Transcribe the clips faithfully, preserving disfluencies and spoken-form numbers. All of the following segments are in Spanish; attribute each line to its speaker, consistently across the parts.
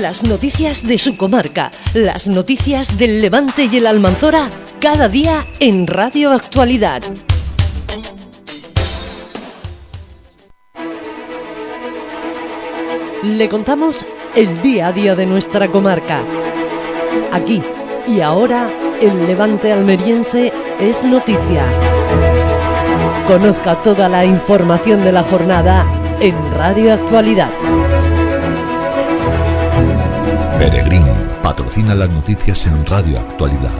Speaker 1: Las noticias de su comarca, las noticias del Levante y el Almanzora, cada día en Radio Actualidad. Le contamos el día a día de nuestra comarca. Aquí y ahora, el Levante almeriense es noticia. Conozca toda la información de la jornada en Radio Actualidad.
Speaker 2: Peregrín patrocina las noticias en Radio Actualidad.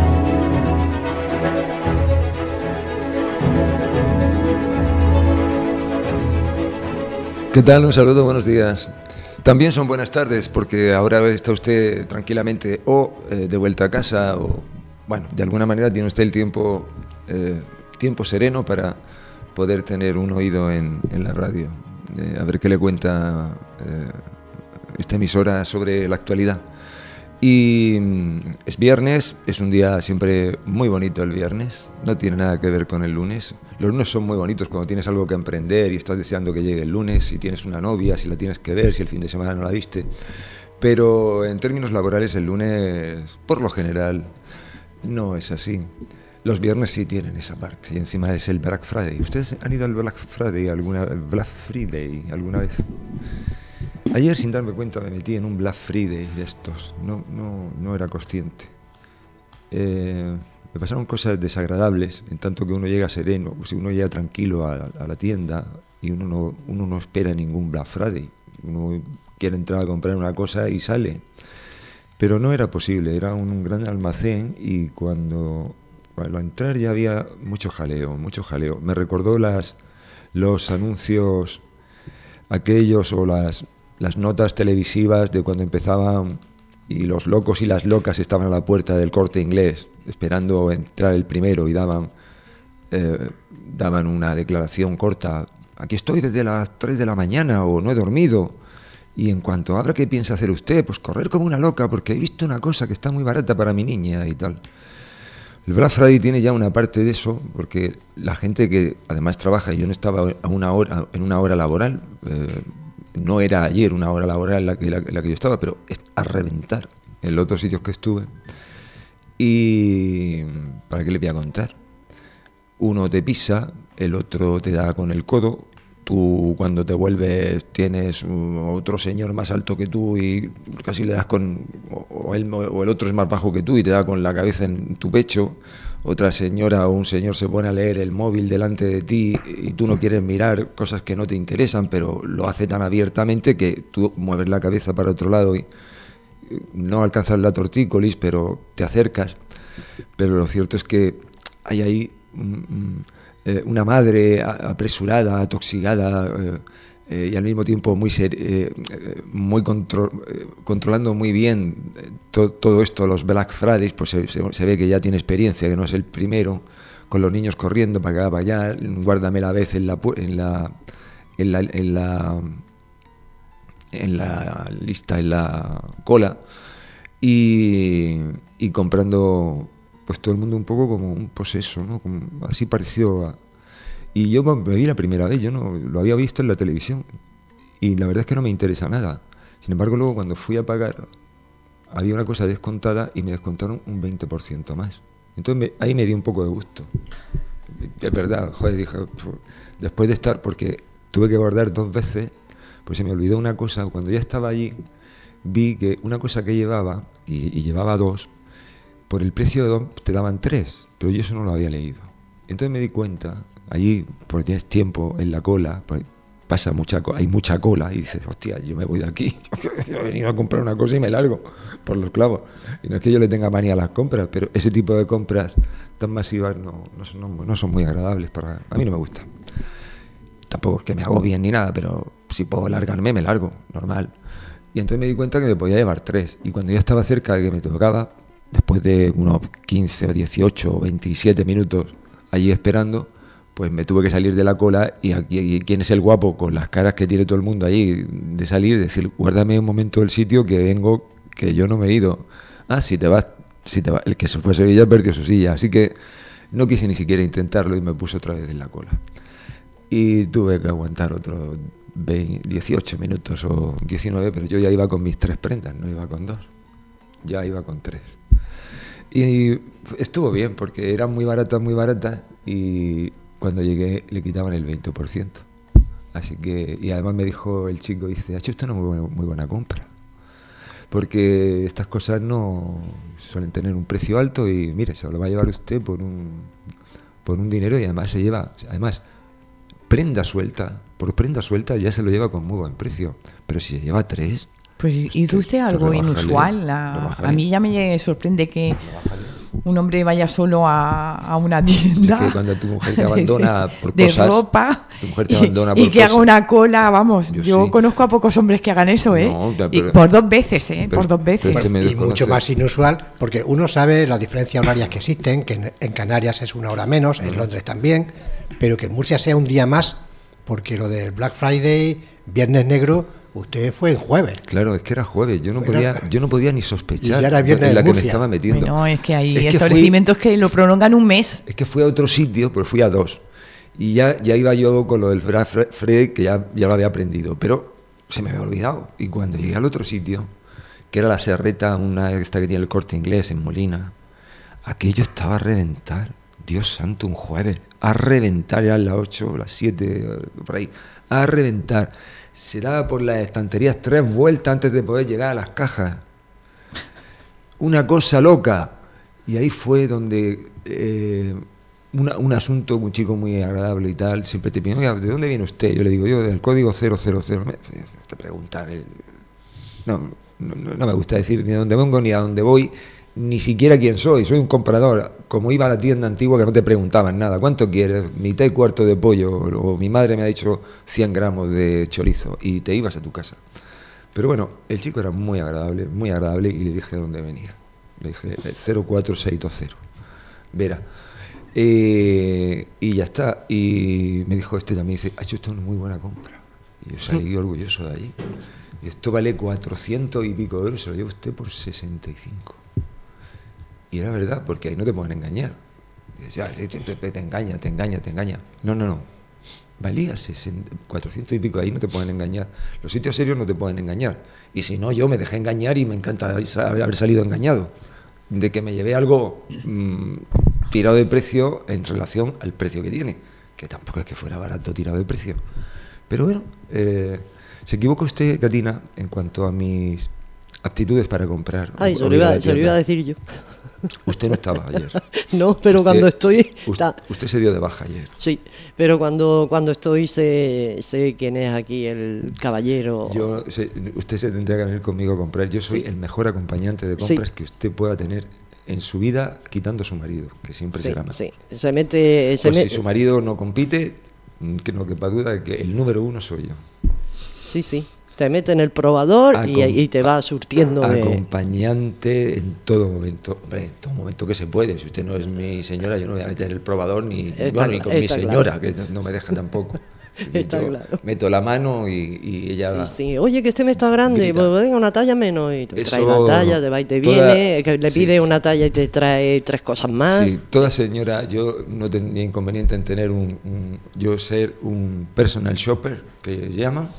Speaker 3: ¿Qué tal? Un saludo, buenos días. También son buenas tardes, porque ahora está usted tranquilamente o eh, de vuelta a casa o, bueno, de alguna manera tiene usted el tiempo, eh, tiempo sereno para poder tener un oído en, en la radio. Eh, a ver qué le cuenta eh, esta emisora sobre la actualidad. Y es viernes, es un día siempre muy bonito el viernes, no tiene nada que ver con el lunes. Los lunes son muy bonitos cuando tienes algo que emprender y estás deseando que llegue el lunes, si tienes una novia, si la tienes que ver, si el fin de semana no la viste. Pero en términos laborales el lunes, por lo general, no es así. Los viernes sí tienen esa parte y encima es el Black Friday. ¿Ustedes han ido al Black Friday alguna, Black Friday alguna vez? Ayer, sin darme cuenta, me metí en un Black Friday de estos. No, no, no era consciente. Eh, me pasaron cosas desagradables, en tanto que uno llega sereno, si uno llega tranquilo a, a la tienda y uno no, uno no espera ningún Black Friday. Uno quiere entrar a comprar una cosa y sale. Pero no era posible, era un, un gran almacén y cuando, cuando al entrar ya había mucho jaleo, mucho jaleo. Me recordó las, los anuncios aquellos o las... las notas televisivas de cuando empezaban y los locos y las locas estaban a la puerta del Corte Inglés esperando entrar el primero y daban eh, daban una declaración corta: aquí estoy desde las tres de la mañana o no he dormido, y en cuanto abra, ¿qué piensa hacer usted? Pues correr como una loca porque he visto una cosa que está muy barata para mi niña y tal. El Black Friday tiene ya una parte de eso, porque la gente que además trabaja, y yo no estaba a una hora, en una hora laboral, eh, no era ayer una hora laboral en la que, la, en la que yo estaba, pero es a reventar en los otros sitios que estuve. Y ¿para qué le voy a contar? Uno te pisa, el otro te da con el codo. Tú cuando te vuelves tienes otro señor más alto que tú y casi le das con... O, él, o el otro es más bajo que tú y te da con la cabeza en tu pecho. Otra señora o un señor se pone a leer el móvil delante de ti y tú no quieres mirar cosas que no te interesan, pero lo hace tan abiertamente que tú mueves la cabeza para otro lado y no alcanzas la tortícolis, pero te acercas. Pero lo cierto es que hay ahí una madre apresurada, atoxigada, eh, eh, y al mismo tiempo muy ser, eh, muy contro- eh, controlando muy bien to- todo esto, los Black Fridays, pues se, se, se ve que ya tiene experiencia, que no es el primero, con los niños corriendo para acá, para allá, guárdame la vez en la en la en la en la, en la lista, en la cola, y, y comprando, pues todo el mundo un poco como un poseso, ¿no? Como, así parecido a... Y yo me vi la primera vez, yo no lo había visto en la televisión y la verdad es que no me interesa nada. Sin embargo, luego cuando fui a pagar había una cosa descontada y me descontaron un veinte por ciento más. Entonces me, ahí me dio un poco de gusto. Es verdad, joder, dije, después de estar, porque tuve que guardar dos veces, pues se me olvidó una cosa. Cuando ya estaba allí, vi que una cosa que llevaba, y, y llevaba dos, por el precio de dos te daban tres, pero yo eso no lo había leído. Entonces me di cuenta, allí, porque tienes tiempo en la cola, pues pasa mucha hay mucha cola, y dices, hostia, yo me voy de aquí, yo he venido a comprar una cosa y me largo por los clavos. Y no es que yo le tenga manía a las compras, pero ese tipo de compras tan masivas no, no, son, no, no son muy agradables, para a mí no me gusta. Tampoco es que me hago bien ni nada, pero si puedo largarme, me largo, normal. Y entonces me di cuenta que me podía llevar tres, y cuando ya estaba cerca de que me tocaba, después de unos quince o dieciocho o veintisiete minutos allí esperando, pues me tuve que salir de la cola y aquí, ¿quién es el guapo? Con las caras que tiene todo el mundo allí de salir, decir, guárdame un momento del sitio que vengo, que yo no me he ido. Ah, si te vas, si te vas, el que se fue a Sevilla perdió su silla, así que no quise ni siquiera intentarlo y me puse otra vez en la cola. Y tuve que aguantar otros veinte, dieciocho minutos o diecinueve, pero yo ya iba con mis tres prendas, no iba con dos, ya iba con tres. Y estuvo bien porque eran muy baratas, muy baratas, y cuando llegué le quitaban el veinte por ciento. Así que, y además me dijo el chico, dice, ha hecho usted una muy buena, muy buena compra, porque estas cosas no suelen tener un precio alto y mire, se lo va a llevar usted por un, por un dinero, y además se lleva, además, prenda suelta, por prenda suelta ya se lo lleva con muy buen precio, pero si se lleva tres...
Speaker 4: Pues hizo usted algo inusual. A, a mí ya me sorprende que un hombre vaya solo a, a una tienda.
Speaker 3: Es que cuando tu mujer te abandona por
Speaker 4: de
Speaker 3: cosas,
Speaker 4: ropa
Speaker 3: tu mujer te abandona
Speaker 4: y,
Speaker 3: por
Speaker 4: y que
Speaker 3: cosas.
Speaker 4: haga una cola, vamos. Yo, yo
Speaker 3: sí.
Speaker 4: conozco a pocos hombres que hagan eso, ¿eh?
Speaker 3: No, pero,
Speaker 4: y por dos veces, ¿eh?
Speaker 3: Pero,
Speaker 4: por dos veces.
Speaker 3: Pero
Speaker 5: y mucho más inusual, porque uno sabe las diferencias horarias que existen, que en, en Canarias es una hora menos, en Londres también, pero que en Murcia sea un día más, porque lo del Black Friday, Viernes Negro, usted fue en jueves.
Speaker 3: Claro, es que era jueves, yo no podía, yo no podía ni sospechar
Speaker 5: era viernes
Speaker 3: en la
Speaker 5: en
Speaker 3: que me
Speaker 5: Murcia.
Speaker 3: estaba metiendo.
Speaker 4: No, es que hay
Speaker 3: Es que
Speaker 4: establecimientos
Speaker 3: fui,
Speaker 4: que lo prolongan un mes.
Speaker 3: Es que fui a otro sitio, pero fui a dos. Y ya, ya iba yo con lo del Black Friday, que ya, ya lo había aprendido, pero se me había olvidado. Y cuando llegué al otro sitio, que era la Serreta, una esta que tiene el Corte Inglés en Molina, aquello estaba a reventar. Dios santo, un jueves, a reventar, eran las ocho, las siete, por ahí, a reventar. Se daba por las estanterías tres vueltas antes de poder llegar a las cajas. Una cosa loca. Y ahí fue donde eh, una, un asunto, un chico muy agradable y tal, siempre te pide, oiga, ¿de dónde viene usted? Yo le digo, yo del código cero cero cero. Me, te preguntan, eh, no, no, no me gusta decir ni a dónde vengo ni a dónde voy, ni siquiera quién soy, soy un comprador. Como iba a la tienda antigua que no te preguntaban nada, ¿cuánto quieres? Mitad y cuarto de pollo, o mi madre me ha dicho cien gramos de chorizo, y te ibas a tu casa. Pero bueno, el chico era muy agradable, muy agradable, y le dije de dónde venía. Le dije cero cuatro seis dos cero. Verá. Eh, y ya está. Y me dijo este también, dice, ha hecho usted una muy buena compra. Y yo salí orgulloso de allí. Y esto vale cuatrocientos y pico euros, se lo lleva usted por sesenta y cinco. Y era verdad, porque ahí no te pueden engañar. Ya, te engaña, te engaña, te engaña. No, no, no. Valía cuatrocientos y pico, ahí no te pueden engañar. Los sitios serios no te pueden engañar. Y si no, yo me dejé engañar y me encanta haber salido engañado. De que me llevé algo mmm, tirado de precio en relación al precio que tiene. Que tampoco es que fuera barato tirado de precio. Pero bueno, eh, se equivocó usted, Katina, en cuanto a mis aptitudes para comprar.
Speaker 1: Ay, se lo iba, se lo iba a decir yo.
Speaker 3: Usted no estaba ayer.
Speaker 1: No, pero
Speaker 3: usted,
Speaker 1: cuando estoy...
Speaker 3: Usted, usted se dio de baja ayer.
Speaker 1: Sí, pero cuando, cuando estoy sé, sé quién es aquí el caballero.
Speaker 3: Yo sé, usted se tendría que venir conmigo a comprar. Yo soy sí. el mejor acompañante de compras sí. que usted pueda tener en su vida, quitando a su marido, que siempre
Speaker 1: sí,
Speaker 3: se gana.
Speaker 1: Sí, se mete... Se
Speaker 3: pues
Speaker 1: me...
Speaker 3: si su marido no compite, que no quepa duda de que el número uno soy yo.
Speaker 1: Sí, sí. Te mete en el probador Acom y, y te va surtiendo de...
Speaker 3: Acompañante en todo momento. Hombre, en todo momento que se puede. Si usted no es mi señora, yo no voy a meter en el probador ni, está, bueno, ni con mi señora, claro. que no me deja tampoco.
Speaker 1: Está
Speaker 3: yo
Speaker 1: claro.
Speaker 3: Meto la mano y, y ella...
Speaker 1: Sí, sí. Oye, que este me está grande,
Speaker 3: grita.
Speaker 1: pues venga, una talla menos. Y te
Speaker 3: Eso,
Speaker 1: trae la talla, te va y te
Speaker 3: toda,
Speaker 1: viene, que le pide sí. una talla y te trae tres cosas más.
Speaker 3: Sí, toda señora, yo no tendría inconveniente en tener un, un... Yo ser un personal shopper, que llaman,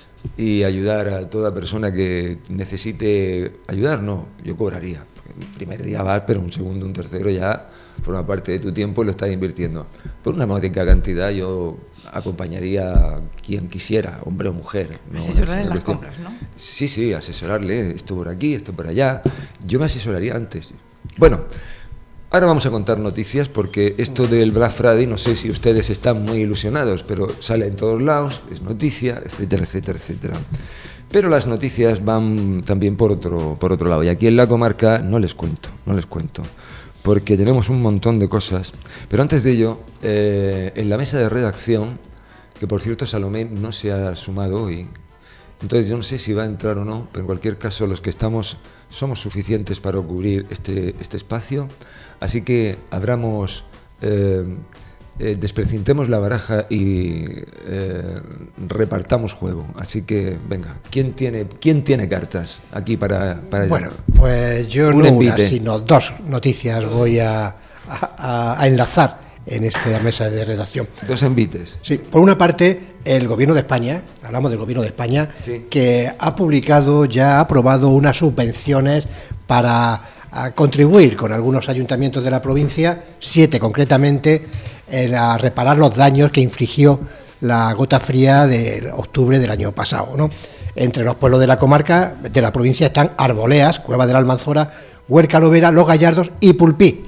Speaker 3: y ayudar a toda persona que necesite ayudar. No, yo cobraría. El primer día vas, pero un segundo, un tercero ya forma parte de tu tiempo y lo estás invirtiendo. Por una módica cantidad yo acompañaría a quien quisiera, hombre o mujer.
Speaker 4: ¿no? Asesorar en las compras, ¿no?
Speaker 3: Sí, sí, asesorarle, esto por aquí, esto por allá. Yo me asesoraría antes. Bueno, ahora vamos a contar noticias, porque esto del Black Friday, no sé si ustedes están muy ilusionados, pero sale en todos lados, es noticia, etcétera, etcétera, etcétera. Pero las noticias van también por otro, por otro lado, y aquí en la comarca no les cuento, no les cuento, porque tenemos un montón de cosas. Pero antes de ello, eh, en la mesa de redacción, que por cierto Salomé no se ha sumado hoy, entonces yo no sé si va a entrar o no, pero en cualquier caso los que estamos somos suficientes para cubrir este, este espacio. Así que abramos, eh, eh, desprecintemos la baraja y eh, repartamos juego. Así que, venga, ¿quién tiene, quién tiene cartas aquí para, para
Speaker 5: Bueno, pues yo
Speaker 3: un
Speaker 5: no
Speaker 3: envite.
Speaker 5: una, sino dos noticias voy a, a, a enlazar en esta mesa de redacción.
Speaker 3: Dos envites.
Speaker 5: Sí, por una parte, el gobierno de España, hablamos del gobierno de España,
Speaker 3: sí.
Speaker 5: que ha publicado, ya ha aprobado unas subvenciones para a contribuir con algunos ayuntamientos de la provincia, siete concretamente, en a reparar los daños que infligió la gota fría de octubre del año pasado, ¿no? Entre los pueblos de la comarca, de la provincia, están Arboleas, Cueva de la Almanzora, Huerca Lovera, Los Gallardos y Pulpí.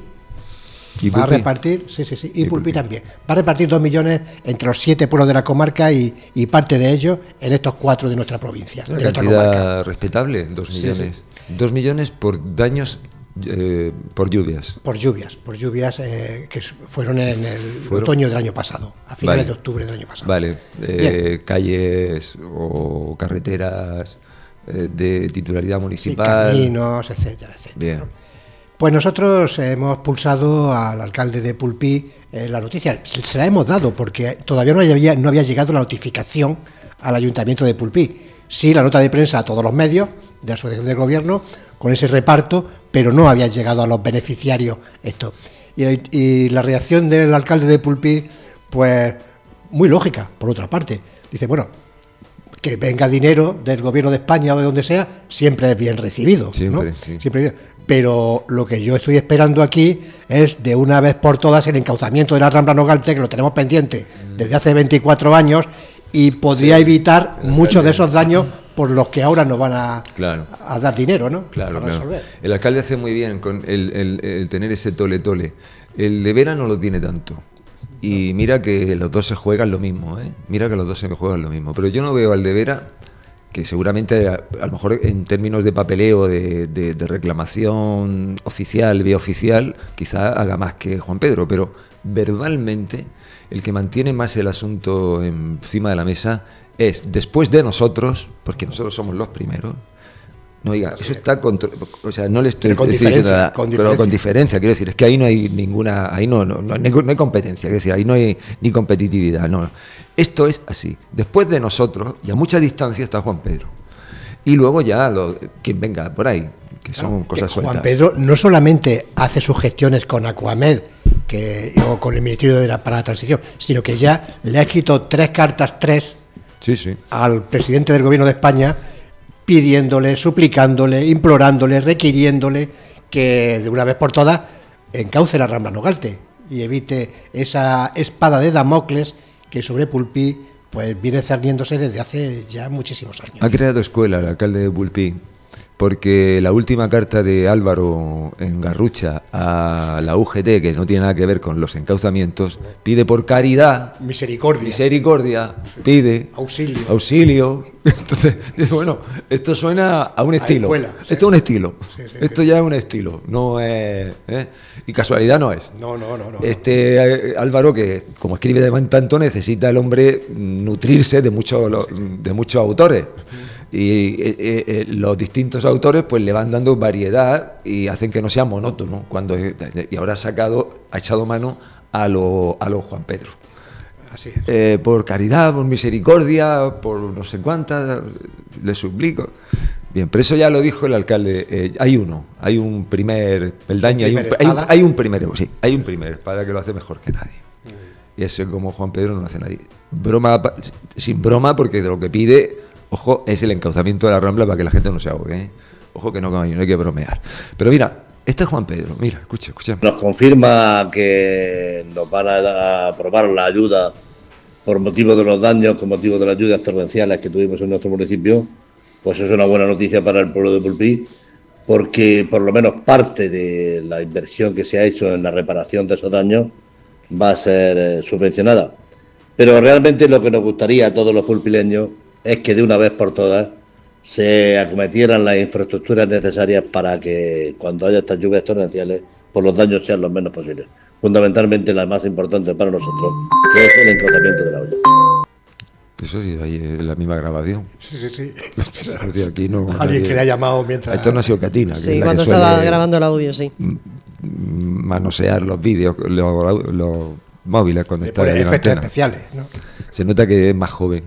Speaker 3: ¿Y
Speaker 5: Va
Speaker 3: Pulpí?
Speaker 5: a repartir, sí, sí, sí, y,
Speaker 3: y
Speaker 5: Pulpí
Speaker 3: Pulpí
Speaker 5: también. Va a repartir dos millones entre los siete pueblos de la comarca y, y parte de ellos en estos cuatro de nuestra provincia.
Speaker 3: Una
Speaker 5: de nuestra
Speaker 3: cantidad
Speaker 5: comarca.
Speaker 3: respetable, dos
Speaker 5: Sí,
Speaker 3: millones.
Speaker 5: sí.
Speaker 3: Dos millones por daños eh, por lluvias.
Speaker 5: Por lluvias, por lluvias eh, que fueron en el
Speaker 3: ¿Fueron?
Speaker 5: otoño del año pasado, a finales
Speaker 3: Vale.
Speaker 5: de octubre del año pasado.
Speaker 3: Vale, eh, calles o carreteras eh, de titularidad
Speaker 5: Sí,
Speaker 3: municipal.
Speaker 5: caminos, etcétera, etcétera.
Speaker 3: Bien.
Speaker 5: ¿no? Pues nosotros hemos pulsado al alcalde de Pulpí eh, la noticia. Se la hemos dado porque todavía no había, no había llegado la notificación al ayuntamiento de Pulpí. Sí, la nota de prensa a todos los medios de la asociación del gobierno con ese reparto, pero no había llegado a los beneficiarios esto. Y, y la reacción del alcalde de Pulpí, pues muy lógica, por otra parte. Dice, bueno, que venga dinero del gobierno de España o de donde sea, siempre es bien recibido.
Speaker 3: Siempre,
Speaker 5: ¿no?
Speaker 3: sí.
Speaker 5: Siempre bien. Pero lo que yo estoy esperando aquí es de una vez por todas el encauzamiento de la Rambla Nogalte, que lo tenemos pendiente desde hace veinticuatro años y podría
Speaker 3: Sí,
Speaker 5: evitar
Speaker 3: el
Speaker 5: muchos de
Speaker 3: alcalde.
Speaker 5: esos daños por los que ahora nos van a,
Speaker 3: Claro.
Speaker 5: a dar dinero, ¿no?
Speaker 3: Claro,
Speaker 5: Para
Speaker 3: claro.
Speaker 5: resolver.
Speaker 3: El alcalde hace muy bien con el, el- el tener ese tole-tole. El de Vera no lo tiene tanto. Y mira que los dos se juegan lo mismo, ¿eh? Mira que los dos se juegan lo mismo. Pero yo no veo al de Vera, que seguramente a, a lo mejor en términos de papeleo, de, de- de reclamación oficial, vía oficial, quizá haga más que Juan Pedro, pero verbalmente el que mantiene más el asunto encima de la mesa es, después de nosotros, porque nosotros somos los primeros. No, oiga, eso está contra, o sea, no le estoy
Speaker 5: Pero con
Speaker 3: diciendo
Speaker 5: diferencia,
Speaker 3: nada,
Speaker 5: con
Speaker 3: pero con
Speaker 5: diferencia.
Speaker 3: diferencia, quiero decir, es que ahí no hay ninguna, ahí no, no, no, hay, no hay competencia, quiero decir, ahí no hay ni competitividad, no. Esto es así. Después de nosotros, y a mucha distancia, está Juan Pedro. Y luego ya lo, quien venga por ahí, que son
Speaker 5: Que
Speaker 3: cosas sueltas.
Speaker 5: Juan Pedro no solamente hace sus gestiones con Aquamed que, o con el Ministerio de la, para la Transición, sino que ya le ha escrito tres cartas, tres,
Speaker 3: Sí, sí.
Speaker 5: al presidente del Gobierno de España pidiéndole, suplicándole, implorándole, requiriéndole que de una vez por todas encauce la Rambla Nogalte y evite esa espada de Damocles que sobre Pulpí pues viene cerniéndose desde hace ya muchísimos años.
Speaker 3: Ha creado escuela el alcalde de Pulpí, porque la última carta de Álvaro en Garrucha a la U G T, que no tiene nada que ver con los encauzamientos, pide por caridad,
Speaker 5: Misericordia.
Speaker 3: misericordia, pide
Speaker 5: Auxilio.
Speaker 3: auxilio. Entonces, dice, bueno, esto suena a un estilo.
Speaker 5: escuela, sí.
Speaker 3: Esto es un estilo.
Speaker 5: Sí, sí,
Speaker 3: esto
Speaker 5: sí.
Speaker 3: ya es un estilo. No es. ¿eh? Y casualidad no es.
Speaker 5: No, no, no, no.
Speaker 3: Este eh, Álvaro, que como escribe de tanto, necesita el hombre nutrirse de, mucho, lo- de muchos autores. Y eh, eh, los distintos autores pues le van dando variedad y hacen que no sea monótono. Cuando, y ahora ha sacado, ha echado mano a lo, a lo Juan Pedro.
Speaker 5: Así es.
Speaker 3: Eh, por caridad, por misericordia, por no sé cuántas, le suplico. Bien, pero eso ya lo dijo el alcalde. Eh, hay uno, hay un primer peldaño, hay un,
Speaker 5: primer
Speaker 3: hay, un-
Speaker 5: espada.
Speaker 3: hay un primer, sí, hay un primer espada que lo hace mejor que nadie. Y ese como Juan Pedro no lo hace nadie. Broma, pa- sin broma, porque de lo que pide, ojo, es el encauzamiento de la Rambla para que la gente no se ahogue, ¿eh? Ojo que no, no hay que bromear. Pero mira, este es Juan Pedro, mira, escucha, escucha.
Speaker 6: Nos confirma que nos van a da- aprobar la ayuda por motivo de los daños, con motivo de las lluvias torrenciales que tuvimos en nuestro municipio. Pues es una buena noticia para el pueblo de Pulpí, porque por lo menos parte de la inversión que se ha hecho en la reparación de esos daños va a ser eh, subvencionada. Pero realmente lo que nos gustaría a todos los pulpileños es que de una vez por todas se acometieran las infraestructuras necesarias para que cuando haya estas lluvias torrenciales, pues los daños sean los menos posibles. Fundamentalmente la más importante para nosotros, que es el encauzamiento de la olla.
Speaker 3: Eso sí, ahí es la misma grabación.
Speaker 5: Sí, sí, sí.
Speaker 3: O sea, aquí no,
Speaker 5: Alguien
Speaker 3: nadie-
Speaker 5: que le ha llamado mientras...
Speaker 3: Esto no ha sido Catina. que es
Speaker 1: Sí,
Speaker 3: la
Speaker 1: cuando
Speaker 3: que
Speaker 1: estaba
Speaker 3: suele
Speaker 1: grabando el audio, sí.
Speaker 3: manosear los vídeos, los, los móviles cuando
Speaker 5: Le
Speaker 3: está
Speaker 5: pone
Speaker 3: ahí en la
Speaker 5: efectos
Speaker 3: antena.
Speaker 5: especiales, ¿no?
Speaker 3: Se nota que es más joven.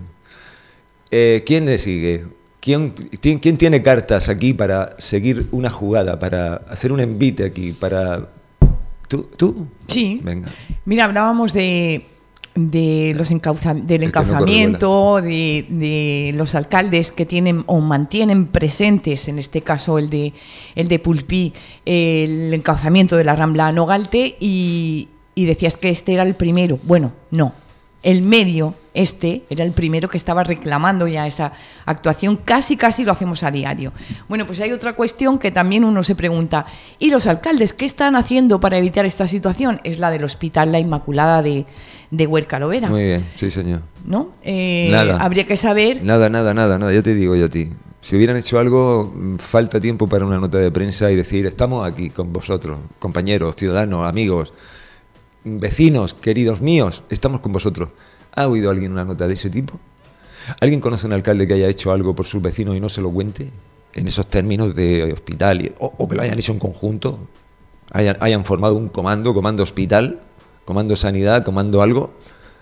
Speaker 3: Eh, ¿Quién le sigue? ¿Quién, quién, quién tiene cartas aquí para seguir una jugada, para hacer un envite aquí, para... ¿Tú? ¿Tú?
Speaker 4: Sí.
Speaker 3: Venga.
Speaker 4: Mira, hablábamos de de los encauza, del encauzamiento, de, de los alcaldes que tienen o mantienen presentes, en este caso el de el de Pulpí, el encauzamiento de la Rambla a Nogalte, y, y decías que este era el primero. Bueno, no. El medio, este, era el primero que estaba reclamando ya esa actuación. Casi, casi lo hacemos a diario. Bueno, pues hay otra cuestión que también uno se pregunta. ¿Y los alcaldes qué están haciendo para evitar esta situación? Es la del Hospital La Inmaculada de, de Huerca Lovera.
Speaker 3: Muy bien, sí, señor.
Speaker 4: ¿No? Eh,
Speaker 3: nada.
Speaker 4: Habría que saber...
Speaker 3: Nada, nada, nada, nada. Ya te digo yo a ti. Si hubieran hecho algo, falta tiempo para una nota de prensa y decir, estamos aquí con vosotros, compañeros, ciudadanos, amigos, vecinos, queridos míos, estamos con vosotros. ¿Ha oído alguien una nota de ese tipo? ¿Alguien conoce a un alcalde que haya hecho algo por sus vecinos y no se lo cuente? En esos términos de hospital, y, o, o que lo hayan hecho en conjunto, hayan, hayan formado un comando, comando hospital, comando sanidad, comando algo,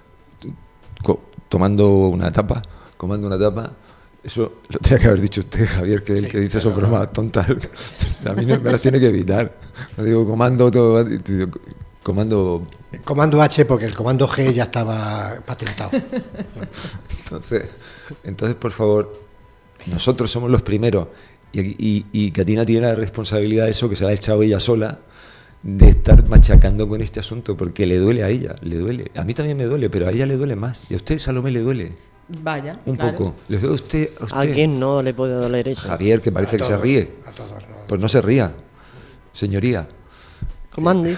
Speaker 3: co, tomando una tapa, comando una tapa. Eso lo tenía que haber dicho usted, Javier, que es el sí, que dice esas bromas tontas. A mí me, me las tiene que evitar. No digo comando, todo, comando...
Speaker 5: Comando H, porque el comando G ya estaba patentado.
Speaker 3: Entonces, entonces, por favor, nosotros somos los primeros. Y, y, y Catina tiene la responsabilidad de eso, que se la ha echado ella sola, de estar machacando con este asunto, porque le duele a ella, le duele. A mí también me duele, pero a ella le duele más. Y a usted, Salomé, le duele.
Speaker 1: Vaya,
Speaker 3: un
Speaker 1: claro.
Speaker 3: poco. ¿Le duele a usted, a usted?
Speaker 1: ¿A quién no le puede doler eso?
Speaker 3: Javier, que parece a que todos, se ríe.
Speaker 5: A todos, no.
Speaker 3: Pues no se ría, señoría.
Speaker 1: Comandi.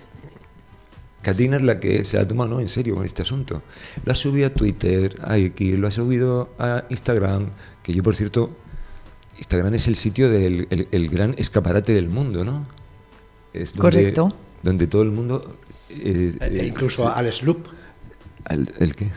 Speaker 3: Catina es la que se ha tomado ¿no? en serio con este asunto. Lo ha subido a Twitter, a X, lo ha subido a Instagram, que yo, por cierto, Instagram es el sitio del el, el gran escaparate del mundo, ¿no? Es donde,
Speaker 4: correcto.
Speaker 3: Donde todo el mundo... Eh,
Speaker 5: e incluso sí. Al Sloop.
Speaker 3: ¿Al, ¿El qué?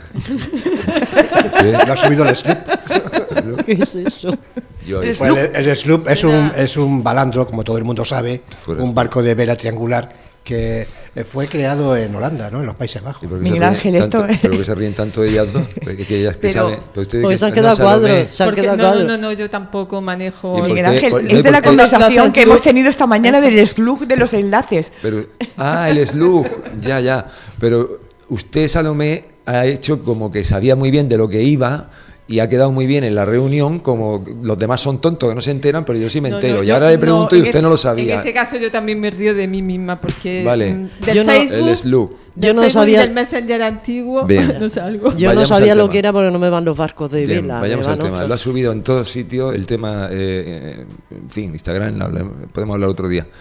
Speaker 5: ¿Qué? ¿Lo ha subido el Sloop?
Speaker 1: ¿Qué es eso?
Speaker 3: Yo,
Speaker 5: el, Sloop, el, el Sloop es un, es un balandro, como todo el mundo sabe, fuera. Un barco de vela triangular que fue creado en Holanda, ¿no? En los Países Bajos.
Speaker 4: Miguel Ángel, esto
Speaker 3: es... ¿Pero que se ríen tanto ellas dos? Que, que ellas que
Speaker 1: pero,
Speaker 3: saben, pero ustedes
Speaker 1: porque
Speaker 3: que
Speaker 1: se han quedado cuadros. Se han quedado
Speaker 7: no,
Speaker 1: cuadros.
Speaker 7: no, no, yo tampoco manejo...
Speaker 4: Miguel Ángel,
Speaker 3: por,
Speaker 4: es de la conversación
Speaker 7: los
Speaker 4: que hemos tenido esta mañana del slug de los enlaces.
Speaker 3: Pero, ah, el slug, ya, ya. Pero usted, Salomé, ha hecho como que sabía muy bien de lo que iba... Y ha quedado muy bien en la reunión, como los demás son tontos que no se enteran, pero yo sí me entero. No, no, y ahora le pregunto no, y usted
Speaker 7: este,
Speaker 3: no lo sabía.
Speaker 7: En este caso yo también me río de mí misma, porque
Speaker 3: vale.
Speaker 7: del
Speaker 1: yo
Speaker 7: Facebook,
Speaker 3: no, el slug.
Speaker 7: Yo no sabía del Messenger antiguo,
Speaker 3: bien.
Speaker 7: no salgo.
Speaker 1: Yo
Speaker 3: vayamos
Speaker 1: no sabía lo que era porque no me van los barcos de
Speaker 3: bien,
Speaker 1: vela.
Speaker 3: Vayamos al tema.
Speaker 1: Otros.
Speaker 3: Lo ha subido en todos sitios, el tema, eh, en fin, Instagram, podemos hablar otro día.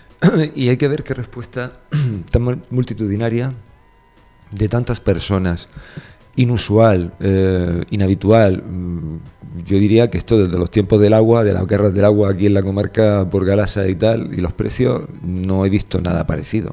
Speaker 3: Y hay que ver qué respuesta tan multitudinaria de tantas personas. Inusual, eh, inhabitual. Yo diría que esto desde los tiempos del agua, de las guerras del agua aquí en la comarca por Galasa y tal, y los precios, no he visto nada parecido.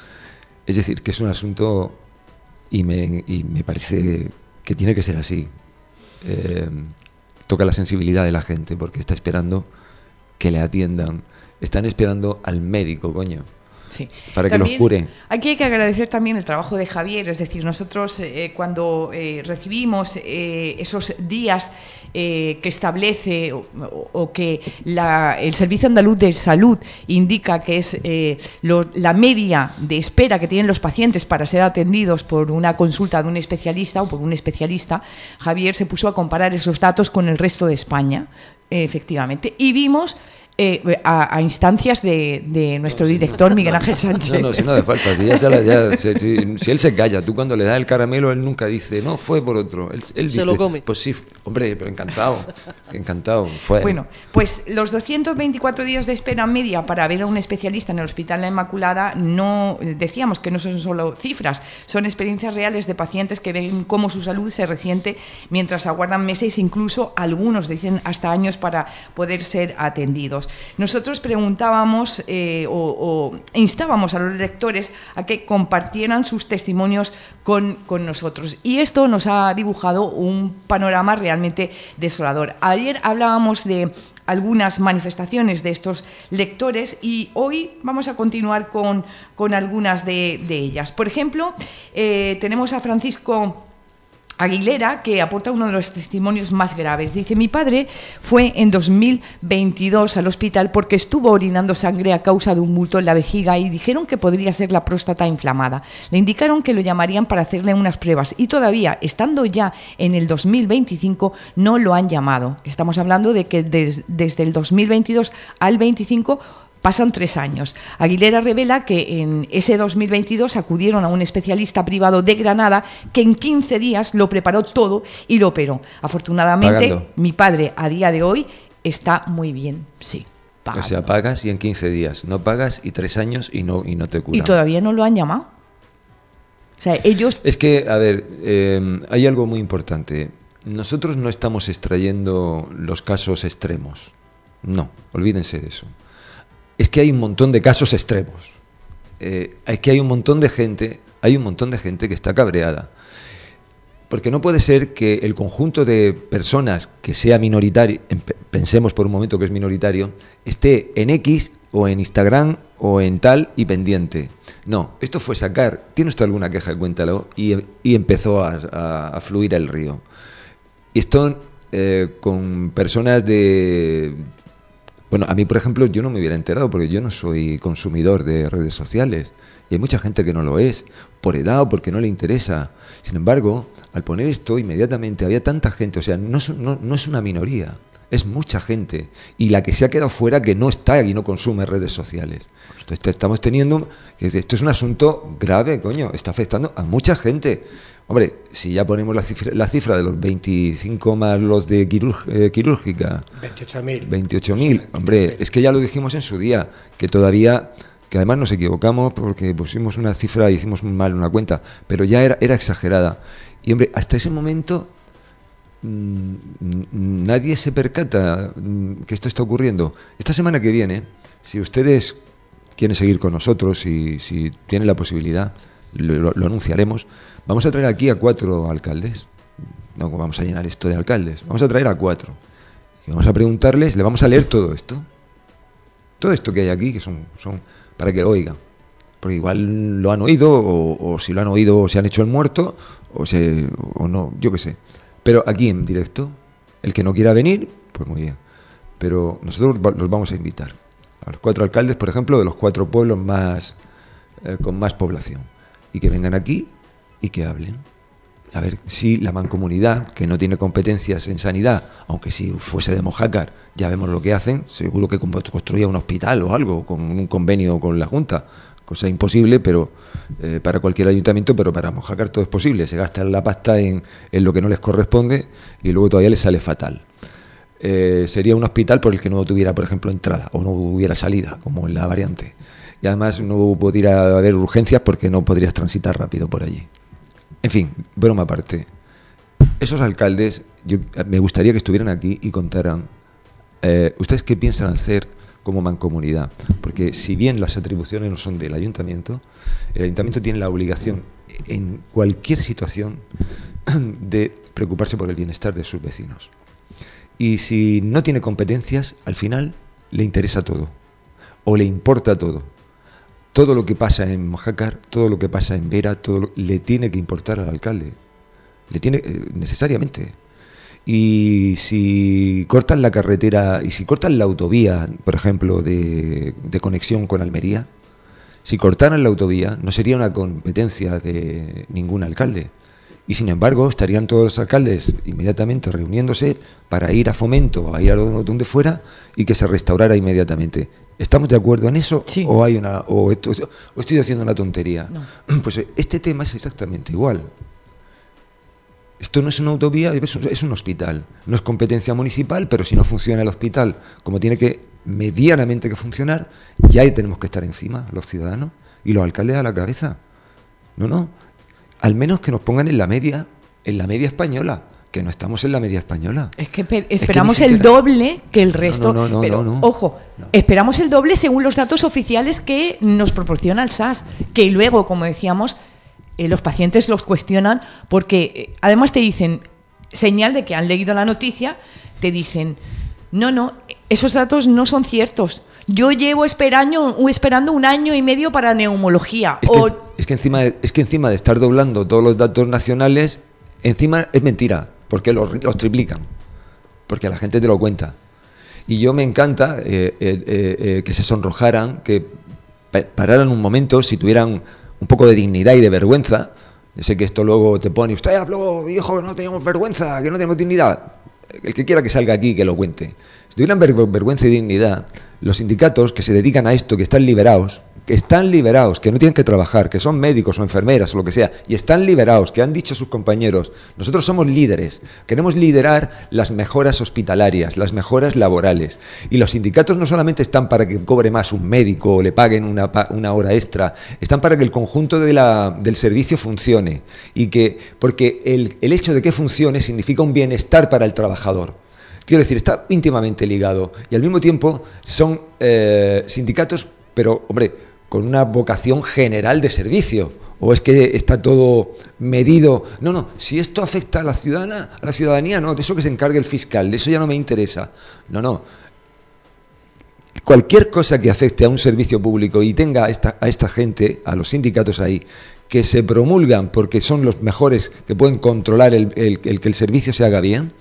Speaker 3: Es decir, que es un asunto y me, y me parece que tiene que ser así. Eh, toca la sensibilidad de la gente porque está esperando que le atiendan. Están esperando al médico, coño.
Speaker 4: Sí.
Speaker 3: Para
Speaker 4: también,
Speaker 3: que los cure.
Speaker 4: Aquí hay que agradecer también el trabajo de Javier, es decir, nosotros eh, cuando eh, recibimos eh, esos días eh, que establece o, o que la, el Servicio Andaluz de Salud indica que es eh, lo, la media de espera que tienen los pacientes para ser atendidos por una consulta de un especialista o por un especialista, Javier se puso a comparar esos datos con el resto de España, eh, efectivamente, y vimos... Eh, a, a instancias de, de nuestro no, director no, Miguel Ángel Sánchez.
Speaker 3: No, no, si no hace falta. Si, ya se la, ya, si, si, si él se calla, tú cuando le das el caramelo, él nunca dice, no, fue por otro. Él, él
Speaker 1: se
Speaker 3: dice,
Speaker 1: lo come.
Speaker 3: Pues sí, hombre, pero encantado. Encantado. Fue.
Speaker 4: Bueno, pues los doscientos veinticuatro días de espera media para ver a un especialista en el Hospital La Inmaculada, no decíamos que no son solo cifras, son experiencias reales de pacientes que ven cómo su salud se resiente mientras aguardan meses, incluso algunos dicen hasta años para poder ser atendidos. Nosotros preguntábamos eh, o, o instábamos a los lectores a que compartieran sus testimonios con, con nosotros y esto nos ha dibujado un panorama realmente desolador. Ayer hablábamos de algunas manifestaciones de estos lectores y hoy vamos a continuar con, con algunas de, de ellas. Por ejemplo, eh, tenemos a Francisco Aguilera, que aporta uno de los testimonios más graves. Dice, mi padre fue en dos mil veintidós al hospital porque estuvo orinando sangre a causa de un bulto en la vejiga y dijeron que podría ser la próstata inflamada. Le indicaron que lo llamarían para hacerle unas pruebas y todavía, estando ya en el dos mil veinticinco, no lo han llamado. Estamos hablando de que des, desde el dos mil veintidós al veinticinco pasan tres años. Aguilera revela que en ese dos mil veintidós acudieron a un especialista privado de Granada que en quince días lo preparó todo y lo operó. Afortunadamente,
Speaker 3: Pagando.
Speaker 4: mi padre a día de hoy está muy bien, sí. Pagando.
Speaker 3: O sea, pagas y en quince días. No pagas y tres años y no, y no te curan.
Speaker 4: Y todavía no lo han llamado. O sea, ellos...
Speaker 3: Es que, a ver, eh, hay algo muy importante. Nosotros no estamos extrayendo los casos extremos. No, olvídense de eso. Es que hay un montón de casos extremos. Eh, es que hay un montón de gente, hay un montón de gente que está cabreada. Porque no puede ser que el conjunto de personas que sea minoritario, pensemos por un momento que es minoritario, esté en X o en Instagram o en tal y pendiente. No, esto fue sacar, ¿tiene usted alguna queja? Cuéntalo. Y, y empezó a, a, a fluir el río. Y esto eh, con personas de... Bueno, a mí, por ejemplo, yo no me hubiera enterado porque yo no soy consumidor de redes sociales. Y hay mucha gente que no lo es, por edad o porque no le interesa. Sin embargo, al poner esto, inmediatamente había tanta gente, o sea, no es, no, no es una minoría, es mucha gente. Y la que se ha quedado fuera que no está y no consume redes sociales. Entonces estamos teniendo, esto es un asunto grave, coño, está afectando a mucha gente. Hombre, si ya ponemos la cifra, la cifra de los veinticinco más los de quirúrg, eh, quirúrgica, veintiocho mil, hombre, es que ya lo dijimos en su día, que todavía, que además nos equivocamos porque pusimos una cifra y hicimos mal una cuenta, pero ya era, era exagerada. Y hombre, hasta ese momento mmm, nadie se percata mmm, que esto está ocurriendo. Esta semana que viene, si ustedes quieren seguir con nosotros y si tienen la posibilidad, lo, lo anunciaremos. Vamos a traer aquí a cuatro alcaldes. No vamos a llenar esto de alcaldes. Vamos a traer a cuatro. Y vamos a preguntarles, le vamos a leer todo esto. Todo esto que hay aquí, que son, son para que lo oigan. Porque igual lo han oído, o, o si lo han oído se han hecho el muerto, o, se, o no, yo qué sé. Pero aquí en directo, el que no quiera venir, pues muy bien. Pero nosotros los vamos a invitar. A los cuatro alcaldes, por ejemplo, de los cuatro pueblos más eh, con más población. Y que vengan aquí y que hablen. A ver si la mancomunidad, que no tiene competencias en sanidad, aunque si fuese de Mojácar, ya vemos lo que hacen, seguro que construía un hospital o algo, con un convenio con la Junta, cosa imposible pero eh, para cualquier ayuntamiento, pero para Mojácar todo es posible, se gasta la pasta en, en lo que no les corresponde y luego todavía les sale fatal. Eh, sería un hospital por el que no tuviera, por ejemplo, entrada o no hubiera salida, como en la variante. Y además no podría haber urgencias porque no podrías transitar rápido por allí. En fin, broma aparte. Esos alcaldes, yo, me gustaría que estuvieran aquí y contaran eh, ustedes qué piensan hacer como mancomunidad. Porque si bien las atribuciones no son del ayuntamiento, el ayuntamiento tiene la obligación en cualquier situación de preocuparse por el bienestar de sus vecinos. Y si no tiene competencias, al final le interesa todo, o le importa todo. Todo lo que pasa en Mojácar, todo lo que pasa en Vera, todo lo, le tiene que importar al alcalde. Le tiene eh, necesariamente. Y si cortan la carretera, y si cortan la autovía, por ejemplo, de, de conexión con Almería, si cortaran la autovía, no sería una competencia de ningún alcalde. Y sin embargo, estarían todos los alcaldes inmediatamente reuniéndose para ir a Fomento, a ir a donde fuera, y que se restaurara inmediatamente. ¿Estamos de acuerdo en eso?
Speaker 4: Sí.
Speaker 3: ¿O hay una, o, esto, o estoy haciendo una tontería?
Speaker 4: No.
Speaker 3: Pues este tema es exactamente igual. Esto no es una autovía, es un hospital. No es competencia municipal, pero si no funciona el hospital como tiene que medianamente que funcionar, ya tenemos que estar encima, los ciudadanos, y los alcaldes a la cabeza. No, no. Al menos que nos pongan en la media, en la media española, que no estamos en la media española.
Speaker 4: Es que pe- esperamos
Speaker 3: es que
Speaker 4: el doble que el resto.
Speaker 3: No, no, no,
Speaker 4: pero,
Speaker 3: no, no.
Speaker 4: ojo,
Speaker 3: No.
Speaker 4: esperamos el doble según los datos oficiales que nos proporciona el S A S, que luego, como decíamos, eh, los pacientes los cuestionan porque eh, además te dicen, señal de que han leído la noticia, te dicen, no, no, esos datos no son ciertos. Yo llevo esperando, esperando un año y medio para neumología.
Speaker 3: Es que,
Speaker 4: o,
Speaker 3: es que, encima de, es que encima de estar doblando todos los datos nacionales, encima es mentira, porque los, los triplican, porque la gente te lo cuenta. Y yo me encanta eh, eh, eh, que se sonrojaran, que pararan un momento, si tuvieran un poco de dignidad y de vergüenza. Yo sé que esto luego te pone, usted habló, viejo, que no teníamos vergüenza, que no tenemos dignidad. El que quiera que salga aquí, que lo cuente. Si tuvieran ver- vergüenza y dignidad, los sindicatos que se dedican a esto, que están liberados, que están liberados, que no tienen que trabajar, que son médicos o enfermeras o lo que sea, y están liberados, que han dicho sus compañeros, nosotros somos líderes, queremos liderar las mejoras hospitalarias, las mejoras laborales. Y los sindicatos no solamente están para que cobre más un médico o le paguen una, pa- una hora extra, están para que el conjunto de la, del servicio funcione. Y que, porque el, el hecho de que funcione significa un bienestar para el trabajador. Quiero decir, está íntimamente ligado. Y al mismo tiempo son eh, sindicatos, pero, hombre, con una vocación general de servicio, o es que está todo medido. No, no, si esto afecta a la ciudadana, a la ciudadanía, no, de eso que se encargue el fiscal, de eso ya no me interesa. No, no. Cualquier cosa que afecte a un servicio público y tenga a esta, a esta gente, a los sindicatos ahí, que se promulgan porque son los mejores que pueden controlar el, el, el que el servicio se haga bien,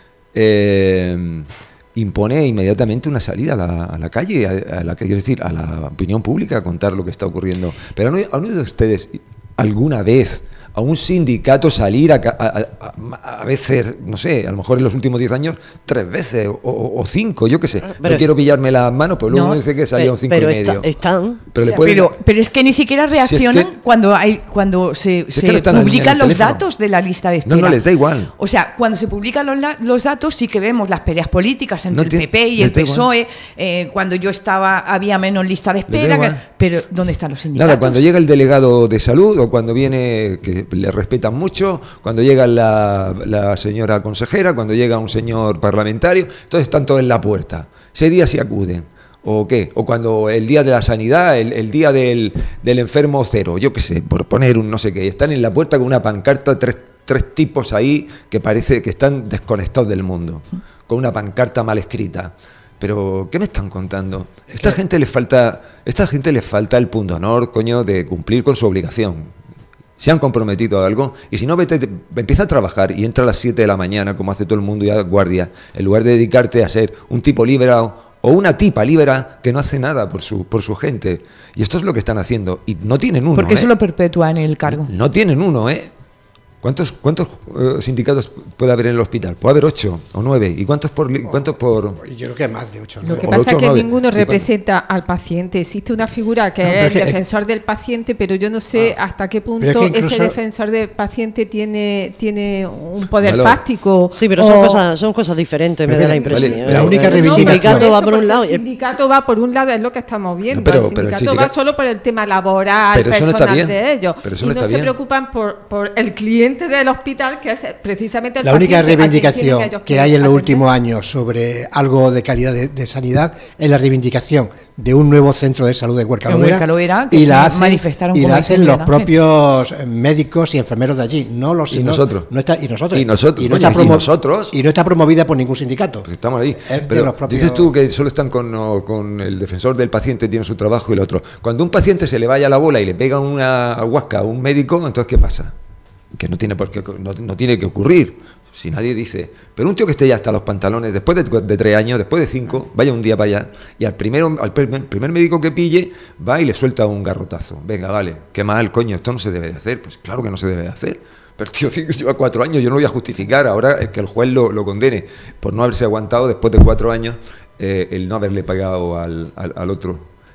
Speaker 3: eh, impone inmediatamente una salida a la, a la calle, a, a la quiero decir, a la opinión pública, a contar lo que está ocurriendo. Pero ¿han oído, han oído ustedes alguna vez a un sindicato salir a, a, a, a veces, no sé, a lo mejor en los últimos diez años, tres veces o, o cinco, yo qué sé?
Speaker 1: Pero
Speaker 3: no quiero pillarme las manos, pero luego
Speaker 4: no,
Speaker 3: me dice que salía un cinco
Speaker 1: pero
Speaker 3: y medio.
Speaker 1: está- están...
Speaker 3: Pero,
Speaker 4: O
Speaker 3: le
Speaker 4: sea,
Speaker 3: pueden-
Speaker 4: pero, pero es que ni siquiera reaccionan
Speaker 3: Si es que-
Speaker 4: cuando hay cuando se,
Speaker 3: Si es
Speaker 4: se
Speaker 3: que no están en el
Speaker 4: publican los
Speaker 3: teléfono.
Speaker 4: datos de la lista de espera.
Speaker 3: No, no, les da igual.
Speaker 4: O sea, cuando se publican los, la- los datos sí que vemos las peleas políticas entre
Speaker 3: No
Speaker 4: el
Speaker 3: tiene-
Speaker 4: P P y
Speaker 3: les
Speaker 4: el
Speaker 3: da igual.
Speaker 4: P S O E. Eh, cuando yo estaba había menos lista de
Speaker 3: Les da
Speaker 4: espera.
Speaker 3: igual.
Speaker 4: que- pero ¿dónde están los sindicatos?
Speaker 3: Nada, cuando llega el delegado de salud o cuando viene, que le respetan mucho, cuando llega la, la señora consejera, cuando llega un señor parlamentario, entonces están todos en la puerta. Ese día sí acuden. ¿O qué? O cuando el día de la sanidad, el, el día del, del enfermo cero, yo qué sé, por poner un no sé qué, están en la puerta con una pancarta, tres, tres tipos ahí que parece que están desconectados del mundo, con una pancarta mal escrita. Pero, ¿qué me están contando? Esta gente les falta, esta gente les falta el punto honor, coño, de cumplir con su obligación. Se han comprometido a algo, y si no, vete, te- empieza a trabajar y entra a las siete de la mañana, como hace todo el mundo, y a guardia, en lugar de dedicarte a ser un tipo liberado o una tipa libera que no hace nada por su, por su gente. Y esto es lo que están haciendo, y no tienen uno,
Speaker 4: Porque
Speaker 3: ¿eh?
Speaker 4: eso lo perpetúa en el cargo.
Speaker 3: No tienen uno, ¿eh? ¿Cuántos, cuántos eh, sindicatos puede haber en el hospital? Puede haber ocho o nueve. ¿Y cuántos por...? li- cuántos por...
Speaker 5: Yo creo que más de ocho.
Speaker 7: Lo que
Speaker 3: O
Speaker 7: pasa
Speaker 3: ocho
Speaker 7: es
Speaker 3: o
Speaker 7: que
Speaker 3: nueve.
Speaker 7: ninguno
Speaker 3: ¿Y cuándo?
Speaker 7: representa al paciente. Existe una figura que
Speaker 5: No, pero
Speaker 7: es
Speaker 5: es que-
Speaker 7: el defensor del paciente, pero yo no sé hasta qué punto
Speaker 5: Pero es que incluso-
Speaker 7: ese defensor del paciente tiene, tiene un poder
Speaker 3: Valor.
Speaker 7: fáctico.
Speaker 1: Sí, pero son
Speaker 7: o-
Speaker 1: cosas, son cosas diferentes, me
Speaker 3: Pero
Speaker 1: da la
Speaker 3: vale,
Speaker 1: impresión.
Speaker 3: vale, la única
Speaker 1: el
Speaker 5: reivindicación-
Speaker 1: sindicato
Speaker 7: por
Speaker 1: va
Speaker 7: eso,
Speaker 1: por un
Speaker 7: porque
Speaker 1: lado.
Speaker 7: El
Speaker 1: y-
Speaker 7: sindicato va por un lado, es lo que estamos viendo.
Speaker 3: No, pero-
Speaker 7: el
Speaker 3: pero el
Speaker 7: sindicato va
Speaker 3: sindicato-
Speaker 7: solo por el tema laboral,
Speaker 3: Pero eso no está
Speaker 7: personal
Speaker 3: bien.
Speaker 7: de ellos.
Speaker 3: Pero eso
Speaker 7: y
Speaker 3: no
Speaker 7: no
Speaker 3: está
Speaker 7: se
Speaker 3: bien.
Speaker 7: preocupan por, por el cliente del hospital, que es precisamente el
Speaker 5: La única
Speaker 7: paciente a quien
Speaker 5: reivindicación
Speaker 7: tienen ellos
Speaker 5: que hay en los
Speaker 7: atender.
Speaker 5: últimos años sobre algo de calidad de, de sanidad es la reivindicación de un nuevo centro de salud de Huercaloera.
Speaker 4: En Huercaloera, que
Speaker 5: y
Speaker 4: se
Speaker 5: la hacen,
Speaker 4: manifestaron,
Speaker 5: y
Speaker 4: como
Speaker 5: la
Speaker 4: dice
Speaker 5: hacen
Speaker 4: Miguel
Speaker 5: los
Speaker 4: Ángel.
Speaker 5: propios eh, médicos y enfermeros de allí, no los
Speaker 3: Y
Speaker 5: no-
Speaker 3: nosotros.
Speaker 5: no está- y nosotros.
Speaker 3: Y nosotros,
Speaker 5: y no,
Speaker 3: coño,
Speaker 5: está
Speaker 3: y
Speaker 5: promo-
Speaker 3: nosotros.
Speaker 5: y no está promovida por ningún sindicato.
Speaker 3: Pues estamos ahí.
Speaker 5: Es de
Speaker 3: Pero
Speaker 5: los propios-
Speaker 3: dices tú que solo están con, no, con el defensor del paciente, tiene su trabajo y el otro. Cuando un paciente se le vaya la bola y le pega una huasca a un médico, entonces ¿qué pasa? Que no tiene por qué, no, no tiene que ocurrir. Si nadie dice, pero un tío que esté ya hasta los pantalones, después de, de tres años, después de cinco, vaya un día para allá, y al, primero, al primer, primer médico que pille, va y le suelta un garrotazo. Venga, vale, qué mal, coño, esto no se debe de hacer. Pues claro que no se debe de hacer. Pero el tío sí que lleva cuatro años, yo no voy a justificar ahora el que el juez lo, lo condene por no haberse aguantado después de cuatro años eh, el no haberle pagado al, al, al otro.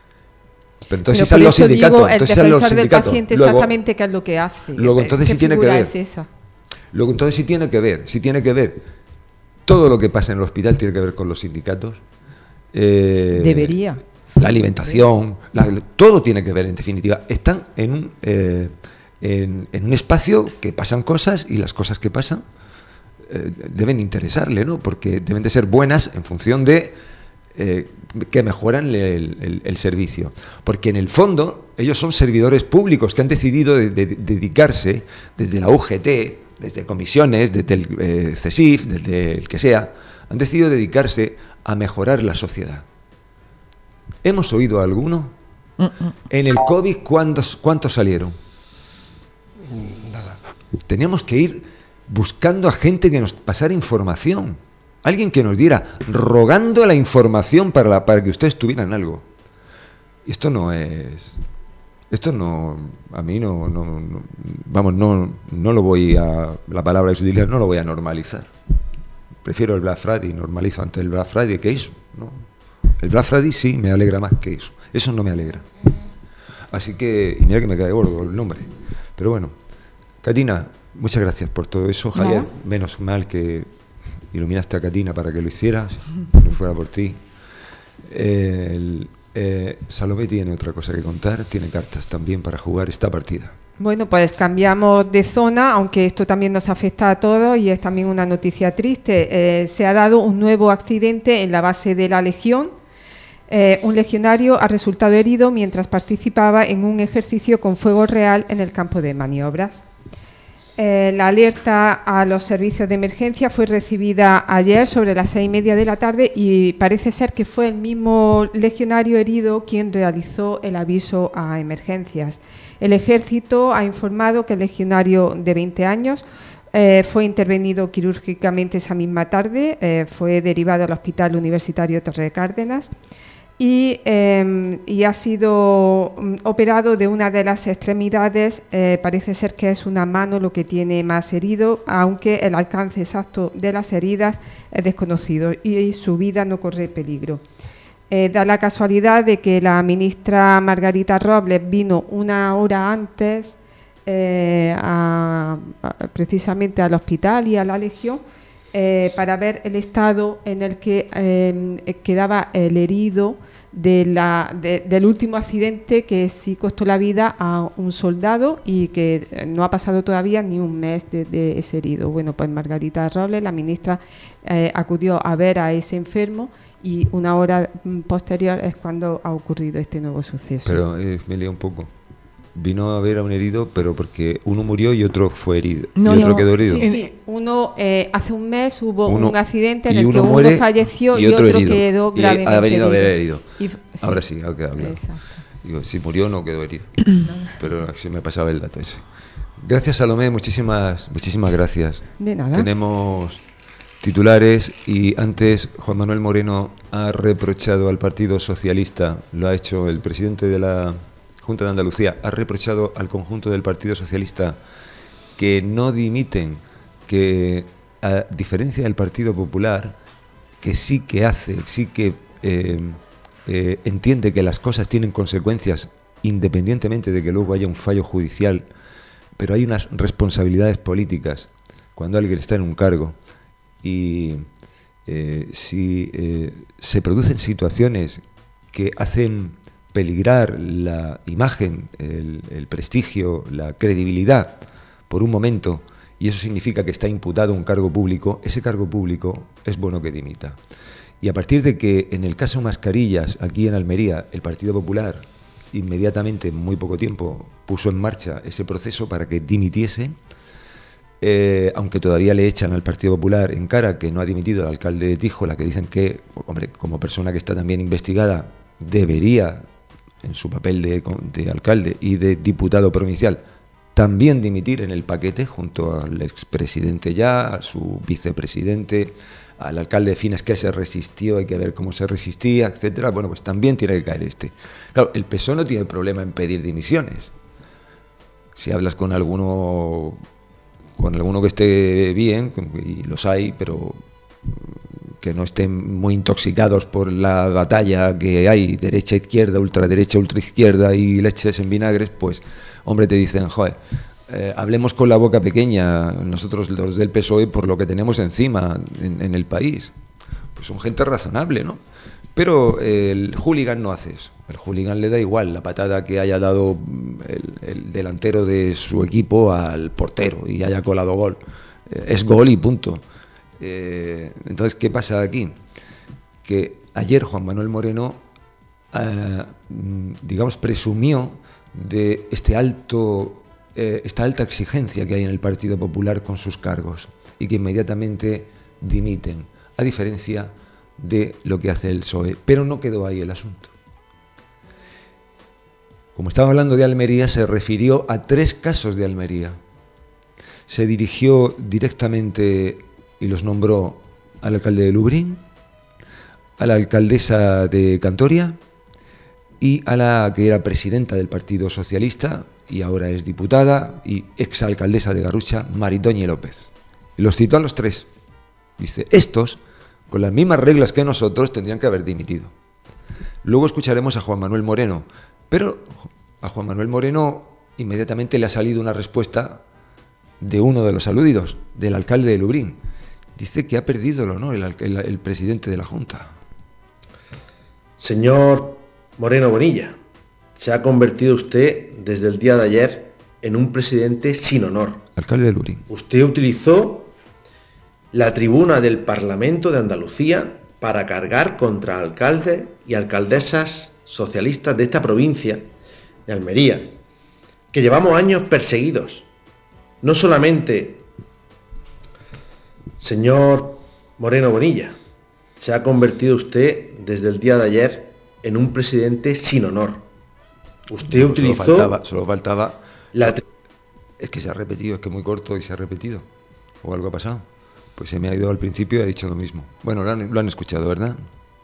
Speaker 3: Pero entonces
Speaker 7: Pero
Speaker 3: sí
Speaker 7: por
Speaker 3: salen los
Speaker 7: eso digo,
Speaker 3: sindicatos.
Speaker 7: el
Speaker 3: Entonces salen los
Speaker 7: defensor del
Speaker 3: sindicatos.
Speaker 7: paciente
Speaker 3: Luego-
Speaker 7: exactamente qué es lo que hace.
Speaker 3: luego, entonces
Speaker 7: ¿Qué
Speaker 3: sí tiene que
Speaker 7: figura
Speaker 3: ver.
Speaker 7: es esa?
Speaker 3: Luego, entonces sí tiene que ver, sí tiene que ver. Todo lo que pasa en el hospital tiene que ver con los sindicatos. Eh,
Speaker 7: Debería.
Speaker 3: La alimentación, la- todo tiene que ver, en definitiva. Están en un, eh, en, en un espacio que pasan cosas y las cosas que pasan eh, deben interesarle, ¿no? Porque deben de ser buenas en función de eh, que mejoran el, el- el servicio. Porque en el fondo ellos son servidores públicos que han decidido de- de- dedicarse desde la U G T, desde comisiones, desde el eh, C E S I F, desde el que sea, han decidido dedicarse a mejorar la sociedad. ¿Hemos oído alguno? En el COVID, ¿cuántos, cuántos salieron? Nada. Teníamos que ir buscando a gente que nos pasara información. Alguien que nos diera, rogando la información para, la, para que ustedes tuvieran algo. Y esto no es... Esto no... A mí no... no, no vamos, no, no lo voy a... La palabra que se utiliza no lo voy a normalizar. Prefiero el Black Friday, normalizo antes el Black Friday que eso, ¿no? El Black Friday sí me alegra más que eso. Eso no me alegra. Así que... Y mira que me cae gordo el nombre. Pero bueno... Catina, muchas gracias por todo eso. Javier, no. Menos mal que iluminaste a Catina para que lo hiciera, si no fuera por ti. Eh, el, eh, Salomé tiene otra cosa que contar, tiene cartas también para jugar esta partida.
Speaker 7: Bueno, pues cambiamos de zona, aunque esto también nos afecta a todos y es también una noticia triste. Eh, se ha dado un nuevo accidente en la base de la Legión. Eh, un legionario ha resultado herido mientras participaba en un ejercicio con fuego real en el campo de maniobras. Eh, la alerta a los servicios de emergencia fue recibida ayer sobre las seis y media de la tarde y parece ser que fue el mismo legionario herido quien realizó el aviso a emergencias. El ejército ha informado que el legionario de veinte años eh, fue intervenido quirúrgicamente esa misma tarde, eh, fue derivado al Hospital Universitario Torre Cárdenas. Y, eh, y ha sido um, operado de una de las extremidades, eh, parece ser que es una mano lo que tiene más herido, aunque el alcance exacto de las heridas es desconocido y, y su vida no corre peligro. Eh, da la casualidad de que la ministra Margarita Robles vino una hora antes eh, a, a, precisamente al hospital y a la Legión, Eh, para ver el estado en el que eh, quedaba el herido de la, de, del último accidente que sí costó la vida a un soldado y que no ha pasado todavía ni un mes de, de ese herido. Bueno, pues Margarita Robles, la ministra, eh, acudió a ver a ese enfermo y una hora posterior es cuando ha ocurrido este nuevo suceso.
Speaker 3: Pero eh, me lía un poco. Vino a ver a un herido, pero porque uno murió y otro fue herido.
Speaker 7: No,
Speaker 3: y otro
Speaker 7: no,
Speaker 3: quedó herido.
Speaker 7: Sí, sí. Uno, eh, hace un mes hubo
Speaker 3: uno,
Speaker 7: un accidente en
Speaker 3: el
Speaker 7: que uno falleció y otro, y otro quedó
Speaker 3: y
Speaker 7: gravemente
Speaker 3: ha venido
Speaker 7: herido.
Speaker 3: a ver herido.
Speaker 7: Y,
Speaker 3: Ahora sí, ha quedado claro. Digo, si murió no quedó herido. Pero se me pasaba el dato ese. Gracias, Salomé, muchísimas, muchísimas gracias.
Speaker 7: De nada.
Speaker 3: Tenemos titulares y antes Juan Manuel Moreno ha reprochado al Partido Socialista, lo ha hecho el presidente de la Junta de Andalucía, ha reprochado al conjunto del Partido Socialista que no dimiten, que a diferencia del Partido Popular, que sí que hace, sí que eh, eh, entiende que las cosas tienen consecuencias independientemente de que luego haya un fallo judicial, pero hay unas responsabilidades políticas cuando alguien está en un cargo y eh, si eh, se producen situaciones que hacen peligrar la imagen, el, el prestigio, la credibilidad por un momento, y eso significa que está imputado un cargo público, ese cargo público es bueno que dimita. Y a partir de que en el caso Mascarillas, aquí en Almería, el Partido Popular inmediatamente, en muy poco tiempo, puso en marcha ese proceso para que dimitiese, eh, aunque todavía le echan al Partido Popular en cara que no ha dimitido el alcalde de Tíjola, que dicen que, hombre, como persona que está también investigada, debería, en su papel de, de alcalde y de diputado provincial, también dimitir en el paquete junto al expresidente ya, a su vicepresidente, al alcalde de Fines que se resistió, hay que ver cómo se resistía, etcétera. Bueno, pues también tiene que caer este. Claro, el P S O E no tiene problema en pedir dimisiones. Si hablas con alguno, con alguno que esté bien, y los hay, pero que no estén muy intoxicados por la batalla que hay, derecha, izquierda, ultraderecha, ultraizquierda y leches en vinagres, pues, hombre, te dicen, joder, eh, hablemos con la boca pequeña, nosotros los del P S O E, por lo que tenemos encima en, en el país. Pues son gente razonable, ¿no? Pero eh, el hooligan no hace eso. El hooligan le da igual la patada que haya dado el, el delantero de su equipo al portero y haya colado gol. Eh, es gol y punto. Eh, entonces, ¿qué pasa aquí? Que ayer Juan Manuel Moreno, eh, digamos, presumió de este alto, eh, esta alta exigencia que hay en el Partido Popular con sus cargos y que inmediatamente dimiten, a diferencia de lo que hace el P S O E. Pero no quedó ahí el asunto. Como estaba hablando de Almería, se refirió a tres casos de Almería. se dirigió directamente y los nombró al alcalde de Lubric, a la alcaldesa de Cantoria y a la que era presidenta del Partido Socialista y ahora es diputada y exalcaldesa de Garrucha, Maritoñi López. Y los citó a los tres. Dice, estos, con las mismas reglas que nosotros, tendrían que haber dimitido. Luego escucharemos a Juan Manuel Moreno, pero a Juan Manuel Moreno inmediatamente le ha salido una respuesta de uno de los aludidos, del alcalde de Lubric. Dice que ha perdido el honor el, el, el presidente de la Junta.
Speaker 8: Señor Moreno Bonilla, se ha convertido usted desde el día de ayer en un presidente sin honor.
Speaker 3: Alcalde de Lubric.
Speaker 8: Usted utilizó la tribuna del Parlamento de Andalucía para cargar contra alcaldes y alcaldesas socialistas de esta provincia de Almería, que llevamos años perseguidos. No solamente, señor Moreno Bonilla, se ha convertido usted desde el día de ayer en un presidente sin honor. Usted
Speaker 3: no,
Speaker 8: utilizó...
Speaker 3: Solo faltaba... Solo faltaba
Speaker 8: la
Speaker 3: es que se ha repetido, es que es muy corto y se ha repetido. O algo ha pasado. Pues se me ha ido al principio y ha dicho lo mismo. Bueno, lo han, lo han escuchado, ¿verdad?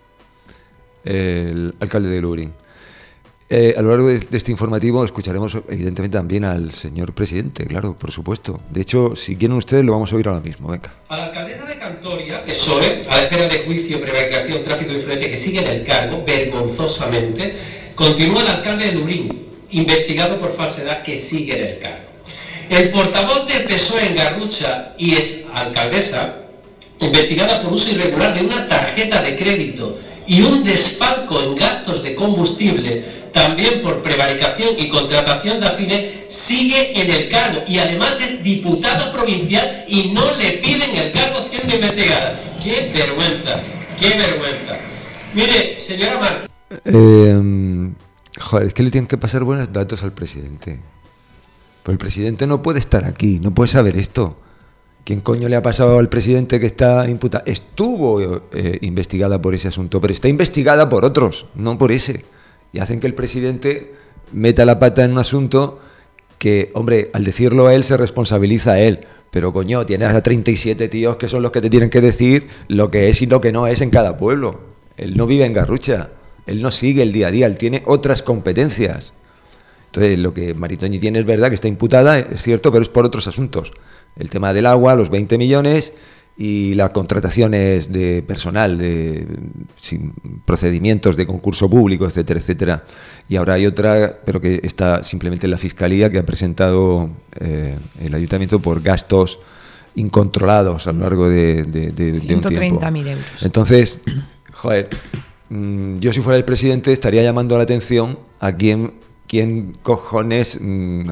Speaker 3: El alcalde de Lubric. Eh, a lo largo de, de este informativo escucharemos evidentemente también al señor presidente, claro, por supuesto. De hecho, si quieren ustedes lo vamos a oír ahora mismo, venga.
Speaker 9: A la alcaldesa de Cantoria, P S O E, a la espera de juicio, prevaricación, tráfico de influencia, que sigue en el cargo, vergonzosamente, continúa el alcalde de Lubric, investigado por falsedad, que sigue en el cargo. El portavoz del P S O E en Garrucha y es alcaldesa, investigada por uso irregular de una tarjeta de crédito y un desfalco en gastos de combustible, también por prevaricación y contratación de afines, sigue en el cargo y además es diputada provincial y no le piden el cargo siendo investigada. ¡Qué vergüenza! ¡Qué vergüenza! Mire, señora Martínez.
Speaker 3: Eh, joder, es que le tienen que pasar buenos datos al presidente. Pues el presidente no puede estar aquí, no puede saber esto. ¿Quién coño le ha pasado al presidente que está imputada? Estuvo eh, investigada por ese asunto, pero está investigada por otros, no por ese. Y hacen que el presidente meta la pata en un asunto que, hombre, al decirlo a él se responsabiliza a él. Pero coño, tienes a treinta y siete tíos que son los que te tienen que decir lo que es y lo que no es en cada pueblo. Él no vive en Garrucha, él no sigue el día a día, él tiene otras competencias. Entonces, lo que Maritoñi tiene es verdad que está imputada, es cierto, pero es por otros asuntos. El tema del agua, los veinte millones y las contrataciones de personal, de sin procedimientos de concurso público, etcétera, etcétera. Y ahora hay otra, pero que está simplemente en la Fiscalía, que ha presentado eh, el Ayuntamiento por gastos incontrolados a lo largo de, de, de, de un tiempo.
Speaker 4: ciento treinta mil euros.
Speaker 3: Entonces, joder, mmm, yo si fuera el presidente estaría llamando la atención a quién, quién cojones mmm,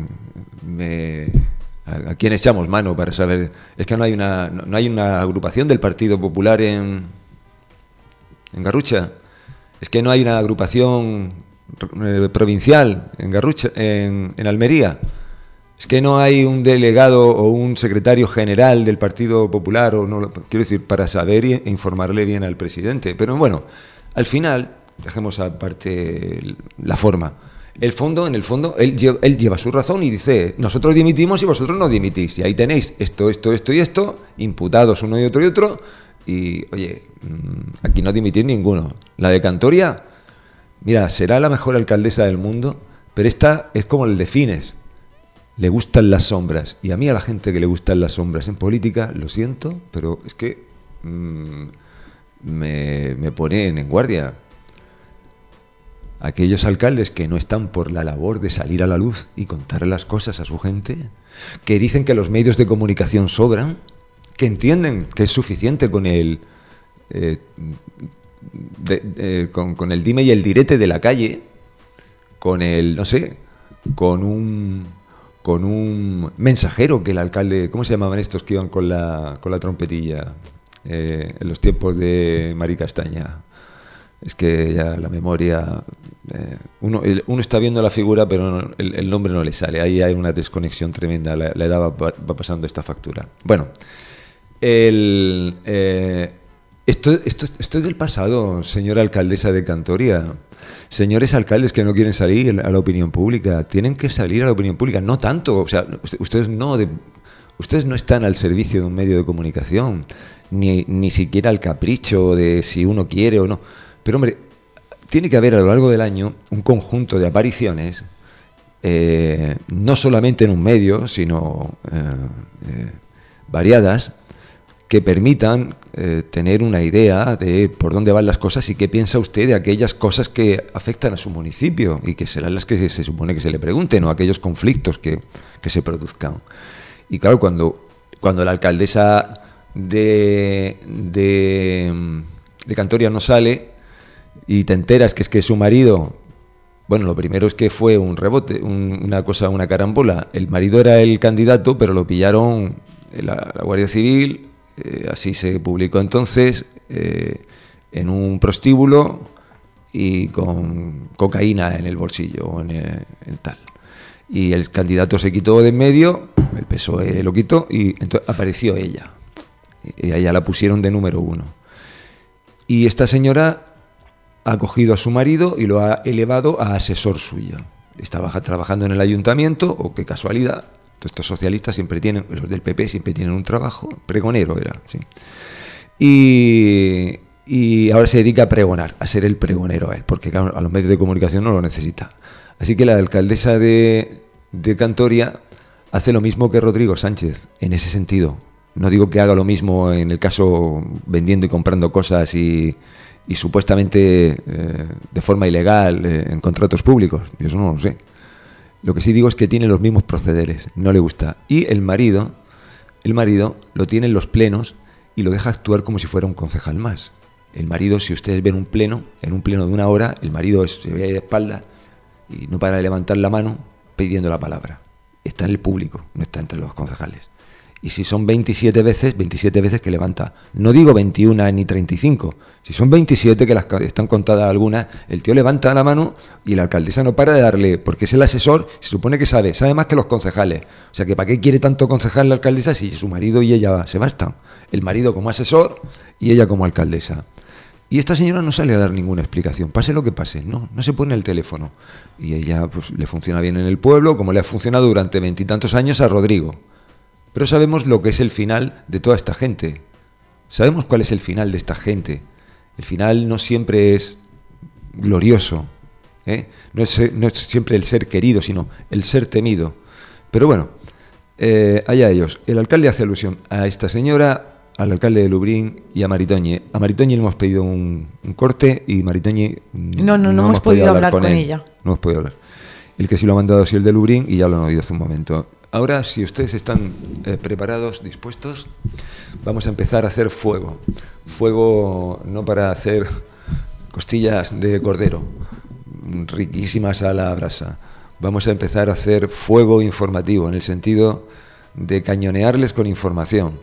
Speaker 3: me... ¿A, a quién echamos mano para saber? Es que no hay una no, no hay una agrupación del Partido Popular en en Garrucha. Es que no hay una agrupación eh, provincial en Garrucha, en, en Almería. Es que no hay un delegado o un secretario general del Partido Popular, o no, quiero decir, para saber e informarle bien al presidente. Pero bueno, al final, dejemos aparte la forma. El fondo, en el fondo, él lleva, él lleva su razón y dice, nosotros dimitimos y vosotros no dimitís. Y ahí tenéis esto, esto, esto y esto, imputados uno y otro y otro. Y, oye, aquí no dimitís ninguno. La de Cantoria, mira, será la mejor alcaldesa del mundo, pero esta es como el de Fines. Le gustan las sombras. Y a mí, a la gente que le gustan las sombras en política, lo siento, pero es que mmm, me, me ponen en guardia. Aquellos alcaldes que no están por la labor de salir a la luz y contar las cosas a su gente, que dicen que los medios de comunicación sobran, que entienden que es suficiente con el eh, de, de, con, con el dime y el direte de la calle, con el, no sé, con un con un mensajero que el alcalde, ¿cómo se llamaban estos que iban con la con la trompetilla eh, en los tiempos de Mari Castaña? Es que ya la memoria... Eh, uno, el, uno está viendo la figura, pero no, el, el nombre no le sale. Ahí hay una desconexión tremenda. La, la edad va, va pasando esta factura. Bueno, el, eh, esto, esto, esto es del pasado, señora alcaldesa de Cantoria. Señores alcaldes que no quieren salir a la opinión pública, tienen que salir a la opinión pública. No tanto, o sea, ustedes no... De, Ustedes no están al servicio de un medio de comunicación, ni, ni siquiera al capricho de si uno quiere o no. Pero, hombre, tiene que haber a lo largo del año un conjunto de apariciones, eh, no solamente en un medio, sino eh, eh, variadas, que permitan eh, tener una idea de por dónde van las cosas y qué piensa usted de aquellas cosas que afectan a su municipio y que serán las que se supone que se le pregunten, o aquellos conflictos que, que se produzcan. Y claro, cuando, cuando la alcaldesa de, de, de Cantoria no sale y te enteras que es que su marido, bueno, lo primero es que fue un rebote, un, una cosa, una carambola. El marido era el candidato, pero lo pillaron la, la Guardia Civil. Eh, así se publicó entonces, eh, en un prostíbulo y con cocaína en el bolsillo o en el, en tal. Y el candidato se quitó de en medio, el P S O E lo quitó y entonces apareció ella. Y a ella la pusieron de número uno. Y esta señora ha cogido a su marido y lo ha elevado a asesor suyo. Estaba trabajando en el ayuntamiento, o qué casualidad. Estos socialistas siempre tienen, los del P P siempre tienen un trabajo, pregonero era, sí. Y, y ahora se dedica a pregonar, a ser el pregonero a él, porque claro, a los medios de comunicación no lo necesita. Así que la alcaldesa de, de Cantoria hace lo mismo que Rodrigo Sánchez, en ese sentido. No digo que haga lo mismo en el caso vendiendo y comprando cosas y, y supuestamente eh, de forma ilegal eh, en contratos públicos, yo eso no lo sé. Lo que sí digo es que tiene los mismos procederes, no le gusta. Y el marido, el marido lo tiene en los plenos y lo deja actuar como si fuera un concejal más. El marido, si ustedes ven un pleno, en un pleno de una hora, el marido es, se ve ahí de espalda y no para de levantar la mano pidiendo la palabra. Está en el público, no está entre los concejales. Y si son veintisiete veces, veintisiete veces que levanta. No digo veintiuna ni treinta y cinco. Si son veintisiete, que las están contadas algunas, el tío levanta la mano y la alcaldesa no para de darle, porque es el asesor, se supone que sabe, sabe más que los concejales. O sea, que ¿para qué quiere tanto concejal la alcaldesa si su marido y ella se bastan? El marido como asesor y ella como alcaldesa. Y esta señora no sale a dar ninguna explicación, pase lo que pase, no, no se pone el teléfono. Y ella pues le funciona bien en el pueblo, como le ha funcionado durante veintitantos años a Rodrigo. Pero sabemos lo que es el final de toda esta gente. Sabemos cuál es el final de esta gente. El final no siempre es glorioso, ¿eh? no, es, no es siempre el ser querido, sino el ser temido. Pero bueno, eh, allá ellos. El alcalde hace alusión a esta señora, al alcalde de Lubriñ y a Maritoñe. A Maritoñe le hemos pedido un, un corte y Maritoñe
Speaker 4: no, no, no, no hemos, hemos podido hablar, hablar con, con ella.
Speaker 3: No hemos podido hablar. El que sí lo ha mandado ha sido el de Lubriñ y ya lo han oído hace un momento. Ahora, si ustedes están eh, preparados, dispuestos, vamos a empezar a hacer fuego. Fuego no para hacer costillas de cordero, riquísimas a la brasa. Vamos a empezar a hacer fuego informativo, en el sentido de cañonearles con información,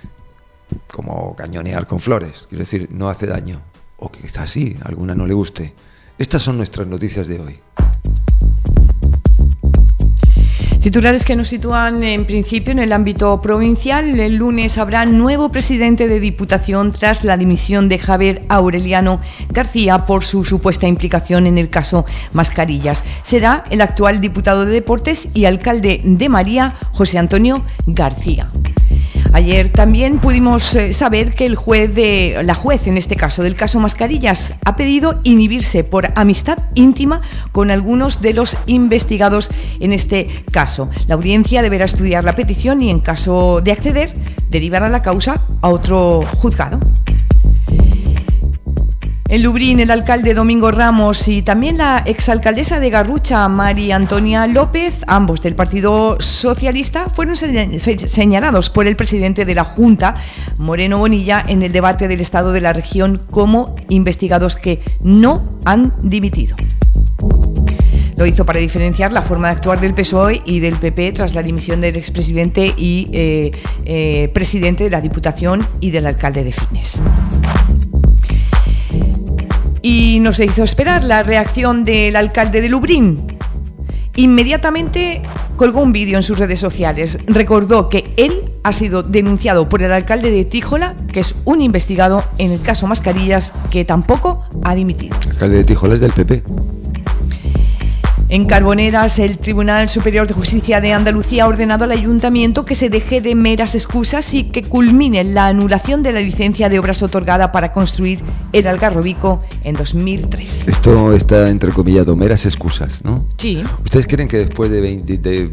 Speaker 3: como cañonear con flores. Quiero decir, no hace daño, o quizás sí, a alguna no le guste. Estas son nuestras noticias de hoy.
Speaker 4: Titulares que nos sitúan en principio en el ámbito provincial. El lunes habrá nuevo presidente de Diputación tras la dimisión de Javier Aureliano García por su supuesta implicación en el caso Mascarillas. Será el actual diputado de Deportes y alcalde de María, José Antonio García. Ayer también pudimos eh, saber que el juez de, la juez en este caso del caso Mascarillas ha pedido inhibirse por amistad íntima con algunos de los investigados en este caso. La audiencia deberá estudiar la petición y en caso de acceder derivará la causa a otro juzgado. En Lubriñ, el alcalde Domingo Ramos y también la exalcaldesa de Garrucha, María Antonia López, ambos del Partido Socialista, fueron señalados por el presidente de la Junta, Moreno Bonilla, en el debate del estado de la región como investigados que no han dimitido. Lo hizo para diferenciar la forma de actuar del P S O E y del P P tras la dimisión del expresidente y eh, eh, presidente de la Diputación y del alcalde de Fines. Y no se hizo esperar la reacción del alcalde de Lubriñ. Inmediatamente colgó un vídeo en sus redes sociales. Recordó que él ha sido denunciado por el alcalde de Tíjola, que es un investigado en el caso Mascarillas, que tampoco ha dimitido.
Speaker 3: El alcalde de Tíjola es del P P.
Speaker 4: En Carboneras, el Tribunal Superior de Justicia de Andalucía ha ordenado al Ayuntamiento que se deje de meras excusas y que culmine la anulación de la licencia de obras otorgada para construir el Algarrobico en dos mil tres.
Speaker 3: Esto está entrecomillado, meras excusas, ¿no?
Speaker 4: Sí.
Speaker 3: ¿Ustedes creen que después de veinte... De,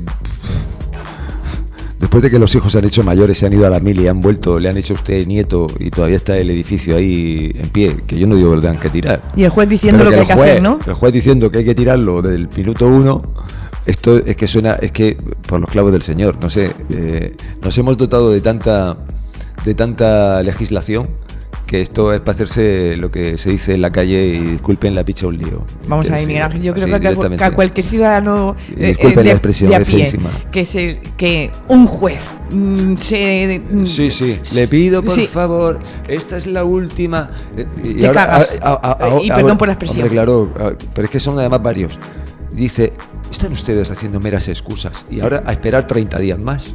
Speaker 3: después de que los hijos se han hecho mayores, se han ido a la mil y han vuelto, le han hecho a usted nieto y todavía está el edificio ahí en pie, que yo no digo que lo tengan que tirar?
Speaker 4: Y el juez diciendo
Speaker 3: Pero
Speaker 4: lo que,
Speaker 3: que
Speaker 4: hay
Speaker 3: juez,
Speaker 4: que hacer, ¿no?
Speaker 3: El juez diciendo que hay que tirarlo del minuto uno. Esto es que suena, es que por los clavos del Señor, no sé, eh, nos hemos dotado de tanta, de tanta legislación que esto es para hacerse lo que se dice en la calle y disculpen la picha un lío.
Speaker 4: Vamos a ver, Miguel Ángel, yo creo que, a, que a cualquier ciudadano
Speaker 3: eh, disculpen
Speaker 4: de,
Speaker 3: la expresión,
Speaker 4: de a pie, que, se, que un juez mm, se... Mm,
Speaker 3: sí, sí, le pido por
Speaker 4: sí.
Speaker 3: favor, esta es la última...
Speaker 4: Y Te ahora, cagas, a, a, a, a, y perdón ahora, por la expresión.
Speaker 3: Hombre, claro, pero es que son además varios. Dice, están ustedes haciendo meras excusas y ahora a esperar treinta días más.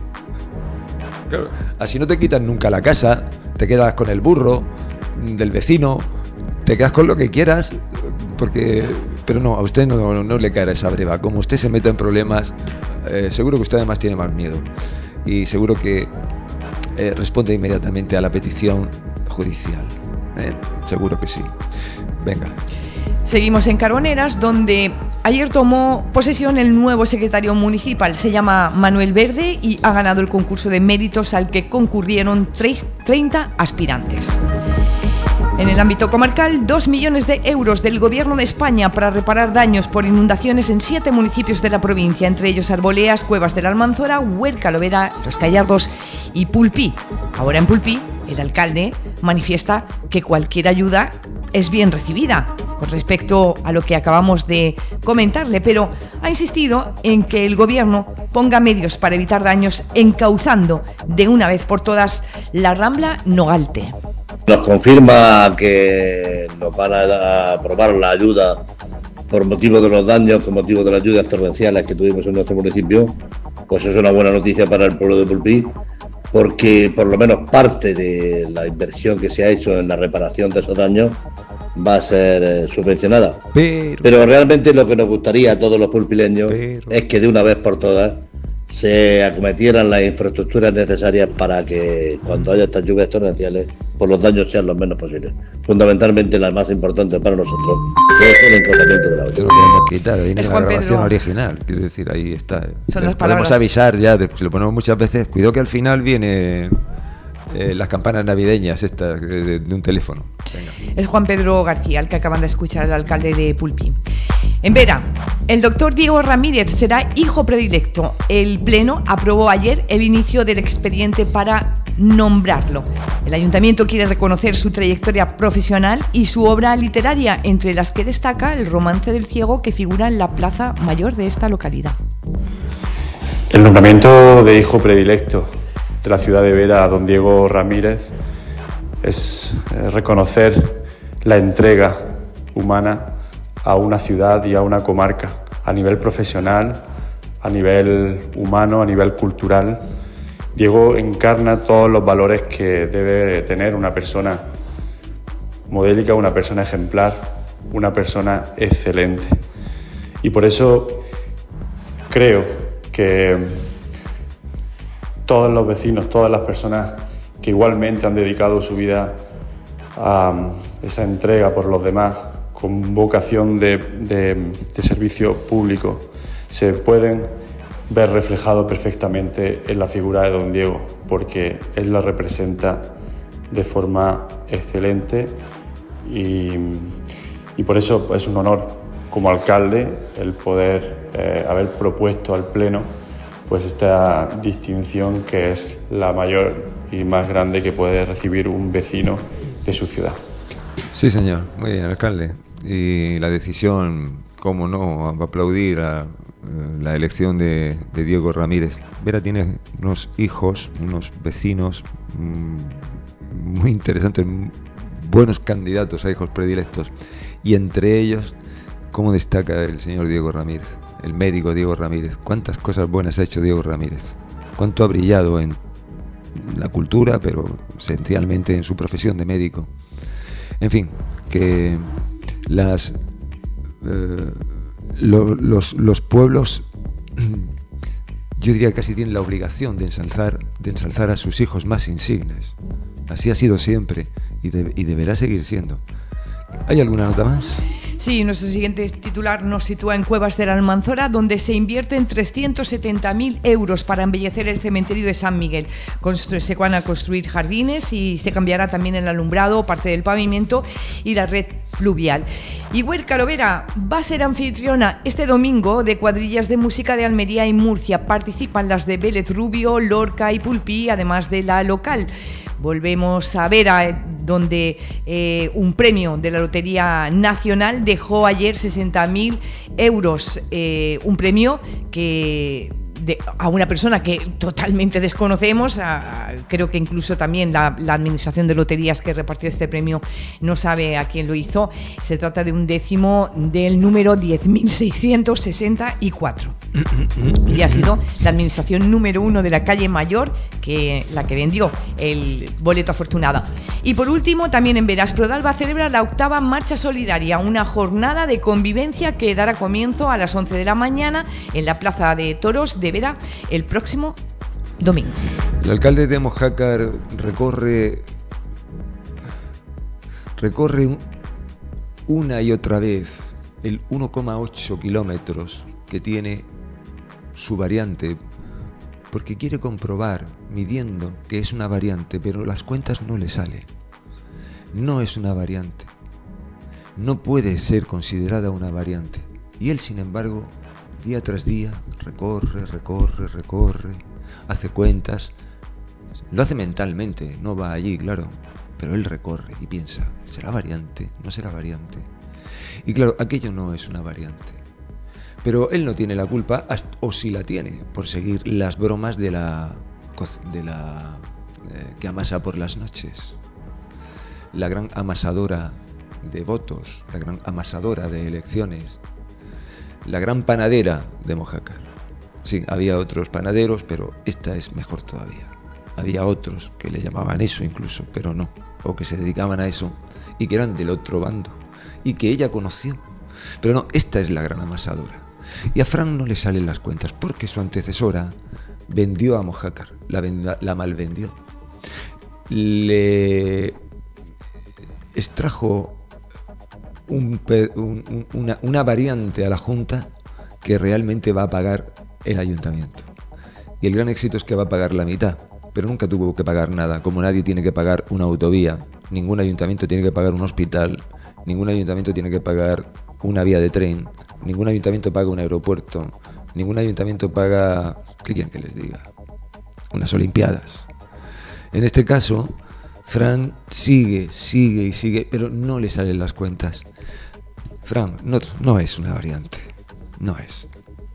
Speaker 3: Claro, así no te quitan nunca la casa, te quedas con el burro del vecino, te quedas con lo que quieras, porque pero no, a usted no, no, no le caerá esa breva. Como usted se meta en problemas, eh, seguro que usted además tiene más miedo y seguro que eh, responde inmediatamente a la petición judicial. ¿eh? Seguro que sí. Venga.
Speaker 4: Seguimos en Carboneras, donde ayer tomó posesión el nuevo secretario municipal. Se llama Manuel Verde y ha ganado el concurso de méritos al que concurrieron treinta aspirantes. En el ámbito comarcal, dos millones de euros del Gobierno de España para reparar daños por inundaciones en siete municipios de la provincia, entre ellos Arboleas, Cuevas de la Almanzora, Huerca, Lovera, Los Gallardos y Pulpí. Ahora en Pulpí, el alcalde manifiesta que cualquier ayuda es bien recibida, con respecto a lo que acabamos de comentarle, pero ha insistido en que el Gobierno ponga medios para evitar daños, encauzando de una vez por todas la Rambla Nogalte.
Speaker 6: Nos confirma que nos van a aprobar la ayuda por motivo de los daños, con motivo de las lluvias torrenciales que tuvimos en nuestro municipio. Pues es una buena noticia para el pueblo de Pulpí, porque por lo menos parte de la inversión que se ha hecho en la reparación de esos daños va a ser eh, subvencionada. Pero... Pero realmente lo que nos gustaría a todos los pulpileños Pero... es que de una vez por todas se acometieran las infraestructuras necesarias para que cuando haya estas lluvias torrenciales, pues los daños sean los menos posibles. Fundamentalmente la más importante para nosotros, que es el encauzamiento de la
Speaker 3: autovía. Lo podemos quitar, ahí en la grabación original, quiero decir, ahí está.
Speaker 4: Son las
Speaker 3: podemos
Speaker 4: palabras.
Speaker 3: avisar ya, si lo ponemos muchas veces, cuidado que al final viene eh, las campanas navideñas estas de, de un teléfono. Venga.
Speaker 4: Es Juan Pedro García, el que acaban de escuchar, el alcalde de Pulpí. En Vera, el doctor Diego Ramírez será hijo predilecto. El Pleno aprobó ayer el inicio del expediente para nombrarlo. El Ayuntamiento quiere reconocer su trayectoria profesional y su obra literaria, entre las que destaca el Romance del Ciego, que figura en la plaza mayor de esta localidad.
Speaker 10: El nombramiento de hijo predilecto de la ciudad de Vera a don Diego Ramírez es reconocer la entrega humana a una ciudad y a una comarca, a nivel profesional, a nivel humano, a nivel cultural. Diego encarna todos los valores que debe tener una persona modélica, una persona ejemplar, una persona excelente. Y por eso creo que todos los vecinos, todas las personas que igualmente han dedicado su vida a esa entrega por los demás, con vocación de, de, de servicio público, se pueden ver reflejados perfectamente en la figura de don Diego, porque él la representa de forma excelente y, y por eso es un honor como alcalde el poder eh, haber propuesto al Pleno pues esta distinción, que es la mayor y más grande que puede recibir un vecino de su ciudad.
Speaker 3: Sí, señor. Muy bien, alcalde. Y la decisión, cómo no, va a aplaudir a la elección de, de Diego Ramírez. Vera tiene unos hijos, unos vecinos mmm, muy interesantes, buenos candidatos a hijos predilectos. Y entre ellos, cómo destaca el señor Diego Ramírez, el médico Diego Ramírez. Cuántas cosas buenas ha hecho Diego Ramírez. Cuánto ha brillado en la cultura, pero esencialmente en su profesión de médico. En fin, que las eh, lo, los, los pueblos, yo diría que casi tienen la obligación de ensalzar, de ensalzar a sus hijos más insignes. Así ha sido siempre y, de, y deberá seguir siendo. ¿Hay alguna nota más?
Speaker 4: Sí, nuestro siguiente titular nos sitúa en Cuevas de la Almanzora, donde se invierten trescientos setenta mil euros para embellecer el cementerio de San Miguel. Constru- se van a construir jardines y se cambiará también el alumbrado, parte del pavimento y la red fluvial. Y Huerca Lovera va a ser anfitriona este domingo de cuadrillas de música de Almería y Murcia. Participan las de Vélez Rubio, Lorca y Pulpí, además de la local. Volvemos a Vera, donde eh, un premio de la Lotería Nacional dejó ayer sesenta mil euros. Eh, un premio que... De, a una persona que totalmente desconocemos, a, a, creo que incluso también la, la administración de loterías que repartió este premio no sabe a quién lo hizo. Se trata de un décimo del número diez mil seiscientos sesenta y cuatro y ha sido la administración número uno de la calle Mayor que la que vendió el boleto afortunado. Y por último, también en Veras, Prodalba celebra la octava Marcha Solidaria, una jornada de convivencia que dará comienzo a las once de la mañana en la Plaza de Toros de Vera el próximo domingo.
Speaker 3: El alcalde de Mojácar recorre recorre un, una y otra vez el uno coma ocho kilómetros que tiene su variante, porque quiere comprobar, midiendo, que es una variante, pero las cuentas no le salen. No es una variante. No puede ser considerada una variante. Y él, sin embargo, día tras día, recorre, recorre, recorre, hace cuentas. Lo hace mentalmente, no va allí, claro. Pero él recorre y piensa, ¿será variante? ¿No será variante? Y claro, aquello no es una variante. Pero él no tiene la culpa, o sí la tiene, por seguir las bromas de la, de la eh, que amasa por las noches. La gran amasadora de votos, la gran amasadora de elecciones, la gran panadera de Mojácar. Sí, había otros panaderos, pero esta es mejor todavía. Había otros que le llamaban eso incluso, pero no, o que se dedicaban a eso y que eran del otro bando y que ella conoció. Pero no, esta es la gran amasadora. Y a Fran no le salen las cuentas porque su antecesora vendió a Mojácar, la, venda, la malvendió. Le extrajo un, un, una, una variante a la Junta que realmente va a pagar el ayuntamiento. Y el gran éxito es que va a pagar la mitad, pero nunca tuvo que pagar nada, como nadie tiene que pagar una autovía, ningún ayuntamiento tiene que pagar un hospital, ningún ayuntamiento tiene que pagar una vía de tren, ningún ayuntamiento paga un aeropuerto, ningún ayuntamiento paga, ¿qué quieren que les diga? Unas olimpiadas. En este caso, Fran sigue, sigue y sigue, pero no le salen las cuentas. Fran, no, no es una variante, no es.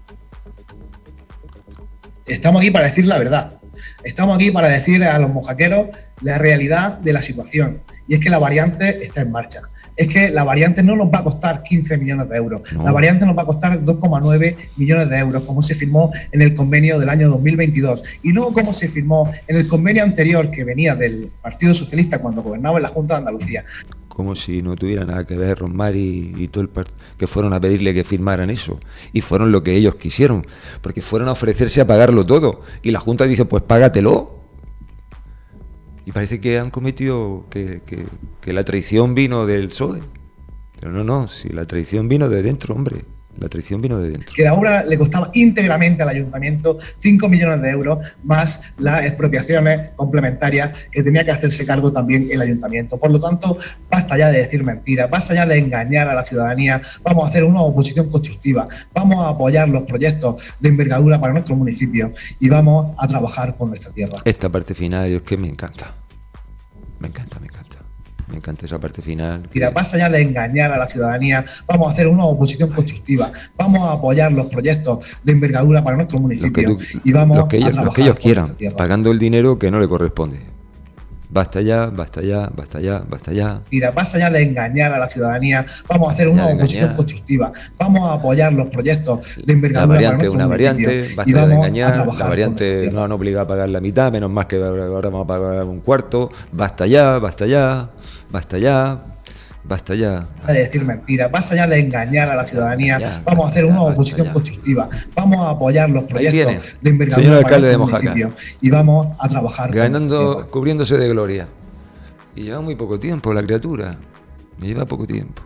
Speaker 11: Estamos aquí para decir la verdad. Estamos aquí para decir a los mojaqueros la realidad de la situación. Y es que la variante está en marcha. Es que la variante no nos va a costar quince millones de euros. No. La variante nos va a costar dos coma nueve millones de euros, como se firmó en el convenio del año dos mil veintidós. Y no como se firmó en el convenio anterior que venía del Partido Socialista cuando gobernaba en la Junta de Andalucía.
Speaker 3: Como si no tuviera nada que ver Rosmar y, y todo el partido, que fueron a pedirle que firmaran eso. Y fueron lo que ellos quisieron, porque fueron a ofrecerse a pagarlo todo. Y la Junta dice, pues págatelo. Y parece que han cometido, que, que, que la traición vino del P S O E. Pero no, no, si la traición vino de dentro, hombre. La traición vino de dentro.
Speaker 11: Que la obra le costaba íntegramente al ayuntamiento cinco millones de euros, más las expropiaciones complementarias que tenía que hacerse cargo también el ayuntamiento. Por lo tanto, basta ya de decir mentiras, basta ya de engañar a la ciudadanía. Vamos a hacer una oposición constructiva, vamos a apoyar los proyectos de envergadura para nuestro municipio y vamos a trabajar con nuestra tierra.
Speaker 3: Esta parte final es que me encanta. Me encanta, me encanta. Me encanta esa parte final.
Speaker 11: Mira, basta ya de engañar a la ciudadanía. Vamos a hacer una oposición constructiva. Vamos a apoyar los proyectos de envergadura para nuestro municipio.
Speaker 3: Tú,
Speaker 11: y vamos
Speaker 3: los que ellos,
Speaker 11: a trabajar
Speaker 3: los que ellos quieran, pagando el dinero que no le corresponde. Basta ya, basta ya, basta ya, basta ya.
Speaker 11: Mira, basta ya de engañar a la ciudadanía. Vamos a hacer una oposición constructiva. Vamos a apoyar los proyectos de envergadura.
Speaker 3: La variante
Speaker 11: para
Speaker 3: una variante,
Speaker 11: y
Speaker 3: basta de engañar. La variante
Speaker 11: no
Speaker 3: han obligado a pagar la mitad, menos más que ahora vamos a pagar un cuarto. Basta ya, basta ya, basta ya. Basta ya.
Speaker 11: De decir mentiras, basta ya de engañar a la ciudadanía.
Speaker 3: Ya,
Speaker 11: vamos a hacer
Speaker 3: ya,
Speaker 11: una
Speaker 3: basta
Speaker 11: oposición
Speaker 3: ya.
Speaker 11: constructiva. Vamos a apoyar los proyectos
Speaker 3: tiene,
Speaker 11: de envergadura
Speaker 3: señor
Speaker 11: para
Speaker 3: alcalde de
Speaker 11: nuestro
Speaker 3: Mojácar.
Speaker 11: municipio y vamos a trabajar. con
Speaker 3: Ganando,
Speaker 11: nuestra tierra.
Speaker 3: cubriéndose de gloria. Y lleva muy poco tiempo la criatura. Me lleva poco tiempo.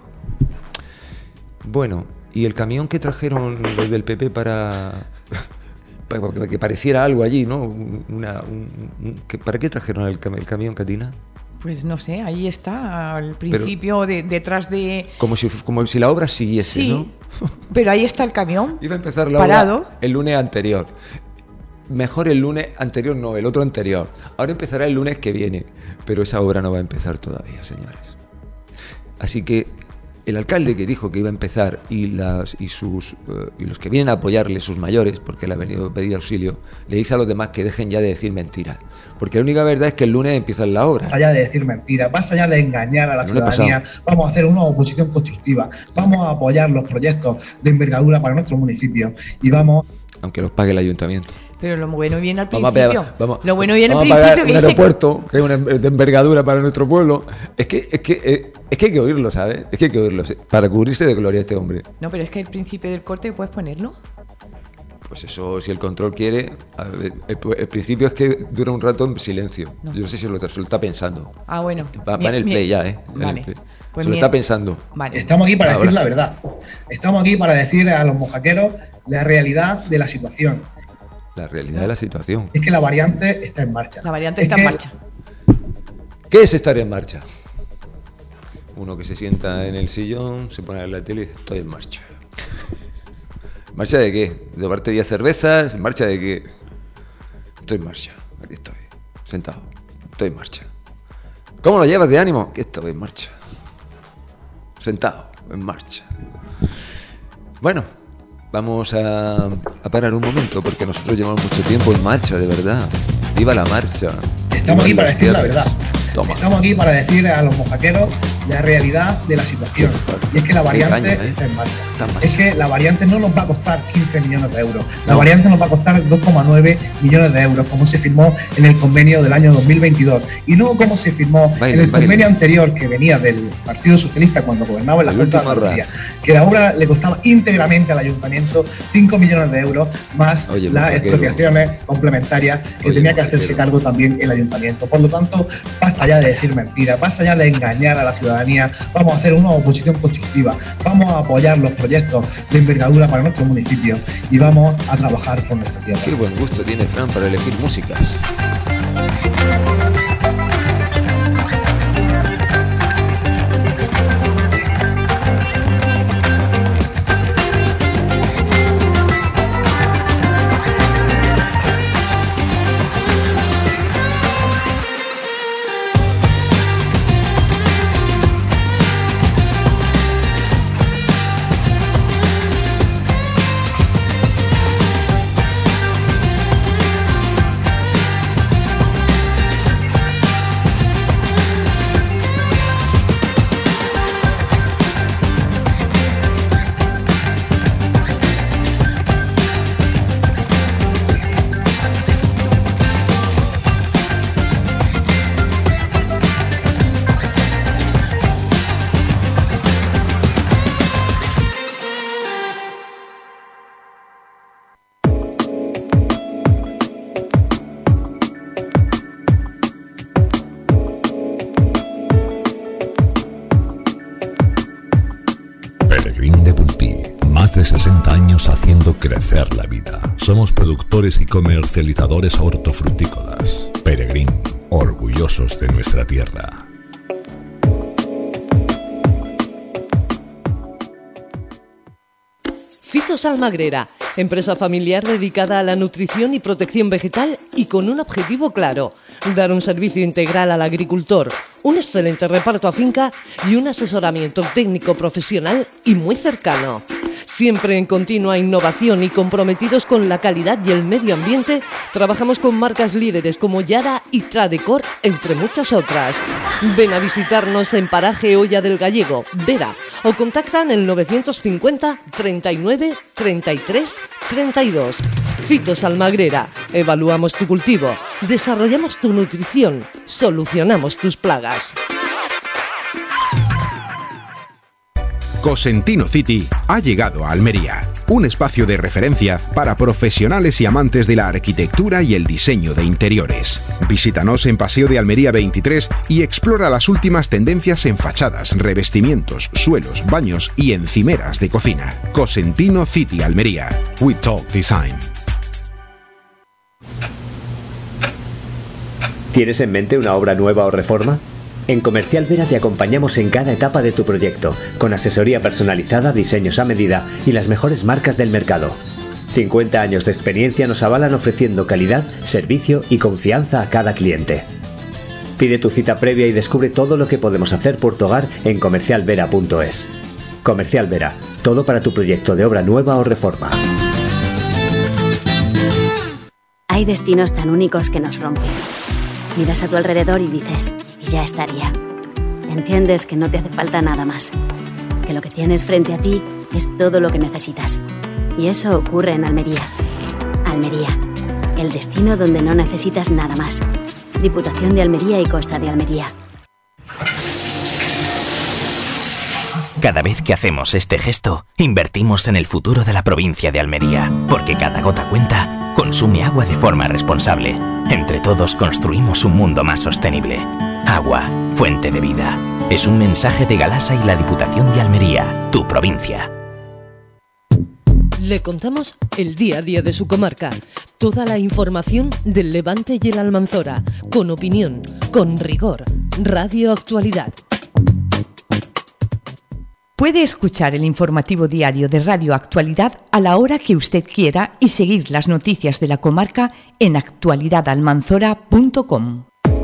Speaker 3: Bueno, y el camión que trajeron los del P P para, para que pareciera algo allí, ¿no? Una, un, un, que, ¿Para qué trajeron el, cam- el camión, Catina?
Speaker 4: Pues no sé, ahí está, al principio, pero, de, detrás de...
Speaker 3: Como si, como si la obra siguiese,
Speaker 4: sí,
Speaker 3: ¿no?
Speaker 4: Pero ahí está el camión.
Speaker 3: Iba a empezar la
Speaker 4: parado.
Speaker 3: obra el lunes anterior. Mejor el lunes anterior, no, el otro anterior. Ahora empezará el lunes que viene. Pero esa obra no va a empezar todavía, señores. Así que el alcalde que dijo que iba a empezar y, las, y, sus, uh, y los que vienen a apoyarle, sus mayores, porque le ha venido a pedir auxilio, le dice a los demás que dejen ya de decir mentiras. Porque la única verdad es que el lunes empieza la obra.
Speaker 11: Basta ya de decir mentiras, basta ya de engañar a la
Speaker 3: No
Speaker 11: ciudadanía. Vamos a hacer una oposición constructiva. Vamos a apoyar los proyectos de envergadura para nuestro municipio y vamos...
Speaker 3: Aunque los pague el ayuntamiento.
Speaker 4: Pero lo bueno viene al
Speaker 3: Vamos
Speaker 4: principio.
Speaker 3: a pagar, vamos,
Speaker 4: lo bueno viene al
Speaker 3: vamos a
Speaker 4: principio
Speaker 3: pagar
Speaker 4: que
Speaker 3: un
Speaker 4: dice
Speaker 3: aeropuerto que es una de envergadura para nuestro pueblo. Es que, es que, eh, es que hay que oírlo, ¿sabes? Es que hay que oírlo. Para cubrirse de gloria este hombre.
Speaker 4: No, pero es que el principio del corte puedes ponerlo.
Speaker 3: Pues eso, si el control quiere. A ver, el, el principio es que dura un rato en silencio. No. Yo no sé si lo, se lo está pensando.
Speaker 4: Ah, bueno.
Speaker 3: Va, va en el play ya, ¿eh?
Speaker 4: Vale.
Speaker 3: Play.
Speaker 4: Pues
Speaker 3: se lo está pensando.
Speaker 4: Vale.
Speaker 11: Estamos aquí para
Speaker 3: Ahora.
Speaker 11: decir la verdad. Estamos aquí para decir a los mojaqueros la realidad de la situación.
Speaker 3: La realidad de la situación.
Speaker 11: Es que la variante está en marcha.
Speaker 4: La variante
Speaker 11: es
Speaker 4: está
Speaker 11: que...
Speaker 4: en marcha.
Speaker 3: ¿Qué es estar en marcha? Uno que se sienta en el sillón, se pone a ver la tele y dice, estoy en marcha. ¿En marcha de qué? ¿De tomarte diez cervezas? ¿En marcha de qué? Estoy en marcha. Aquí estoy. Sentado. Estoy en marcha. ¿Cómo lo llevas de ánimo? Aquí estoy en marcha. Sentado. En marcha. Bueno. Vamos a, a parar un momento porque nosotros llevamos mucho tiempo en marcha, de verdad. ¡Viva la marcha!
Speaker 11: Estamos aquí para decir la
Speaker 3: tierras.
Speaker 11: verdad.
Speaker 3: Toma.
Speaker 11: Estamos aquí para decir a los mojaqueros la realidad de la situación. Y es que la variante
Speaker 3: caña, ¿eh?
Speaker 11: está en marcha.
Speaker 3: Está en marcha.
Speaker 11: Es que la variante no nos va a costar quince millones de euros. La no. variante nos va a costar dos coma nueve millones de euros, como se firmó en el convenio del año dos mil veintidós. Y no como se firmó baile, en el baile. convenio anterior que venía del Partido Socialista cuando gobernaba en la Junta de Andalucía, que la obra le costaba íntegramente al ayuntamiento cinco millones de euros más Oye, las expropiaciones complementarias que Oye, tenía que hacerse cargo también el ayuntamiento. Por lo tanto, basta ya de decir mentiras, basta ya de engañar a la ciudadanía. Vamos a hacer una oposición constructiva, vamos a apoyar los proyectos de envergadura para nuestro municipio y vamos a trabajar con nuestra tierra.
Speaker 3: Qué buen gusto tiene Fran para elegir músicas.
Speaker 2: sesenta años haciendo crecer la vida. Somos productores y comercializadores hortofrutícolas. Peregrín, orgullosos de nuestra tierra.
Speaker 1: Fitos Almagrera, empresa familiar dedicada a la nutrición y protección vegetal y con un objetivo claro: dar un servicio integral al agricultor, un excelente reparto a finca y un asesoramiento técnico profesional y muy cercano. Siempre en continua innovación y comprometidos con la calidad y el medio ambiente, trabajamos con marcas líderes como Yara y Tradecor, entre muchas otras. Ven a visitarnos en Paraje Olla del Gallego, Vera, o contactan el novecientos cincuenta, treinta y nueve, treinta y tres, treinta y dos. Fitos Almagrera, evaluamos tu cultivo, desarrollamos tu nutrición, solucionamos tus plagas.
Speaker 12: Cosentino City ha llegado a Almería, un espacio de referencia para profesionales y amantes de la arquitectura y el diseño de interiores. Visítanos en Paseo de Almería veintitrés y explora las últimas tendencias en fachadas, revestimientos, suelos, baños y encimeras de cocina. Cosentino City Almería. We Talk Design.
Speaker 13: ¿Tienes en mente una obra nueva o reforma? En Comercial Vera te acompañamos en cada etapa de tu proyecto, con asesoría personalizada, diseños a medida y las mejores marcas del mercado. cincuenta años de experiencia nos avalan ofreciendo calidad, servicio y confianza a cada cliente. Pide tu cita previa y descubre todo lo que podemos hacer por tu hogar en comercial vera punto es. Comercial Vera, todo para tu proyecto de obra nueva o reforma.
Speaker 14: Hay destinos tan únicos que nos rompen. Miras a tu alrededor y dices, ya estaría. Entiendes que no te hace falta nada más, que lo que tienes frente a ti es todo lo que necesitas. Y eso ocurre en Almería. Almería, el destino donde no necesitas nada más. Diputación de Almería y Costa de Almería.
Speaker 15: Cada vez que hacemos este gesto, invertimos en el futuro de la provincia de Almería, porque cada gota cuenta, consume agua de forma responsable. Entre todos construimos un mundo más sostenible. Agua, fuente de vida. Es un mensaje de Galasa y la Diputación de Almería, tu provincia.
Speaker 1: Le contamos el día a día de su comarca. Toda la información del Levante y el Almanzora, con opinión, con rigor. Radio Actualidad.
Speaker 4: Puede escuchar el informativo diario de Radio Actualidad a la hora que usted quiera y seguir las noticias de la comarca en actualidad almanzora punto com.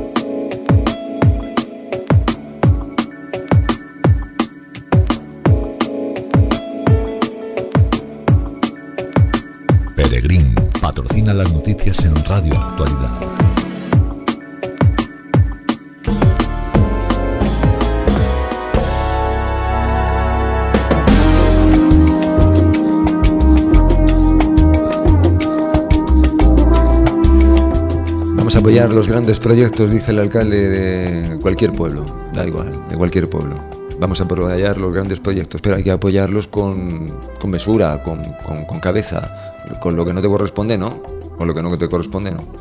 Speaker 2: Peregrín patrocina las noticias en Radio Actualidad.
Speaker 3: Vamos a apoyar los grandes proyectos, dice el alcalde, de cualquier pueblo, da igual, de cualquier pueblo. Vamos a apoyar los grandes proyectos, pero hay que apoyarlos con, con mesura, con, con, con cabeza, con lo que no te corresponde, ¿no? Con lo que no te corresponde, ¿no?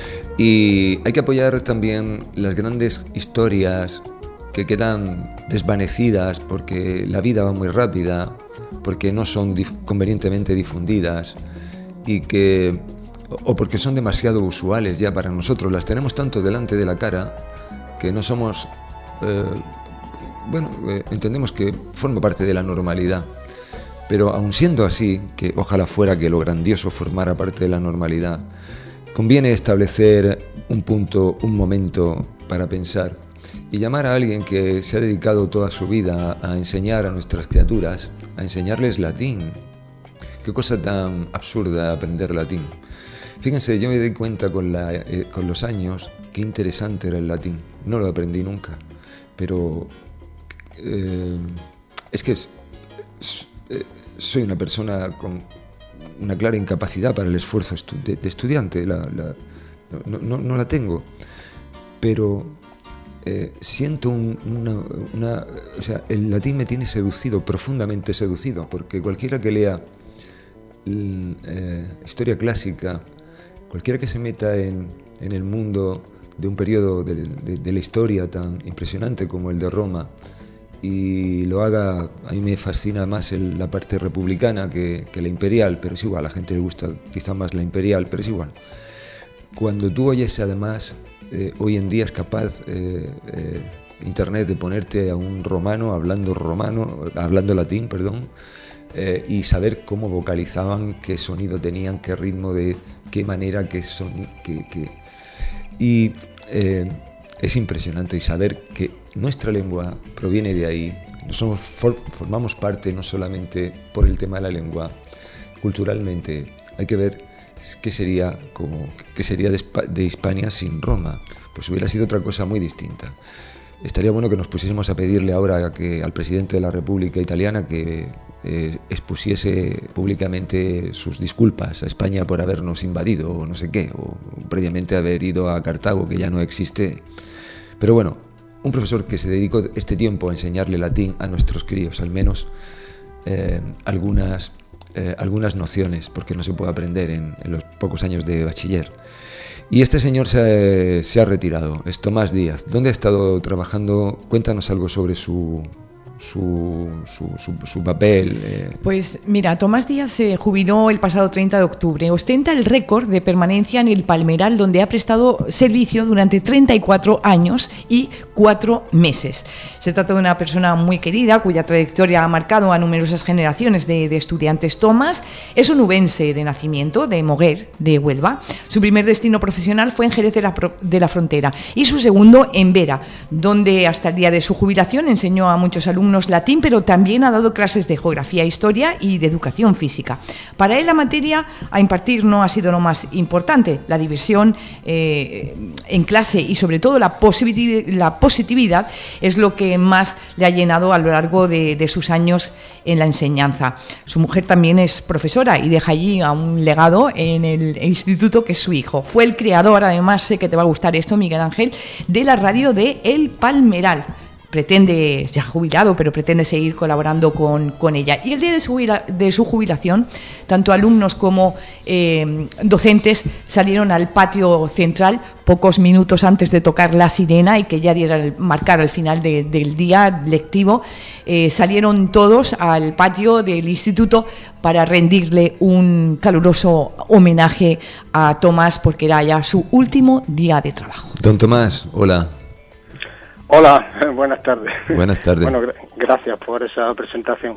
Speaker 3: Y hay que apoyar también las grandes historias que quedan desvanecidas porque la vida va muy rápida, porque no son dif- convenientemente difundidas y que... o porque son demasiado usuales ya para nosotros, las tenemos tanto delante de la cara que no somos, eh, bueno, eh, entendemos que forma parte de la normalidad, pero aun siendo así, que ojalá fuera que lo grandioso formara parte de la normalidad, conviene establecer un punto, un momento para pensar y llamar a alguien que se ha dedicado toda su vida a enseñar a nuestras criaturas, a enseñarles latín. Qué cosa tan absurda aprender latín. Fíjense, yo me di cuenta con, la, eh, con los años qué interesante era el latín. No lo aprendí nunca, pero eh, es que es, es, eh, soy una persona con una clara incapacidad para el esfuerzo estu- de, de estudiante. La, la, no, no, no la tengo, pero eh, siento un, una, una... O sea, el latín me tiene seducido, profundamente seducido, porque cualquiera que lea eh, historia clásica, cualquiera que se meta en, en el mundo de un periodo de, de, de la historia tan impresionante como el de Roma y lo haga, a mí me fascina más el, la parte republicana que, que la imperial, pero es igual, a la gente le gusta quizá más la imperial, pero es igual. Cuando tú oyes además, eh, hoy en día es capaz eh, eh, Internet de ponerte a un romano hablando romano, hablando latín, perdón, Eh, y saber cómo vocalizaban, qué sonido tenían, qué ritmo, de qué manera, qué sonido, qué, qué. Y eh, es impresionante y saber que nuestra lengua proviene de ahí. Somos, for, formamos parte no solamente por el tema de la lengua, culturalmente hay que ver qué sería, como, qué sería de, de Hispania sin Roma. Pues hubiera sido otra cosa muy distinta. Estaría bueno que nos pusiésemos a pedirle ahora que, al presidente de la República Italiana que eh, expusiese públicamente sus disculpas a España por habernos invadido o no sé qué, o previamente haber ido a Cartago, que ya no existe. Pero bueno, un profesor que se dedicó este tiempo a enseñarle latín a nuestros críos, al menos eh, algunas, eh, algunas nociones, porque no se puede aprender en, en los pocos años de bachiller. Y este señor se ha, se ha retirado, es Tomás Díaz. ¿Dónde ha estado trabajando? Cuéntanos algo sobre su... Su, su, su, su papel. Eh.
Speaker 4: Pues mira, Tomás Díaz se jubiló el pasado treinta de octubre. Ostenta el récord de permanencia en el Palmeral, donde ha prestado servicio durante treinta y cuatro años y cuatro meses. Se trata de una persona muy querida, cuya trayectoria ha marcado a numerosas generaciones de, de estudiantes. Tomás es onubense de nacimiento, de Moguer, de Huelva. Su primer destino profesional fue en Jerez de la, de la Frontera y su segundo en Vera, donde hasta el día de su jubilación enseñó a muchos alumnos latín, pero también ha dado clases de geografía, historia y de educación física. Para él la materia a impartir no ha sido lo más importante. La diversión eh, en clase y sobre todo la, positividad, la positividad es lo que más le ha llenado a lo largo de, de sus años en la enseñanza. Su mujer también es profesora y deja allí a un legado en el instituto que es su hijo. Fue el creador, además sé que te va a gustar esto, Miguel Ángel, de la radio de El Palmeral. Pretende, ya jubilado, pero pretende seguir colaborando con, con ella. Y el día de su, de su jubilación, tanto alumnos como eh, docentes salieron al patio central pocos minutos antes de tocar la sirena y que ya diera el marcar al final de, del día lectivo. Eh, salieron todos al patio del instituto para rendirle un caluroso homenaje a Tomás, porque era ya su último día de trabajo.
Speaker 3: Don Tomás, hola.
Speaker 16: Hola, buenas tardes.
Speaker 3: Buenas tardes.
Speaker 16: Bueno, gra- gracias por esa presentación.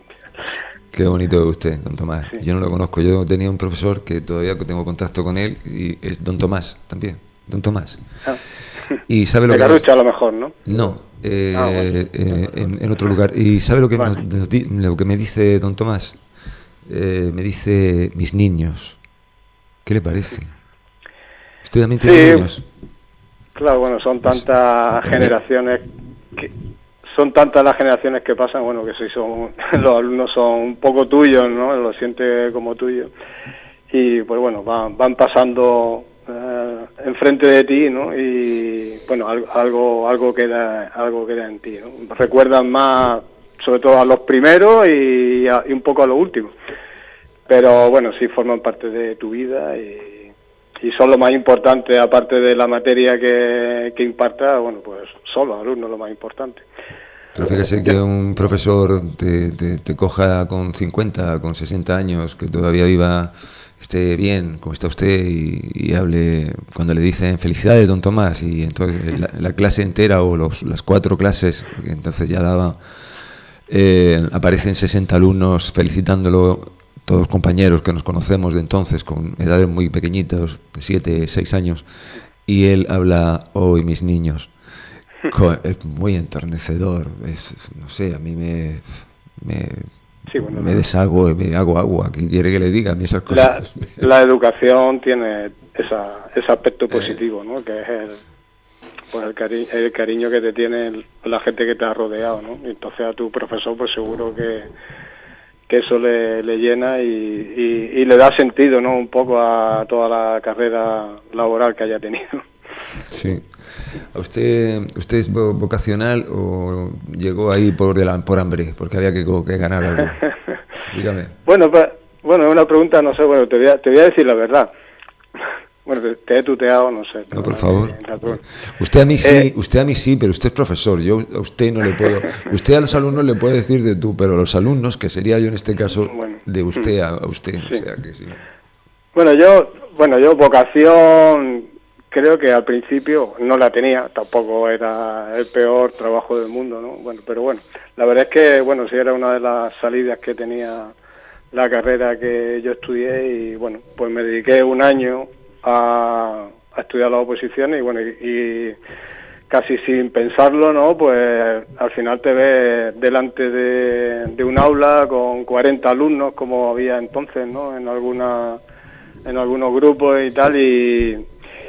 Speaker 3: Qué bonito de usted, don Tomás.
Speaker 16: Sí.
Speaker 3: Yo no lo conozco. Yo tenía un profesor que todavía tengo contacto con él y es don Tomás también. Don Tomás.
Speaker 16: Ah.
Speaker 3: Y sabe lo
Speaker 16: de
Speaker 3: que
Speaker 16: Carucha,
Speaker 3: nos...
Speaker 16: a lo mejor, ¿no?
Speaker 3: No, eh,
Speaker 16: Ah, bueno.
Speaker 3: eh, en, en otro lugar. Y sabe lo que,
Speaker 16: Vale.
Speaker 3: nos, nos di- lo que me dice don Tomás. Eh, me dice mis niños. ¿Qué le parece? ¿Usted también tiene
Speaker 16: Sí.
Speaker 3: niños?
Speaker 16: Claro, bueno, son tantas generaciones que son tantas las generaciones que pasan, bueno, que si son los alumnos son un poco tuyos, ¿no? Lo siente como tuyo y pues bueno, van, van pasando eh, enfrente de ti, ¿no? Y bueno, algo algo algo queda algo queda en ti, ¿no? Recuerdan más, sobre todo a los primeros y, a, y un poco a los últimos, pero bueno, sí forman parte de tu vida y Y son lo más importante, aparte de la materia que, que imparta, bueno, pues son los alumnos lo más importante.
Speaker 3: Pero fíjese que un profesor te, te, te coja con cincuenta, con sesenta años, que todavía viva, esté bien, como está usted, y, y hable, cuando le dicen felicidades, don Tomás, y entonces la, la clase entera o los, las cuatro clases, que entonces ya daba, eh, aparecen sesenta alumnos felicitándolo, todos compañeros que nos conocemos de entonces, con edades muy pequeñitas, de siete, seis años, y él habla, hoy mis niños. Es muy enternecedor, es, no sé, a mí me, me,
Speaker 16: sí, bueno,
Speaker 3: me deshago, me hago agua, ¿qué quiere que le diga a mí esas cosas?
Speaker 16: La, la educación tiene esa, ese aspecto positivo, ¿no? Que es el, pues el, cari el cariño que te tiene el, la gente que te ha rodeado, ¿no? Y entonces a tu profesor, pues seguro que que eso le, le llena y, y, y le da sentido, ¿no? Un poco a toda la carrera laboral que haya tenido.
Speaker 3: Sí. ¿A usted, usted es vocacional o llegó ahí por, de la, por hambre, porque había que, que ganar algo? Dígame.
Speaker 16: Bueno, pues, bueno, es una pregunta, no sé, bueno, te voy a, te voy a decir la verdad. Bueno, te, te he tuteado, no sé.
Speaker 3: No, por favor. Usted a mí sí, eh, usted a mí sí, pero usted es profesor. Yo a usted no le puedo. Usted a los alumnos le puede decir de tú, pero a los alumnos, que sería yo en este caso, bueno, de usted a, a usted. Sí. O sea que sí.
Speaker 16: Bueno, yo, bueno, yo vocación creo que al principio no la tenía. Tampoco era el peor trabajo del mundo, ¿no? Bueno, pero bueno, la verdad es que bueno, sí era una de las salidas que tenía la carrera que yo estudié y bueno, pues me dediqué un año A, a estudiar las oposiciones y bueno, y, y casi sin pensarlo, ¿no? Pues al final te ves delante de, de un aula con cuarenta alumnos como había entonces, ¿no? En alguna, en algunos grupos y tal y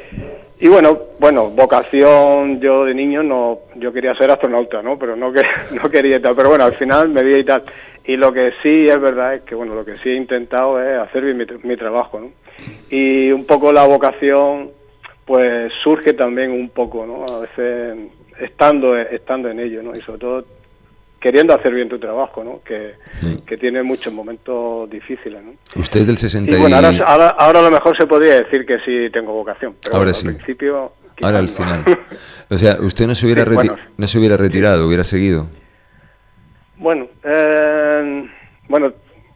Speaker 16: y bueno, bueno, vocación yo de niño no, yo quería ser astronauta, ¿no? Pero no que no quería tal, pero bueno, al final me vi y tal. Y lo que sí es verdad es que bueno, lo que sí he intentado es hacer bien mi, mi trabajo, ¿no? Y un poco la vocación pues surge también un poco, ¿no? A veces estando, estando en ello, ¿no? Y sobre todo queriendo hacer bien tu trabajo, ¿no? Que, sí. que tiene muchos momentos difíciles, ¿no?
Speaker 3: Usted es del sesenta y...
Speaker 16: Y bueno, ahora, ahora, ahora a lo mejor se podría decir que sí tengo vocación, pero
Speaker 3: ahora
Speaker 16: bueno,
Speaker 3: sí.
Speaker 16: al principio...
Speaker 3: Ahora al final. O sea, usted no se hubiera, sí, reti bueno, no se hubiera retirado, sí. hubiera seguido.
Speaker 16: Bueno, eh, bueno,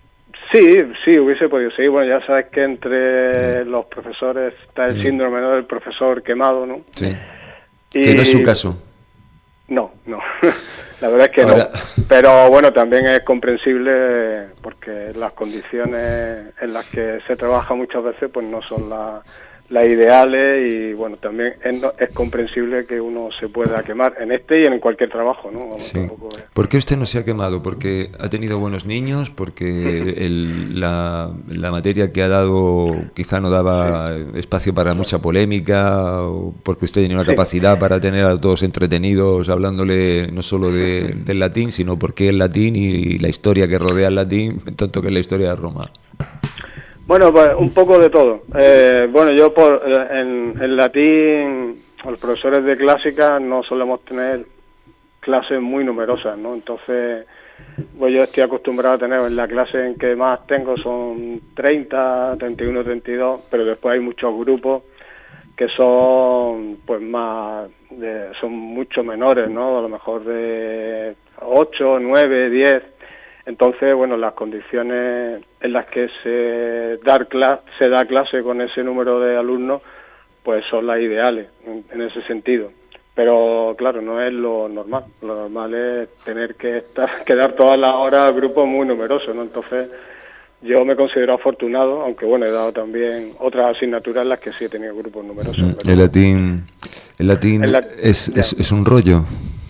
Speaker 16: sí, sí, hubiese podido seguir. Bueno, ya sabes que entre los profesores está el síndrome, ¿no?, del profesor quemado, ¿no?
Speaker 3: Sí. Y... Que no es su caso.
Speaker 16: No, no. La verdad es que
Speaker 3: Ahora...
Speaker 16: no. Pero bueno, también es comprensible porque las condiciones en las que se trabaja muchas veces pues no son las... las ideales y bueno, también es, no, es comprensible que uno se pueda quemar en este y en cualquier trabajo, ¿no? Vamos,
Speaker 3: sí.
Speaker 16: tampoco es...
Speaker 3: ¿Por qué usted no se ha quemado? ¿Porque ha tenido buenos niños? ¿Porque el, la, la materia que ha dado quizá no daba sí. espacio para mucha polémica? ¿O porque usted tenía una sí. capacidad para tener a todos entretenidos hablándole no solo de, del latín, sino por qué el latín y la historia que rodea el latín, tanto que es la historia de Roma?
Speaker 16: Bueno, pues un poco de todo. Eh, bueno, yo por en, en latín, los profesores de clásica no solemos tener clases muy numerosas, ¿no? Entonces, pues yo estoy acostumbrado a tener, en la clase en que más tengo son treinta, treinta y uno, treinta y dos, pero después hay muchos grupos que son, pues más, de, son mucho menores, ¿no? A lo mejor de ocho, nueve, diez. Entonces, bueno, las condiciones en las que se, dar cla se da clase con ese número de alumnos, pues son las ideales en, en ese sentido. Pero, claro, no es lo normal. Lo normal es tener que, estar, que dar todas las horas a grupos muy numerosos, ¿no? Entonces, yo me considero afortunado, aunque, bueno, he dado también otras asignaturas en las que sí he tenido grupos numerosos.
Speaker 3: Mm, el latín, el latín el la es, es, es un rollo.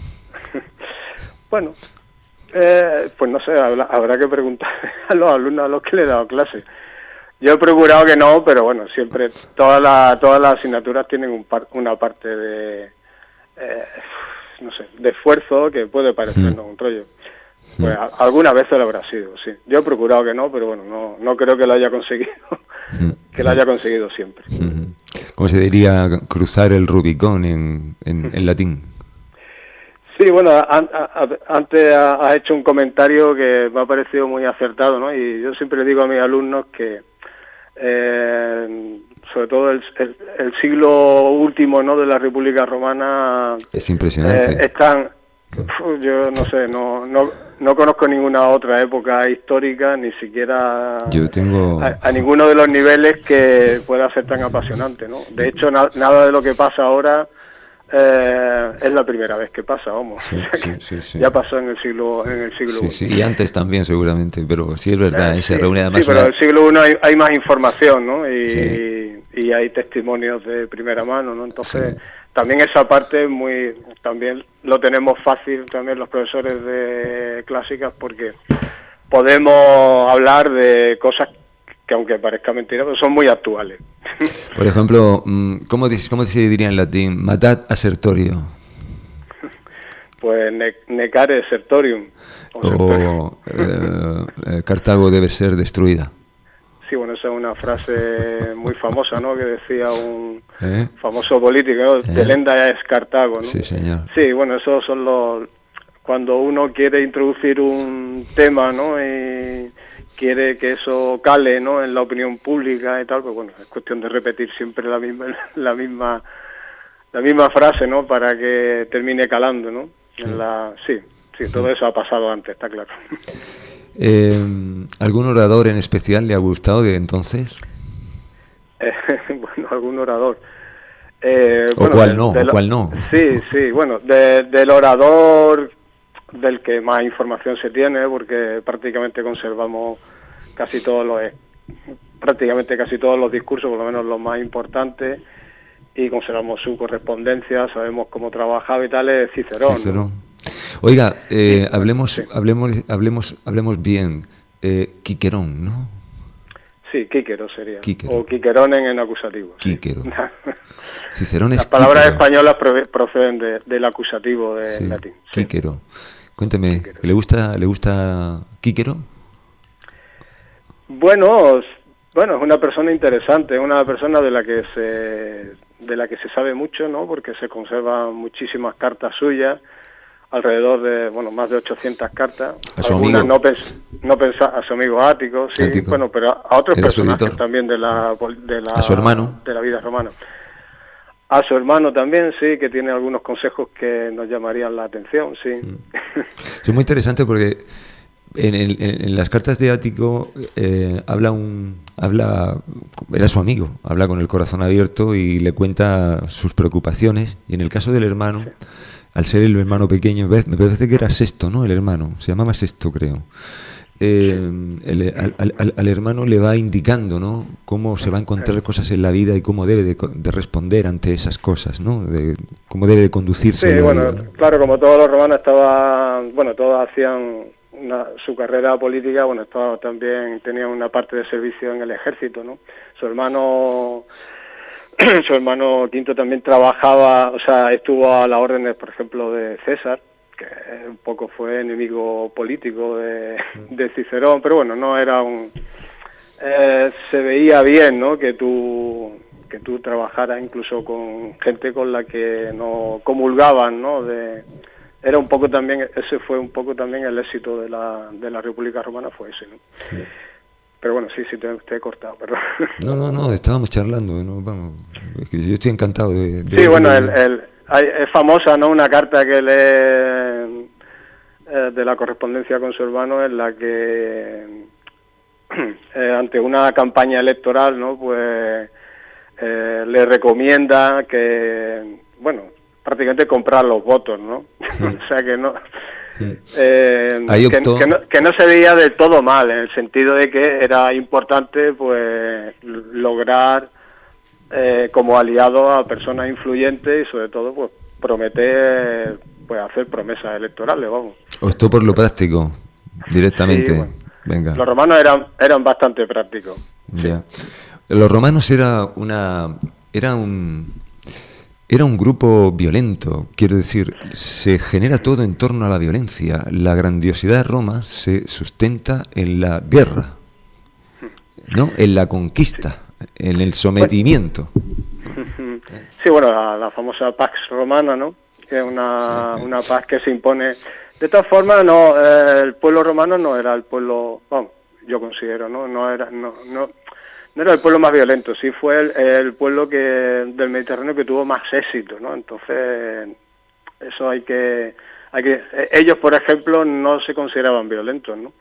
Speaker 16: Bueno... Eh, pues no sé, habrá, habrá que preguntar a los alumnos a los que le he dado clase. Yo he procurado que no, pero bueno, siempre todas las todas las asignaturas tienen un par, una parte de eh, no sé, de esfuerzo que puede parecernos mm. un rollo. Pues a, alguna vez lo habrá sido, sí. Yo he procurado que no, pero bueno, no no creo que lo haya conseguido, que lo haya conseguido siempre.
Speaker 3: ¿Cómo se diría cruzar el Rubicón en, en, en latín?
Speaker 16: Sí, bueno, an, a, antes has hecho un comentario que me ha parecido muy acertado, ¿no? Y yo siempre digo a mis alumnos que, eh, sobre todo el, el, el siglo último, ¿no?, de la República Romana...
Speaker 3: Es impresionante.
Speaker 16: Eh, están, yo no sé, no, no, no conozco ninguna otra época histórica, ni siquiera
Speaker 3: yo tengo...
Speaker 16: a, a ninguno de los niveles que pueda ser tan apasionante, ¿no? De hecho, na, nada de lo que pasa ahora... Eh, es la primera vez que pasa, vamos.
Speaker 3: Sí, sí, sí, sí.
Speaker 16: Ya pasó en el siglo en el siglo
Speaker 3: sí, uno. Sí, y antes también seguramente, pero sí es verdad, eh, se
Speaker 16: sí,
Speaker 3: reúne además.
Speaker 16: Sí, pero
Speaker 3: una...
Speaker 16: en el siglo uno hay, hay más información, ¿no? Y, sí. y, y hay testimonios de primera mano, ¿no? Entonces, sí. también esa parte muy, también lo tenemos fácil también los profesores de clásicas porque podemos hablar de cosas que aunque parezca mentira, pero son muy actuales.
Speaker 3: Por ejemplo, ¿cómo, cómo se diría en latín? Matad a Sertorio.
Speaker 16: Pues ne necare sertorium.
Speaker 3: O, o eh, eh, Cartago debe ser destruida.
Speaker 16: Sí, bueno, esa es una frase muy famosa, ¿no?, que decía un ¿Eh? famoso político, ¿no? ¿Eh? Delenda es Cartago, ¿no?
Speaker 3: Sí, señor.
Speaker 16: Sí, bueno, esos son los... Cuando uno quiere introducir un tema, ¿no?, y quiere que eso cale, ¿no?, en la opinión pública y tal, pues bueno, es cuestión de repetir siempre la misma la misma la misma frase, ¿no?, para que termine calando, ¿no? Sí, en la, sí, sí, todo sí. eso ha pasado antes, está claro.
Speaker 3: Eh, ¿Algún orador en especial le ha gustado de entonces?
Speaker 16: Eh, bueno, algún orador. Eh,
Speaker 3: ¿O
Speaker 16: bueno,
Speaker 3: cuál
Speaker 16: de,
Speaker 3: no?
Speaker 16: de
Speaker 3: ¿O cuál no?
Speaker 16: Sí, sí, bueno, de, del orador del que más información se tiene, porque prácticamente conservamos casi todos los prácticamente casi todos los discursos, por lo menos los más importantes, y conservamos su correspondencia, sabemos cómo trabajaba y tal, es Cicerón.
Speaker 3: Cicerón. ¿No? Oiga, eh, sí, hablemos, sí. hablemos, hablemos, hablemos bien. Eh, Quiquerón, ¿no?
Speaker 16: Sí, Quíquero sería.
Speaker 3: Quíquero.
Speaker 16: O Quiquerón en, en acusativo.
Speaker 3: Quíquero.
Speaker 16: Sí.
Speaker 3: Cicerón es
Speaker 16: Las palabras
Speaker 3: Quíquero.
Speaker 16: españolas proceden de, del acusativo de
Speaker 3: sí.
Speaker 16: latín. Sí.
Speaker 3: Quíquero. Cuénteme,
Speaker 16: Quíquero.
Speaker 3: ¿le gusta, le gusta Quíquero?
Speaker 16: Bueno, bueno, es una persona interesante, es una persona de la que se de la que se sabe mucho, ¿no? Porque se conservan muchísimas cartas suyas, alrededor de, bueno, más de ochocientas cartas.
Speaker 3: A su
Speaker 16: Algunas
Speaker 3: amigo.
Speaker 16: no, pens no pensa a su amigo Ático, sí,
Speaker 3: Ático.
Speaker 16: bueno, pero a, a otros
Speaker 3: Era su
Speaker 16: personajes
Speaker 3: editor.
Speaker 16: también de la, de la...
Speaker 3: A su hermano.
Speaker 16: De la vida romana. A su hermano también, sí, que tiene algunos consejos que nos llamarían la atención, sí.
Speaker 3: Es muy interesante porque en, el- en- en las cartas de Ático eh, habla un habla era su amigo, habla con el corazón abierto y le cuenta sus preocupaciones. Y en el caso del hermano, al ser el hermano pequeño, ves- me parece que era Sexto, ¿no? El hermano, se llamaba Sexto, creo. Eh, el- al, al- al- al hermano le va indicando, ¿no? Cómo se va a encontrar cosas en la vida y cómo debe de, co- de responder ante esas cosas, ¿no? De, cómo debe de conducirse
Speaker 16: Sí,
Speaker 3: en la
Speaker 16: bueno,
Speaker 3: vida, ¿no?
Speaker 16: claro, como todos los romanos estaban, bueno, todos hacían una- su carrera política, bueno, estaba, también tenían una parte de servicio en el ejército, ¿no? Su hermano, su hermano Quinto también trabajaba, o sea, estuvo a las órdenes, por ejemplo, de César, que un poco fue enemigo político de, de Cicerón, pero bueno, no era un... eh, se veía bien, ¿no?, que tú que tú trabajaras incluso con gente con la que no comulgaban, ¿no? De, era un poco también, ese fue un poco también el éxito de la, de la República Romana, fue ese, ¿no? Pero bueno, sí, sí, te, te he cortado, perdón.
Speaker 3: No, no, no, estábamos charlando, ¿no? Vamos, es que yo estoy encantado de... de
Speaker 16: Sí, bueno,
Speaker 3: de-
Speaker 16: el, el, hay, es famosa, ¿no?, una carta que lee eh, de la correspondencia con su hermano, en la que eh, ante una campaña electoral, ¿no?, pues eh, le recomienda que, bueno, prácticamente comprar los votos, ¿no? O sea que no... Eh,
Speaker 3: Ahí
Speaker 16: que,
Speaker 3: optó-
Speaker 16: que no, que no se veía del todo mal, en el sentido de que era importante, pues, l- lograr eh, como aliado a personas influyentes y sobre todo, pues, prometer, pues, hacer promesas electorales, vamos.
Speaker 3: Optó por lo práctico, directamente.
Speaker 16: Sí, bueno.
Speaker 3: Venga.
Speaker 16: Los romanos eran eran bastante prácticos.
Speaker 3: Ya. Los romanos era una era un era un grupo violento, quiero decir, se genera todo en torno a la violencia. La grandiosidad de Roma se sustenta en la guerra, ¿no? En la conquista, en el sometimiento.
Speaker 16: Sí, bueno, la, la famosa Pax Romana, ¿no?, que es una, una paz que se impone. De todas formas, no, eh, el pueblo romano no era el pueblo, vamos, yo considero, ¿no? No era, no, no, no era el pueblo más violento, sí fue el, el pueblo que del Mediterráneo que tuvo más éxito, ¿no? Entonces, eso hay que, hay que, ellos, por ejemplo, no se consideraban violentos, ¿no?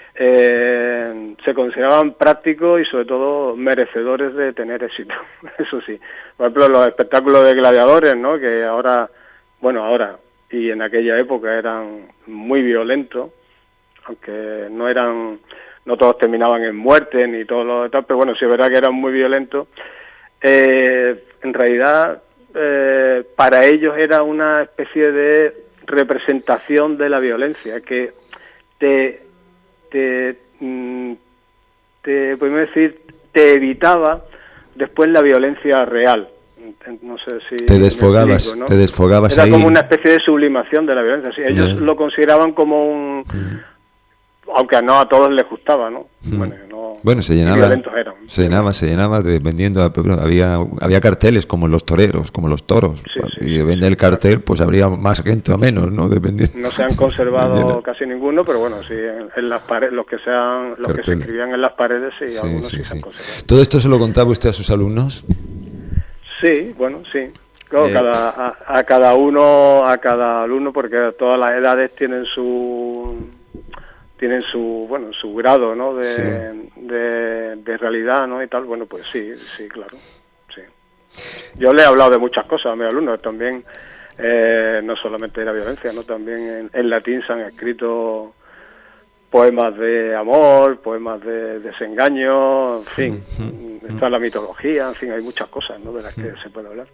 Speaker 16: Eh, se consideraban prácticos y sobre todo merecedores de tener éxito, eso sí. Por ejemplo, los espectáculos de gladiadores, ¿no?, que ahora, bueno, ahora y en aquella época eran muy violentos, aunque no eran, no todos terminaban en muerte ni todo lo tal, pero bueno, sí es verdad que eran muy violentos. Eh, en realidad, eh, para ellos era una especie de representación de la violencia, que te, te, mm, te podemos decir, te evitaba después la violencia real. No sé si
Speaker 3: Te
Speaker 16: me
Speaker 3: desfogabas,
Speaker 16: explico, ¿no?
Speaker 3: te desfogabas
Speaker 16: Era
Speaker 3: ahí.
Speaker 16: como una especie de sublimación de la violencia. Sí, ellos
Speaker 3: Ya.
Speaker 16: lo consideraban como un... Aunque no a todos les gustaba, ¿no?
Speaker 3: Mm.
Speaker 16: Bueno, no,
Speaker 3: Bueno, se
Speaker 16: y
Speaker 3: llenaba,
Speaker 16: violentos eran.
Speaker 3: se llenaba, se llenaba dependiendo, a- pero había había carteles como los toreros, como los toros, y depende del cartel, pues habría más gente o menos, ¿no? Dependiendo.
Speaker 16: No se han conservado
Speaker 3: Llena.
Speaker 16: casi ninguno, pero bueno, sí, en, en las paredes, los que sean, los que se
Speaker 3: Carteles.
Speaker 16: escribían en las paredes, sí,
Speaker 3: Sí,
Speaker 16: algunos
Speaker 3: sí,
Speaker 16: sí, se han
Speaker 3: sí.
Speaker 16: conservado.
Speaker 3: ¿Todo esto se lo contaba usted a sus alumnos?
Speaker 16: Sí, bueno, sí. Claro,
Speaker 3: Eh.
Speaker 16: cada, a, a cada uno, a cada alumno, porque todas las edades tienen su tienen su, bueno, su grado, ¿no?, de,
Speaker 3: Sí.
Speaker 16: de, de realidad, ¿no?, y tal. Bueno, pues sí, sí, claro, sí. Yo le he hablado de muchas cosas a mis alumnos también, eh, no solamente de la violencia, ¿no?, también en, en latín se han escrito poemas de amor, poemas de desengaño, en fin, está la mitología, en fin, hay muchas cosas, ¿no?, de las que se puede hablar.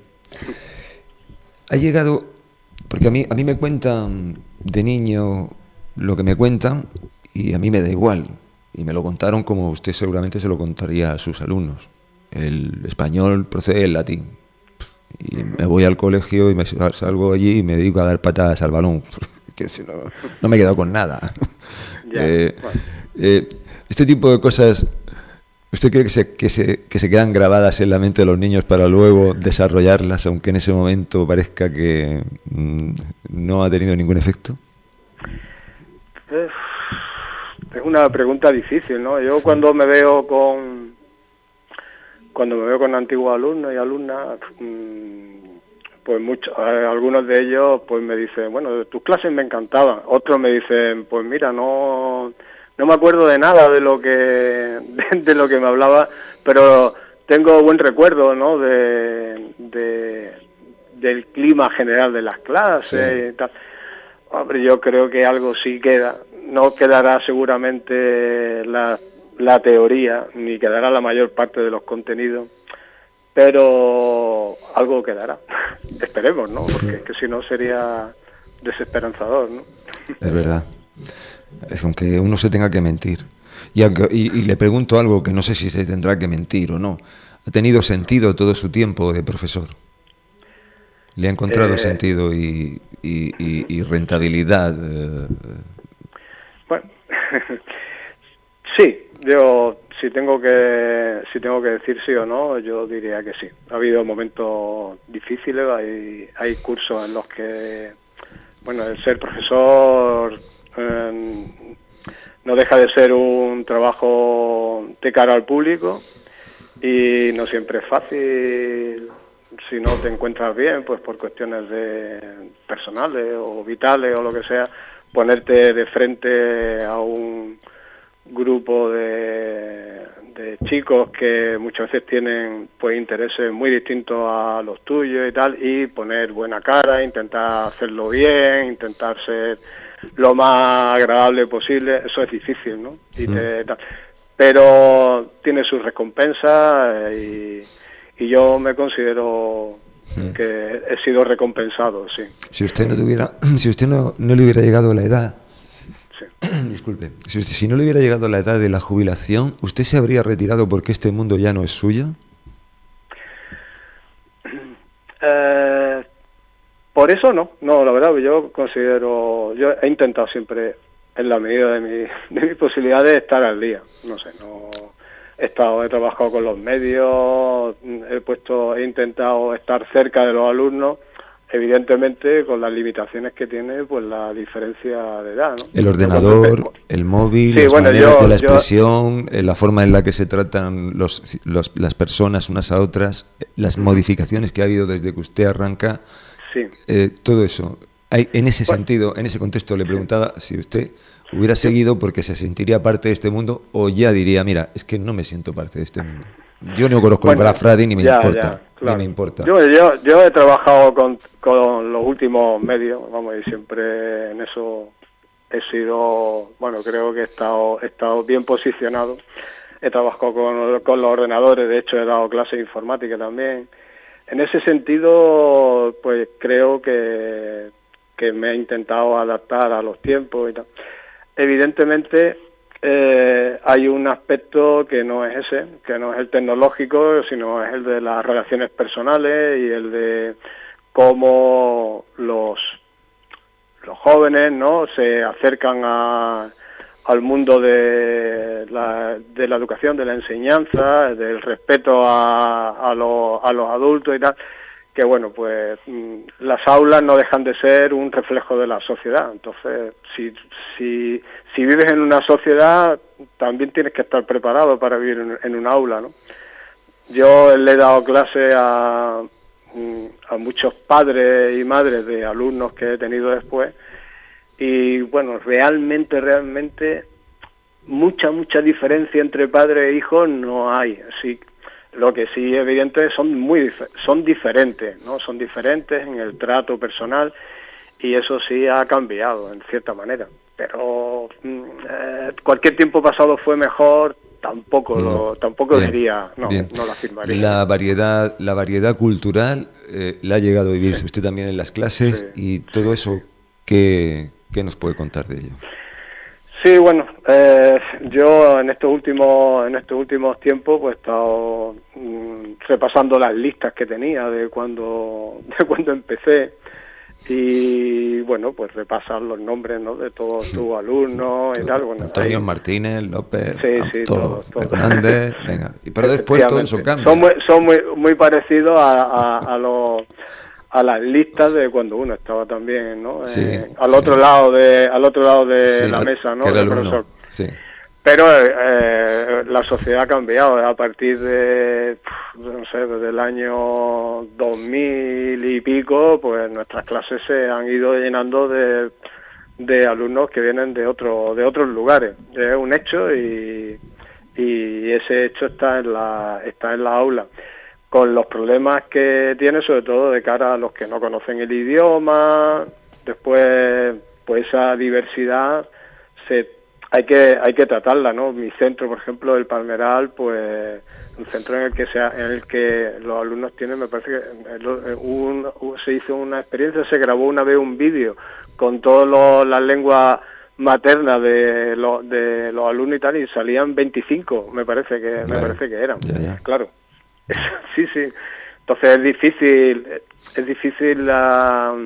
Speaker 3: Ha llegado, porque a mí, a mí me cuentan de niño lo que me cuentan y a mí me da igual. Y me lo contaron como usted seguramente se lo contaría a sus alumnos. El español procede del latín. Y me voy al colegio y me salgo allí y me dedico a dar patadas al balón. Que si no, no me he quedado con nada.
Speaker 16: Ya,
Speaker 3: Eh,
Speaker 16: bueno.
Speaker 3: eh, este tipo de cosas ¿Usted cree que se, que, se, que se quedan grabadas en la mente de los niños para luego desarrollarlas, aunque en ese momento parezca que mmm, no ha tenido ningún efecto?
Speaker 16: Es, es una pregunta difícil, ¿no? Yo cuando me veo con cuando me veo con antiguos alumnos y alumnas, pues muchos, algunos de ellos pues me dicen, bueno, tus clases me encantaban. Otros me dicen, pues mira, no no me acuerdo de nada de lo que de, de lo que me hablaba, pero tengo buen recuerdo, ¿no? De, de del clima general de las clases, sí. Y tal. Hombre, yo creo que algo sí queda. No quedará seguramente la, la teoría, ni quedará la mayor parte de los contenidos, pero algo quedará. Esperemos, ¿no? Porque es que si no sería desesperanzador, ¿no?
Speaker 3: Es verdad. Es aunque uno se tenga que mentir. Y, aunque, y, y le pregunto algo que no sé si se tendrá que mentir o no. ¿Ha tenido sentido todo su tiempo de profesor? ¿Le ha encontrado eh, sentido y, y, y, y rentabilidad? Eh,
Speaker 16: bueno, sí, yo si tengo que si tengo que decir sí o no, yo diría que sí. Ha habido momentos difíciles, hay, hay cursos en los que, bueno, el ser profesor eh, no deja de ser un trabajo de cara al público y no siempre es fácil. Si no te encuentras bien, pues por cuestiones de personales o vitales o lo que sea, ponerte de frente a un grupo de, de chicos que muchas veces tienen pues intereses muy distintos a los tuyos y tal, y poner buena cara, intentar hacerlo bien, intentar ser lo más agradable posible, eso es difícil, ¿no? Y te, tal. Pero tiene sus recompensas y Y yo me considero que he sido recompensado, sí.
Speaker 3: Si usted no tuviera, si usted no, no le hubiera llegado a la edad, sí. disculpe, si, usted, si no le hubiera llegado a la edad de la jubilación, ¿usted se habría retirado porque este mundo ya no es suyo?
Speaker 16: Eh, por eso no, no, la verdad, yo considero, yo he intentado siempre, en la medida de, mi, de mis posibilidades, estar al día, no sé, no... He estado, he trabajado con los medios, he puesto, he intentado estar cerca de los alumnos, evidentemente con las limitaciones que tiene, pues la diferencia de edad, ¿no?
Speaker 3: El ordenador, el móvil, sí, las bueno, maneras yo, de la expresión, yo... la forma en la que se tratan los, los, las personas unas a otras, las modificaciones que ha habido desde que usted arranca, sí. eh, todo eso. Hay, en ese bueno, sentido, en ese contexto le preguntaba si usted hubiera seguido porque se sentiría parte de este mundo o ya diría, mira, es que no me siento parte de este mundo. Yo no conozco bueno, el Black Friday ni me ya, importa, ya, claro. ni me importa.
Speaker 16: Yo, yo, yo he trabajado con, con los últimos medios, vamos, y siempre en eso he sido, bueno, creo que he estado, he estado bien posicionado. He trabajado con, con los ordenadores, de hecho he dado clases de informática también. En ese sentido, pues creo que, que me he intentado adaptar a los tiempos y tal. Evidentemente eh, hay un aspecto que no es ese, que no es el tecnológico, sino es el de las relaciones personales y el de cómo los los jóvenes, ¿no?, se acercan a, al mundo de la, de la educación, de la enseñanza, del respeto a, a, los, a los adultos y tal. Que bueno, pues las aulas no dejan de ser un reflejo de la sociedad. Entonces, si, si, si vives en una sociedad, también tienes que estar preparado para vivir en, en un aula, ¿no? Yo le he dado clase a, a muchos padres y madres de alumnos que he tenido después, y bueno, realmente, realmente, mucha, mucha diferencia entre padre e hijo no hay, así. Lo que sí es evidente son muy son diferentes, ¿no? Son diferentes en el trato personal y eso sí ha cambiado en cierta manera. Pero eh, cualquier tiempo pasado fue mejor, tampoco no. lo tampoco bien, diría, no, bien. no lo afirmaría.
Speaker 3: La variedad la variedad cultural eh, la ha llegado a vivir sí. usted también en las clases sí. y todo eso, ¿qué, qué nos puede contar de ello?
Speaker 16: Sí, bueno, eh, yo en estos últimos en estos últimos tiempos pues he estado mm, repasando las listas que tenía de cuando de cuando empecé y bueno, pues repasar los nombres, ¿no?, de todos tus alumnos y tal. Bueno,
Speaker 3: Antonio
Speaker 16: ahí,
Speaker 3: Martínez, López,
Speaker 16: sí, sí,
Speaker 3: todo,
Speaker 16: todo, todo.
Speaker 3: Hernández, venga. Y pero después todo eso cambia.
Speaker 16: Son muy, son muy, muy parecidos a, a, a los a las listas de cuando uno estaba también, ¿no?
Speaker 3: Sí,
Speaker 16: eh, al
Speaker 3: sí.
Speaker 16: otro lado de al otro lado de
Speaker 3: Sí,
Speaker 16: la
Speaker 3: al-
Speaker 16: mesa, ¿no?,
Speaker 3: que era
Speaker 16: del
Speaker 3: el alumno.
Speaker 16: profesor.
Speaker 3: Sí.
Speaker 16: Pero eh, la sociedad ha cambiado a partir de, pf, no sé, desde el año dos mil y pico, pues nuestras clases se han ido llenando de, de alumnos que vienen de otro, de otros lugares. Es un hecho y, y ese hecho está en la, está en la aula, con los problemas que tiene, sobre todo de cara a los que no conocen el idioma. Después, pues esa diversidad se hay que hay que tratarla, ¿no? Mi centro, por ejemplo, el Palmeral, pues un centro en el que sea en el que los alumnos tienen, me parece que un, un, se hizo una experiencia, se grabó una vez un vídeo con todas las lenguas maternas de, lo, de los alumnos y tal, y salían veinticinco, me parece que
Speaker 3: Claro.
Speaker 16: me parece que eran.
Speaker 3: Ya, ya.
Speaker 16: Claro. Sí, sí. Entonces es difícil, es difícil la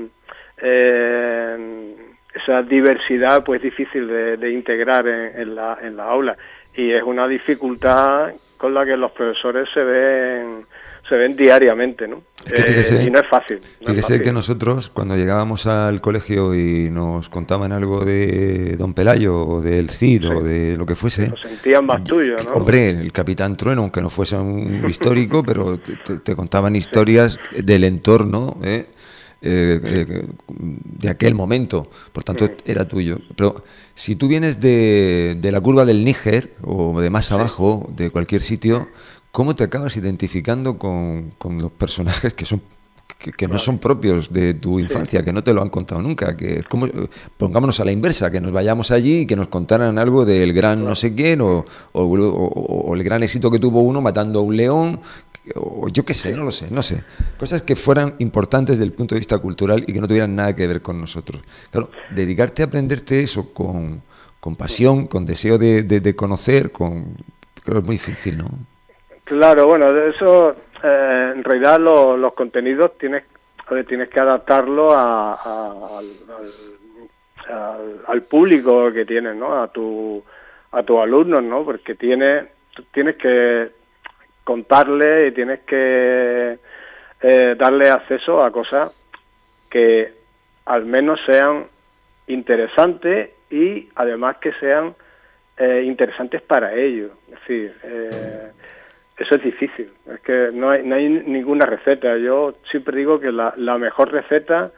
Speaker 16: eh, esa diversidad, pues difícil de, de integrar en, en la en la aula, y es una dificultad con la que los profesores se ven se ven diariamente, ¿no?
Speaker 3: Es que fíjese,
Speaker 16: eh, y no es fácil. No
Speaker 3: fíjese
Speaker 16: es fácil.
Speaker 3: que nosotros, cuando llegábamos al colegio y nos contaban algo de Don Pelayo o del Cid, sí, o de lo que fuese,
Speaker 16: lo sentían más tuyo, ¿no?
Speaker 3: Hombre, el Capitán Trueno, aunque no fuese un histórico, pero te, te, te contaban historias sí. del entorno, ¿eh? Eh, eh, de aquel momento, por tanto sí. era tuyo. Pero si tú vienes de, de la curva del Níger o de más sí. abajo, de cualquier sitio, ¿cómo te acabas identificando con, con los personajes que son que, que no son propios de tu infancia, sí. que no te lo han contado nunca? Que es como, pongámonos a la inversa, que nos vayamos allí y que nos contaran algo del gran no sé quién o, o, o, o el gran éxito que tuvo uno matando a un león, o yo qué sé, no lo sé, no sé. Cosas que fueran importantes desde el punto de vista cultural y que no tuvieran nada que ver con nosotros. Claro, dedicarte a aprenderte eso con, con pasión, con deseo de, de, de conocer, con creo que es muy difícil, ¿no? Claro, bueno, de eso, eh, en realidad lo, los contenidos tienes, tienes que adaptarlo a, a, al, al, al público que tienes, ¿no? A tu, a tus alumnos, ¿no? Porque tienes, tienes que contarle y tienes que eh, darle acceso a cosas que al menos sean interesantes y además que sean eh, interesantes para ellos. Es decir, eh, eso es difícil, es que no hay, no hay ninguna receta. Yo siempre digo que la, la mejor receta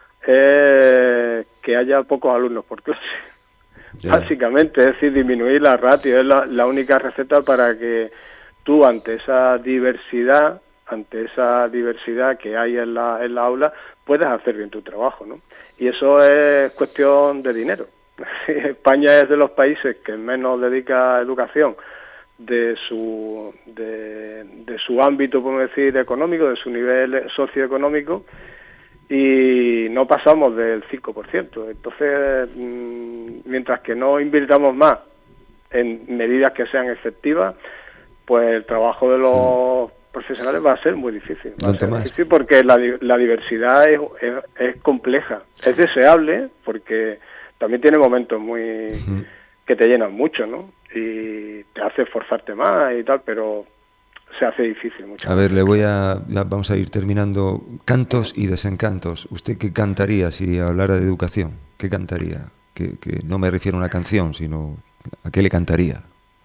Speaker 3: es que haya pocos alumnos por clase. Yeah. Básicamente, es decir, disminuir la ratio, es la, la única receta para que tú ante esa diversidad, ante esa diversidad que hay en la, en la aula, puedas hacer bien tu trabajo, ¿no? Y eso es cuestión de dinero. España es de los países que menos dedica a educación de su de, de su ámbito, podemos decir, económico, de su nivel socioeconómico, y no pasamos del cinco por ciento. Entonces, mientras que no invirtamos más en medidas que sean efectivas, pues el trabajo de los profesionales va a ser muy difícil. Va a ser difícil porque la, la diversidad es, es, es compleja. Es deseable porque también tiene momentos muy uh-huh. que te llenan mucho, ¿no? Y te hace esforzarte más y tal, pero se hace difícil mucho. A ver, le voy a... Vamos a ir terminando. Cantos y desencantos. ¿Usted qué cantaría si hablara de educación? ¿Qué cantaría? Que, que no me refiero a una canción, sino ¿a qué le cantaría?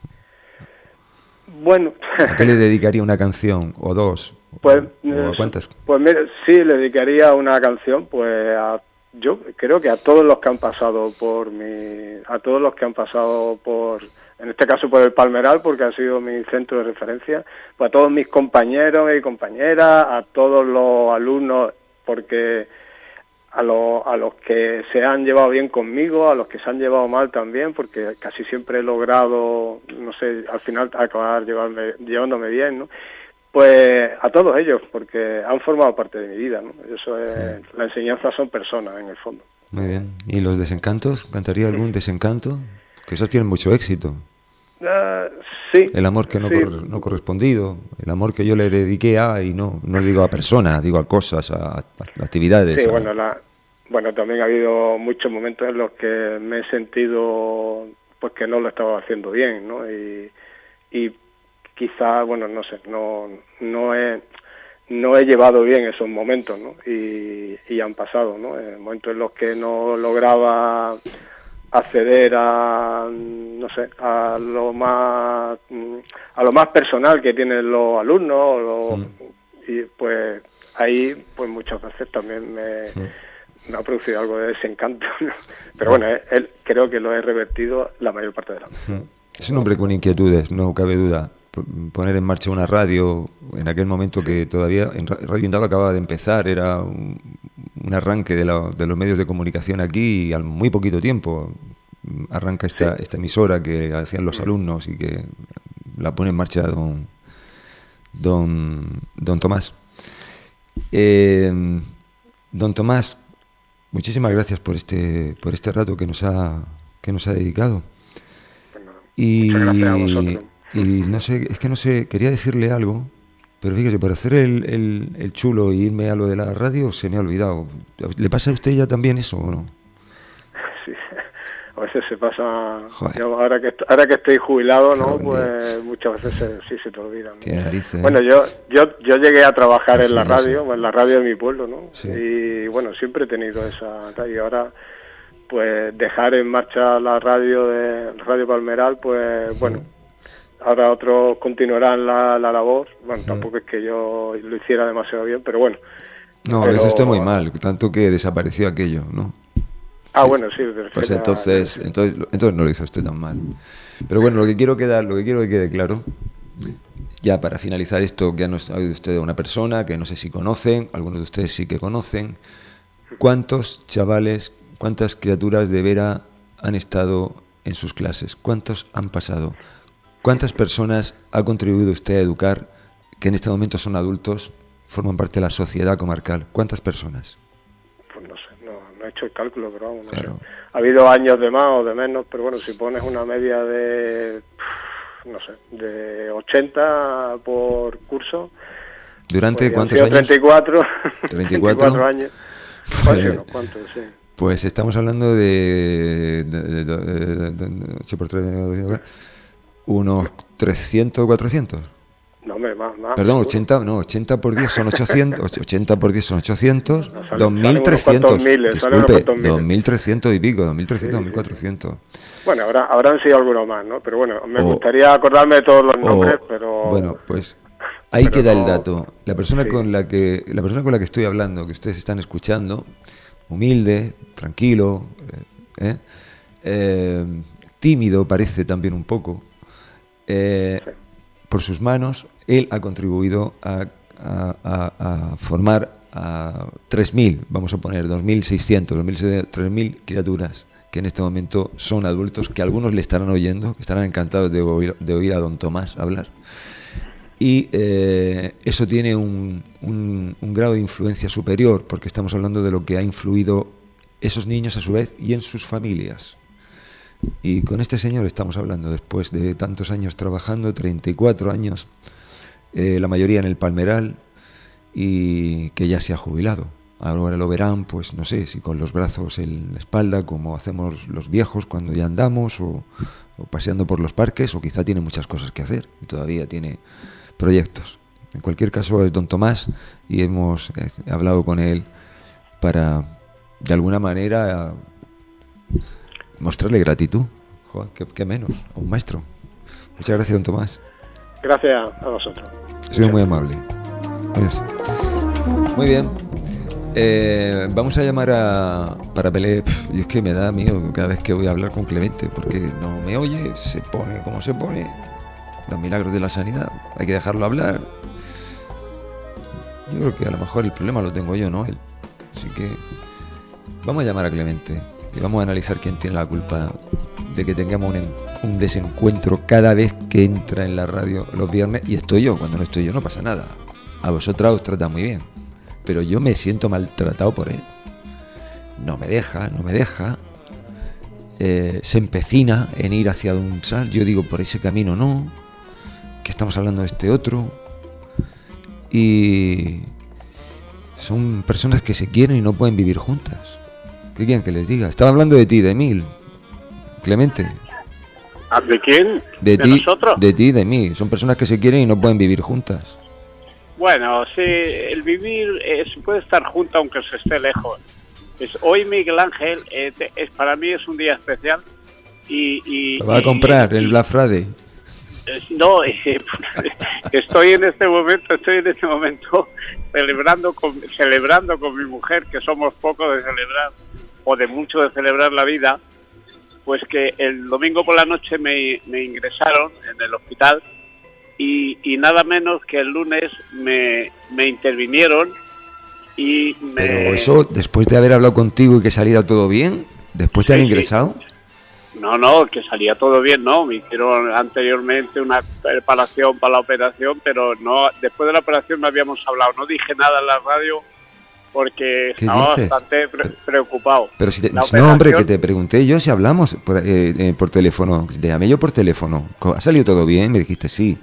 Speaker 3: Bueno... ¿A qué le dedicaría una canción? ¿O dos? Pues, ¿O a cuántas? Pues mira, sí, le dedicaría una canción, pues a... Yo creo que a todos los que han pasado por mi... A todos los que han pasado por... En este caso por el Palmeral, porque ha sido mi centro de referencia, pues a todos mis compañeros y compañeras, a todos los alumnos, porque a, lo, a los que se han llevado bien conmigo, a los que se han llevado mal también, porque casi siempre he logrado, no sé, al final acabar llevarme, llevándome bien, ¿no? Pues a todos ellos, porque han formado parte de mi vida, ¿no? Eso es, sí. La enseñanza son personas, en el fondo. Muy bien. ¿Y los desencantos? ¿Cantaría algún desencanto? Que esos tienen mucho éxito. Uh, sí. El amor que no, sí. cor- no correspondido, el amor que yo le dediqué a, y no no digo a personas, digo a cosas, a, a actividades. Sí, a... bueno, la,
Speaker 16: bueno, también ha habido muchos momentos en los que me he sentido pues que no lo estaba haciendo bien, ¿no? Y, y quizá, bueno, no sé, no, no he... no he llevado bien esos momentos, ¿no? Y, y han pasado, ¿no? En momentos en los que no lograba acceder a, no sé, a lo más, a lo más personal que tienen los alumnos, o lo, mm. y pues ahí, pues muchas veces también me, mm. me ha producido algo de desencanto, ¿no? Pero bueno, él, creo que lo he revertido la mayor parte de la vez.
Speaker 3: Mm. Es un hombre con inquietudes, no cabe duda. Poner en marcha una radio en aquel momento que todavía en Radio Indago acababa de empezar, era un, un arranque de, la, de los medios de comunicación aquí y al muy poquito tiempo arranca esta, sí. esta emisora que hacían los alumnos y que la pone en marcha don don, don Tomás. Eh, don Tomás, muchísimas gracias por este por este rato que nos ha que nos ha dedicado.
Speaker 16: Bueno,
Speaker 3: y
Speaker 16: muchas gracias a vosotros.
Speaker 3: Y no sé, es que no sé, quería decirle algo, pero fíjese, por hacer el, el, el chulo e irme a lo de la radio se me ha olvidado. ¿Le pasa a usted ya también eso o no?
Speaker 16: Sí, a veces se pasa. Yo, ahora que ahora que estoy jubilado, ¿no? Pues muchas veces se, sí se te olvidan, ¿no?
Speaker 3: Tiene narices.
Speaker 16: Bueno, yo yo yo llegué a trabajar
Speaker 3: sí,
Speaker 16: en la radio,
Speaker 3: sí.
Speaker 16: en la radio de mi pueblo, ¿no?
Speaker 3: Sí.
Speaker 16: Y bueno, siempre he tenido esa radio. Ahora, pues dejar en marcha la radio de Radio Palmeral, pues bueno. Sí. Ahora otros continuarán la, la labor. Bueno, sí. tampoco es que yo lo hiciera demasiado bien, pero bueno.
Speaker 3: No,
Speaker 16: pero...
Speaker 3: eso está muy mal, tanto que desapareció aquello, ¿no?
Speaker 16: Ah,
Speaker 3: sí,
Speaker 16: bueno, sí.
Speaker 3: Pues entonces, a... entonces, entonces no lo hizo usted tan mal. Pero bueno, lo que quiero quedar, lo que quiero que quede claro, ya para finalizar esto, que ya nos ha oído usted de una persona que no sé si conocen, algunos de ustedes sí que conocen. ¿Cuántos chavales, cuántas criaturas de Vera han estado en sus clases? ¿Cuántos han pasado? ¿Cuántas personas ha contribuido usted a educar que en este momento son adultos, forman parte de la sociedad comarcal? ¿Cuántas personas?
Speaker 16: Pues no sé, no, no he hecho el cálculo, pero vamos, no
Speaker 3: claro.
Speaker 16: sé. Ha habido años de más o de menos, pero bueno, si pones una media de, no sé, de ochenta por curso...
Speaker 3: ¿Durante
Speaker 16: pues
Speaker 3: cuántos años?
Speaker 16: treinta y cuatro,
Speaker 3: ¿treinta y cuatro
Speaker 16: años. Pues, no, ¿cuántos? Sí.
Speaker 3: Pues estamos hablando de... de, de, de, de, de, de ocho por tres... unos trescientos, cuatrocientos.
Speaker 16: No, hombre, más, más.
Speaker 3: Perdón, ochenta, no, ochenta por diez son ochocientos, ochenta por diez son ochocientos,
Speaker 16: no, sale,
Speaker 3: dos mil trescientos.
Speaker 16: Miles,
Speaker 3: disculpe, dos mil trescientos y pico, dos mil trescientos, sí, dos mil cuatrocientos.
Speaker 16: Bueno, habrá, habrán sido algunos más, ¿no? Pero bueno, me
Speaker 3: o,
Speaker 16: gustaría acordarme de todos los nombres,
Speaker 3: o,
Speaker 16: pero...
Speaker 3: Bueno, pues ahí
Speaker 16: pero
Speaker 3: queda
Speaker 16: no,
Speaker 3: el dato. La persona
Speaker 16: sí.
Speaker 3: con la que la persona con la que estoy hablando, que ustedes están escuchando, humilde, tranquilo, eh, eh, tímido parece también un poco. Eh, sí. Por sus manos, él ha contribuido a, a, a, a formar a tres mil, vamos a poner dos mil seiscientos, tres mil criaturas que en este momento son adultos, que algunos le estarán oyendo, que estarán encantados de oír, de oír a don Tomás hablar. Y eh, eso tiene un, un, un grado de influencia superior, porque estamos hablando de lo que ha influido esos niños a su vez y en sus familias. Y con este señor estamos hablando, después de tantos años trabajando, treinta y cuatro años, eh, la mayoría en el Palmeral, y que ya se ha jubilado. Ahora lo verán, pues no sé, si con los brazos en la espalda, como hacemos los viejos cuando ya andamos, o, o paseando por los parques, o quizá tiene muchas cosas que hacer y todavía tiene proyectos. En cualquier caso es don Tomás y hemos eh, hablado con él para, de alguna manera, mostrarle gratitud. Joder, qué, qué menos, a un maestro. Muchas gracias, don Tomás.
Speaker 16: Gracias a vosotros.
Speaker 3: Ha sido muy amable. Adiós. Muy bien. Eh, vamos a llamar a para Pelé. Y es que me da miedo cada vez que voy a hablar con Clemente, porque no me oye, se pone como se pone. Los milagros de la sanidad. Hay que dejarlo hablar. Yo creo que a lo mejor el problema lo tengo yo, no él. Así que vamos a llamar a Clemente y vamos a analizar quién tiene la culpa de que tengamos un, un desencuentro cada vez que entra en la radio los viernes. Y estoy yo, cuando no estoy yo no pasa nada. A vosotras os trata muy bien, pero yo me siento maltratado por él. No me deja, no me deja. Eh, se empecina en ir hacia un sal. Yo digo, por ese camino no, que estamos hablando de este otro. Y son personas que se quieren y no pueden vivir juntas. ¿Qué quieren que les diga? Estaba hablando de ti, de mí, Clemente.
Speaker 17: ¿De quién?
Speaker 3: De,
Speaker 17: ¿De
Speaker 3: ti,
Speaker 17: nosotros?
Speaker 3: de ti, de mí. Son personas que se quieren y no pueden vivir juntas.
Speaker 17: Bueno, sí, el vivir eh, se puede estar junto aunque se esté lejos. Es, hoy Miguel Ángel, eh, te, es, para mí es un día especial y... y
Speaker 3: Lo va a comprar
Speaker 17: y,
Speaker 3: el
Speaker 17: y,
Speaker 3: Black Friday.
Speaker 17: Eh, no, eh, estoy en este momento, estoy en este momento celebrando con, celebrando con mi mujer, que somos pocos de celebrar, o de mucho de celebrar la vida, pues que el domingo por la noche me, me ingresaron en el hospital y, y nada menos que el lunes me, me intervinieron y me...
Speaker 3: Pero eso, después de haber hablado contigo y que saliera todo bien, ¿después te
Speaker 17: Sí,
Speaker 3: han
Speaker 17: sí.
Speaker 3: ingresado?
Speaker 17: No, no, que salía todo bien, no, me hicieron anteriormente una preparación para la operación, pero no, después de la operación no habíamos hablado, no dije nada en la radio porque
Speaker 3: ¿Qué
Speaker 17: estaba
Speaker 3: dices?
Speaker 17: bastante pre preocupado.
Speaker 3: Pero si te,
Speaker 17: La
Speaker 3: no, hombre, que
Speaker 17: operación-
Speaker 3: te pregunté yo si hablamos por, eh, eh, por teléfono. Te llamé yo por teléfono. ¿Ha salido todo bien? Me dijiste sí.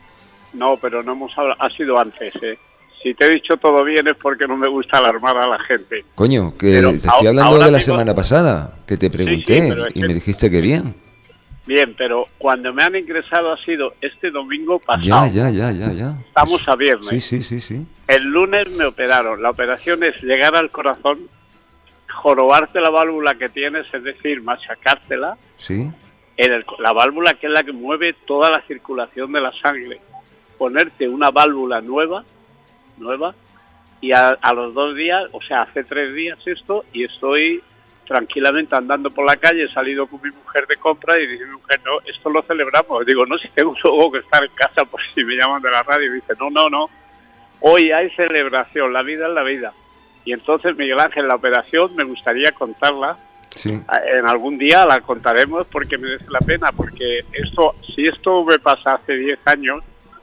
Speaker 17: No, pero no hemos hablado, ha sido antes, ¿eh? Si te he dicho todo bien es porque no me gusta alarmar a la gente.
Speaker 3: Coño, que
Speaker 17: Pero
Speaker 3: te estoy
Speaker 17: ahora-
Speaker 3: hablando
Speaker 17: ahora
Speaker 3: de la
Speaker 17: mismo-
Speaker 3: semana pasada, que te pregunté
Speaker 17: pero es
Speaker 3: y
Speaker 17: que-
Speaker 3: me dijiste que bien.
Speaker 17: Bien, pero cuando me han ingresado ha sido este domingo
Speaker 3: Ya,
Speaker 17: pasado.
Speaker 3: ya, ya, ya, ya.
Speaker 17: Estamos a viernes.
Speaker 3: Sí, sí, sí, sí.
Speaker 17: El lunes me operaron. La operación es llegar al corazón, jorobarte la válvula que tienes, es decir, machacártela,
Speaker 3: Sí.
Speaker 17: en el- la válvula que es la que mueve toda la circulación de la sangre, ponerte una válvula nueva, nueva, y a, a los dos días, o sea, hace tres días esto, y estoy tranquilamente andando por la calle, he salido con mi mujer de compra y dice mi mujer, no, esto lo celebramos. Digo, no, si tengo luego que estar en casa por si me llaman de la radio. Y dice, no, no, no, hoy hay celebración, la vida es la vida. Y entonces, Miguel Ángel, la operación me gustaría contarla.
Speaker 3: Sí.
Speaker 17: En algún día la contaremos porque merece la pena, porque esto, si esto me pasa hace diez años,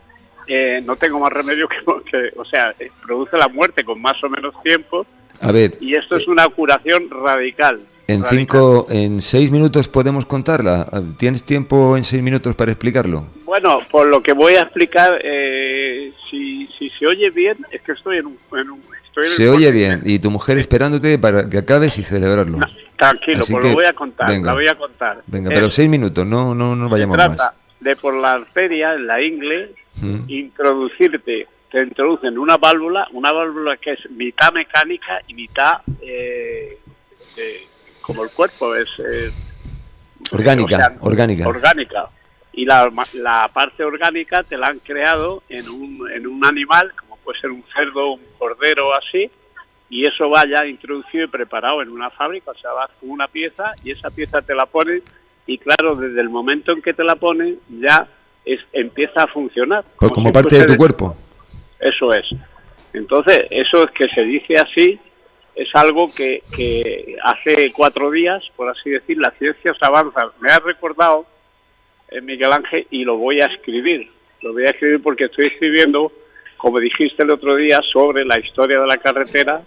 Speaker 17: eh, no tengo más remedio que, que, o sea, eh, produce la muerte con más o menos tiempo,
Speaker 3: A ver,
Speaker 17: y esto es una curación radical.
Speaker 3: en
Speaker 17: radical.
Speaker 3: cinco, en seis minutos podemos contarla. ¿Tienes tiempo en seis minutos para explicarlo?
Speaker 17: Bueno, por lo que voy a explicar, eh, si, si se oye bien, es que estoy en un... En un estoy en
Speaker 3: Se
Speaker 17: el
Speaker 3: oye
Speaker 17: coche.
Speaker 3: bien y tu mujer esperándote para que acabes y celebrarlo.
Speaker 17: Tranquilo,
Speaker 3: Así
Speaker 17: pues
Speaker 3: que,
Speaker 17: lo voy a contar,
Speaker 3: venga.
Speaker 17: la voy a contar.
Speaker 3: Venga,
Speaker 17: Es-
Speaker 3: pero seis minutos, no, no, no vayamos
Speaker 17: se
Speaker 3: más.
Speaker 17: trata de por la arteria, en la ingle,
Speaker 3: Mm.
Speaker 17: introducirte, te introducen una válvula, una válvula que es mitad mecánica y mitad eh, eh, como el cuerpo, es eh,
Speaker 3: Orgánica,
Speaker 17: o sea,
Speaker 3: orgánica.
Speaker 17: orgánica. Y la, la parte orgánica te la han creado en un, en un animal, como puede ser un cerdo, un cordero, así, y eso va ya introducido y preparado en una fábrica, o sea, vas con una pieza y esa pieza te la ponen, y claro, desde el momento en que te la ponen, ya es, empieza a funcionar.
Speaker 3: Pues como
Speaker 17: si
Speaker 3: parte de
Speaker 17: fuese
Speaker 3: tu cuerpo.
Speaker 17: Eso es. Entonces, eso es que se dice así, es algo que, que hace cuatro días, por así decir, la ciencia se avanza. Me ha recordado, eh, Miguel Ángel, y lo voy a escribir. Lo voy a escribir porque estoy escribiendo, como dijiste el otro día, sobre la historia de la carretera,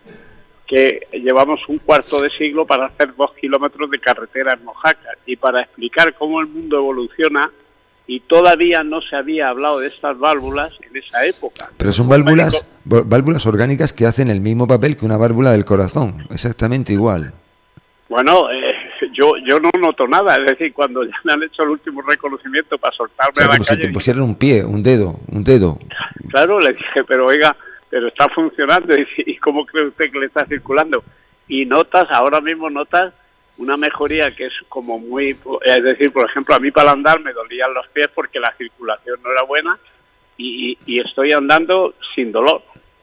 Speaker 17: que llevamos un cuarto de siglo para hacer dos kilómetros de carretera en Oaxaca, y para explicar cómo el mundo evoluciona, y todavía no se había hablado de estas válvulas en esa época.
Speaker 3: Pero son válvulas, vo- válvulas orgánicas que hacen el mismo papel que una válvula del corazón, exactamente igual.
Speaker 17: Bueno, eh, yo yo no noto nada, es decir, cuando ya me han hecho el último reconocimiento para
Speaker 3: O
Speaker 17: soltarme
Speaker 3: sea,
Speaker 17: a la
Speaker 3: como si
Speaker 17: calle,
Speaker 3: te pusieran un pie, un dedo, un dedo.
Speaker 17: claro, le dije, pero oiga, pero está funcionando, y, ¿y cómo cree usted que le está circulando? Y notas, ahora mismo notas una mejoría que es como muy, es decir, por ejemplo, a mí para andar me dolían los pies porque la circulación no era buena, y, y, y estoy andando sin dolor.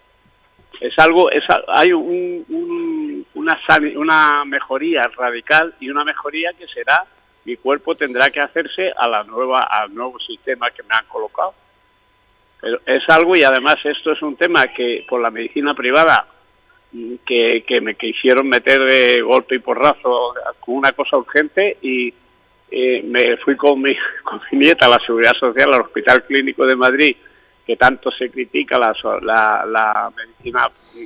Speaker 17: Es algo, es, hay un, un, una, sani- una mejoría radical y una mejoría que será, mi cuerpo tendrá que hacerse a la nueva, al nuevo sistema que me han colocado. Pero es algo, y además esto es un tema que por la medicina privada que, que me quisieron meter de golpe y porrazo con una cosa urgente, y eh, me fui con mi, con mi nieta a la Seguridad Social, al Hospital Clínico de Madrid, que tanto se critica la, so- la, la medicina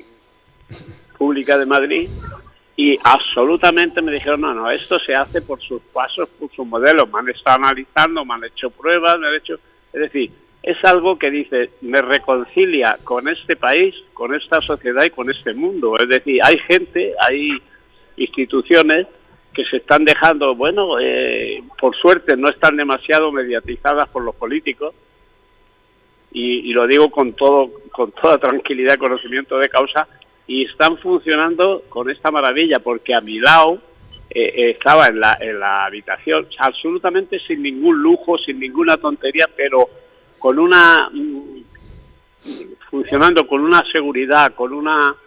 Speaker 17: pública de Madrid, y absolutamente me dijeron, no, no, esto se hace por sus pasos, por sus modelos, me han estado analizando, me han hecho pruebas, me han hecho... Es decir, es algo que dice, me reconcilia con este país, con esta sociedad y con este mundo. Es decir, hay gente, hay instituciones que se están dejando, bueno, eh, por suerte no están demasiado mediatizadas por los políticos, y, y lo digo con todo, con toda tranquilidad, conocimiento de causa, y están funcionando con esta maravilla, porque a mi lado eh, eh, estaba en la, en la habitación, absolutamente sin ningún lujo, sin ninguna tontería, pero con una, mm, funcionando con una seguridad, con una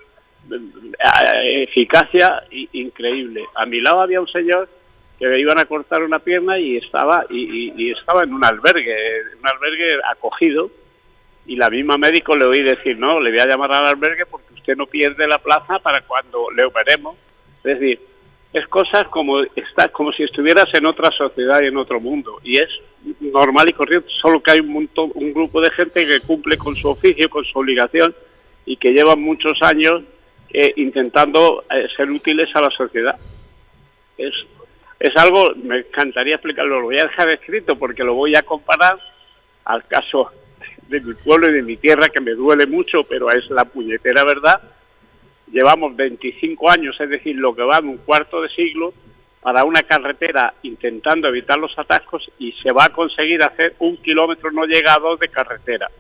Speaker 17: eficacia increíble. A mi lado había un señor que me iban a cortar una pierna y estaba y, y, y estaba en un albergue, un albergue acogido, y la misma médico le oí decir, no, le voy a llamar al albergue porque usted no pierde la plaza para cuando le operemos. Es decir, es cosas como está, como si estuvieras en otra sociedad y en otro mundo, y es normal y corriente, solo que hay un, montón, un grupo de gente que cumple con su oficio, con su obligación, y que llevan muchos años Eh, intentando eh, ser útiles a la sociedad. Es, es algo, me encantaría explicarlo, lo voy a dejar escrito porque lo voy a comparar al caso de mi pueblo y de mi tierra, que me duele mucho, pero es la puñetera verdad. Llevamos veinticinco años, es decir, lo que va en un cuarto de siglo, para una carretera intentando evitar los atascos, y se va a conseguir hacer un kilómetro no llegado de carretera.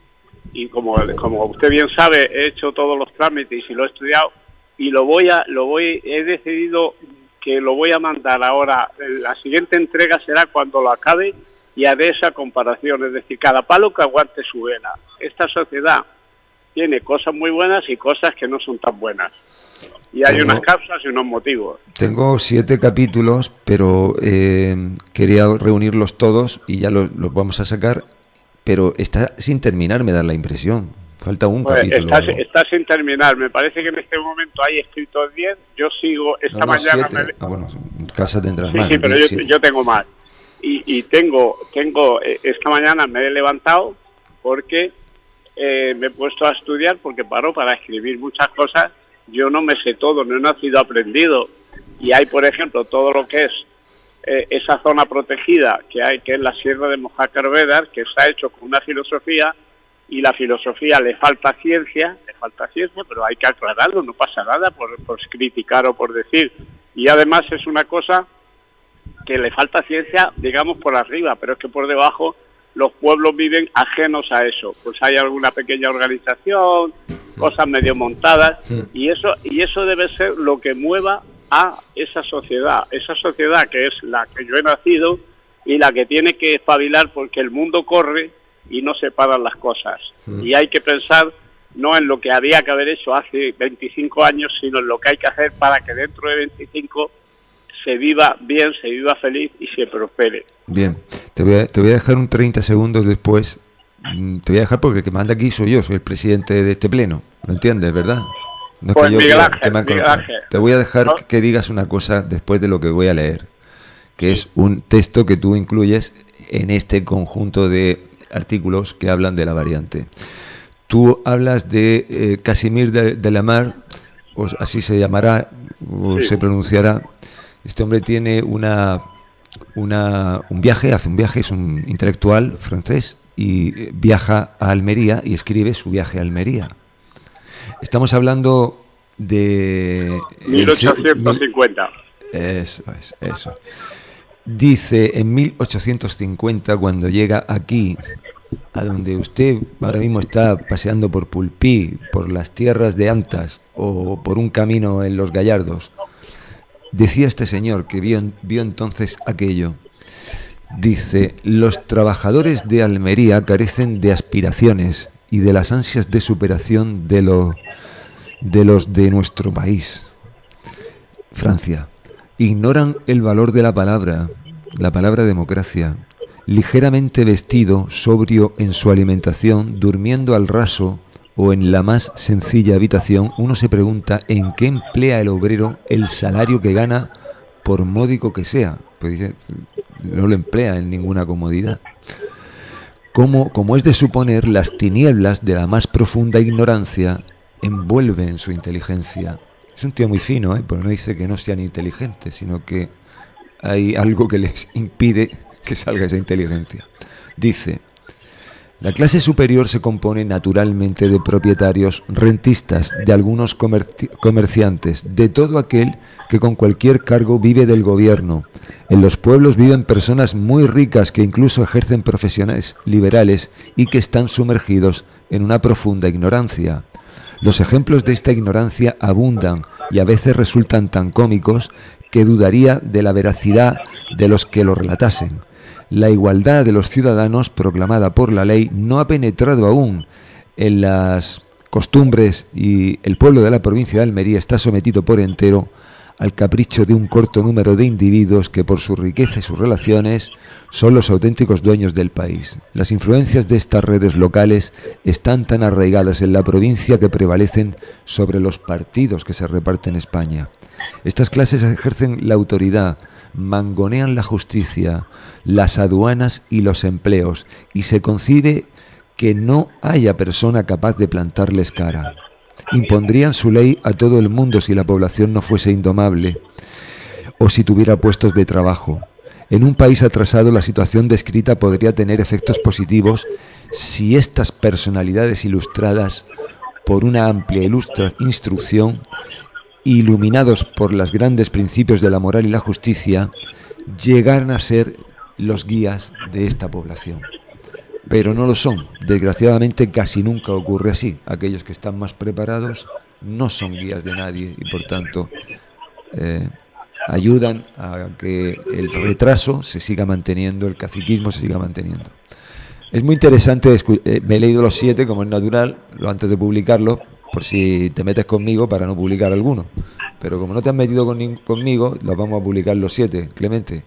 Speaker 17: Y como como usted bien sabe, he hecho todos los trámites y lo he estudiado, y lo voy a lo voy he decidido que lo voy a mandar ahora. La siguiente entrega será cuando lo acabe y haré esa comparación, es decir, cada palo que aguante su vela. Esta sociedad tiene cosas muy buenas y cosas que no son tan buenas, y hay tengo, unas causas y unos motivos.
Speaker 3: Tengo siete capítulos, pero eh, quería reunirlos todos y ya los, los vamos a sacar. Pero está sin terminar, me da la impresión. Falta un pues capítulo.
Speaker 17: Está, está sin terminar. Me parece que en este momento hay escritos diez. Yo sigo esta no, no, mañana. Me...
Speaker 3: Ah, bueno, en casa tendrás
Speaker 17: sí,
Speaker 3: más.
Speaker 17: Sí, pero yo, yo tengo más. Y, y tengo, tengo esta mañana me he levantado porque eh, me he puesto a estudiar, porque paro para escribir muchas cosas. Yo no me sé todo, no he nacido aprendido. Y hay, por ejemplo, todo lo que es Eh, esa zona protegida que hay, que es la Sierra de Mojácar Vedar, que está hecho con una filosofía, y la filosofía le falta ciencia, le falta ciencia, pero hay que aclararlo, no pasa nada por, por criticar o por decir. Y además es una cosa que le falta ciencia, digamos, por arriba, pero es que por debajo los pueblos viven ajenos a eso. Pues hay alguna pequeña organización, cosas medio montadas, sí. y eso y eso debe ser lo que mueva a esa sociedad, esa sociedad que es la que yo he nacido y la que tiene que espabilar, porque el mundo corre y no se paran las cosas. Mm. Y hay que pensar no en lo que había que haber hecho hace veinticinco años, sino en lo que hay que hacer para que dentro de veinticinco se viva bien, se viva feliz y se prospere.
Speaker 3: Bien, te voy a, te voy a dejar un treinta segundos después. Te voy a dejar porque el que manda aquí soy yo, soy el presidente de este pleno. ¿Lo entiendes, verdad? No es
Speaker 17: pues
Speaker 3: que yo
Speaker 17: Miguel
Speaker 3: Ángel,
Speaker 17: que me Miguel Ángel.
Speaker 3: Te voy a dejar
Speaker 17: ¿no?
Speaker 3: que digas una cosa después de lo que voy a leer, que es un texto que tú incluyes en este conjunto de artículos que hablan de la variante. Tú hablas de eh, Casimir de, de la Mar, o así se llamará, o sí. se pronunciará. Este hombre tiene una, una un viaje, hace un viaje, es un intelectual francés, y viaja a Almería y escribe su viaje a Almería. Estamos hablando de...
Speaker 17: mil ochocientos cincuenta.
Speaker 3: Eso es, eso. Dice, en mil ochocientos cincuenta, cuando llega aquí, a donde usted ahora mismo está paseando por Pulpí, por las tierras de Antas, o por un camino en Los Gallardos, decía este señor que vio, vio entonces aquello. Dice, los trabajadores de Almería carecen de aspiraciones y de las ansias de superación de, lo, de los de nuestro país, Francia. Ignoran el valor de la palabra, la palabra democracia. Ligeramente vestido, sobrio en su alimentación, durmiendo al raso o en la más sencilla habitación, uno se pregunta en qué emplea el obrero el salario que gana, por módico que sea. Pues dice, no lo emplea en ninguna comodidad. Como, como es de suponer, las tinieblas de la más profunda ignorancia envuelven su inteligencia. Es un tío muy fino, ¿eh? Porque no dice que no sean inteligentes, sino que hay algo que les impide que salga esa inteligencia. Dice, La clase superior se compone naturalmente de propietarios, rentistas, de algunos comerci- comerciantes, de todo aquel que con cualquier cargo vive del gobierno. En los pueblos viven personas muy ricas que incluso ejercen profesiones liberales y que están sumergidos en una profunda ignorancia. Los ejemplos de esta ignorancia abundan y a veces resultan tan cómicos que dudaría de la veracidad de los que lo relatasen. La igualdad de los ciudadanos proclamada por la ley no ha penetrado aún en las costumbres y el pueblo de la provincia de Almería está sometido por entero al capricho de un corto número de individuos que por su riqueza y sus relaciones son los auténticos dueños del país. Las influencias de estas redes locales están tan arraigadas en la provincia que prevalecen sobre los partidos que se reparten en España. Estas clases ejercen la autoridad, mangonean la justicia, las aduanas y los empleos, y se concibe que no haya persona capaz de plantarles cara. Impondrían su ley a todo el mundo si la población no fuese indomable o si tuviera puestos de trabajo. En un país atrasado la situación descrita podría tener efectos positivos si estas personalidades ilustradas por una amplia ilustra instrucción, iluminados por los grandes principios de la moral y la justicia, llegaran a ser los guías de esta población. Pero no lo son. Desgraciadamente casi nunca ocurre así. Aquellos que están más preparados no son guías de nadie y por tanto eh, ayudan a que el retraso se siga manteniendo, el caciquismo se siga manteniendo. Es muy interesante, eh, me he leído los siete como es natural, lo antes de publicarlo, por si te metes conmigo para no publicar alguno. Pero como no te has metido con, conmigo, los vamos a publicar los siete, Clemente.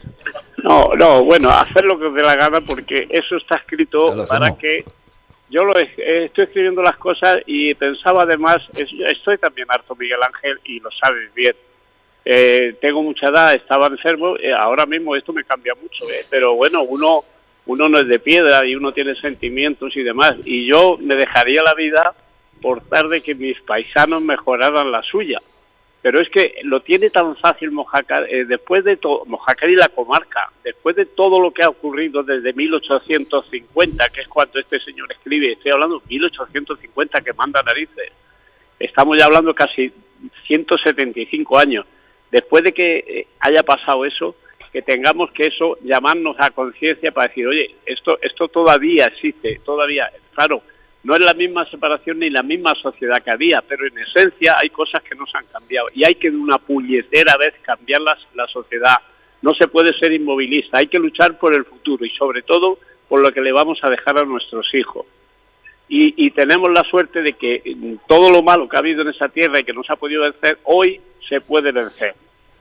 Speaker 17: No, no, bueno, hacer lo que os dé la gana porque eso está escrito para que... Yo lo eh, estoy escribiendo las cosas y pensaba además, es, estoy también harto, Miguel Ángel, y lo sabes bien. Eh, tengo mucha edad, estaba enfermo, eh, ahora mismo esto me cambia mucho, eh, pero bueno, uno, uno no es de piedra y uno tiene sentimientos y demás. Y yo me dejaría la vida por tal de que mis paisanos mejoraran la suya. Pero es que lo tiene tan fácil Mojácar, eh, después de todo, Mojácar y la comarca, después de todo lo que ha ocurrido desde mil ochocientos cincuenta, que es cuando este señor escribe, estoy hablando de mil ochocientos cincuenta, que manda narices, estamos ya hablando casi ciento setenta y cinco años, después de que eh, haya pasado eso, que tengamos que eso, llamarnos a conciencia para decir, oye, esto, esto todavía existe, todavía, claro, no es la misma separación ni la misma sociedad que había, pero en esencia hay cosas que no se han cambiado y hay que de una puñetera vez cambiar la, la sociedad. No se puede ser inmovilista, hay que luchar por el futuro y sobre todo por lo que le vamos a dejar a nuestros hijos. Y, y tenemos la suerte de que todo lo malo que ha habido en esa tierra y que no se ha podido vencer, hoy se puede vencer.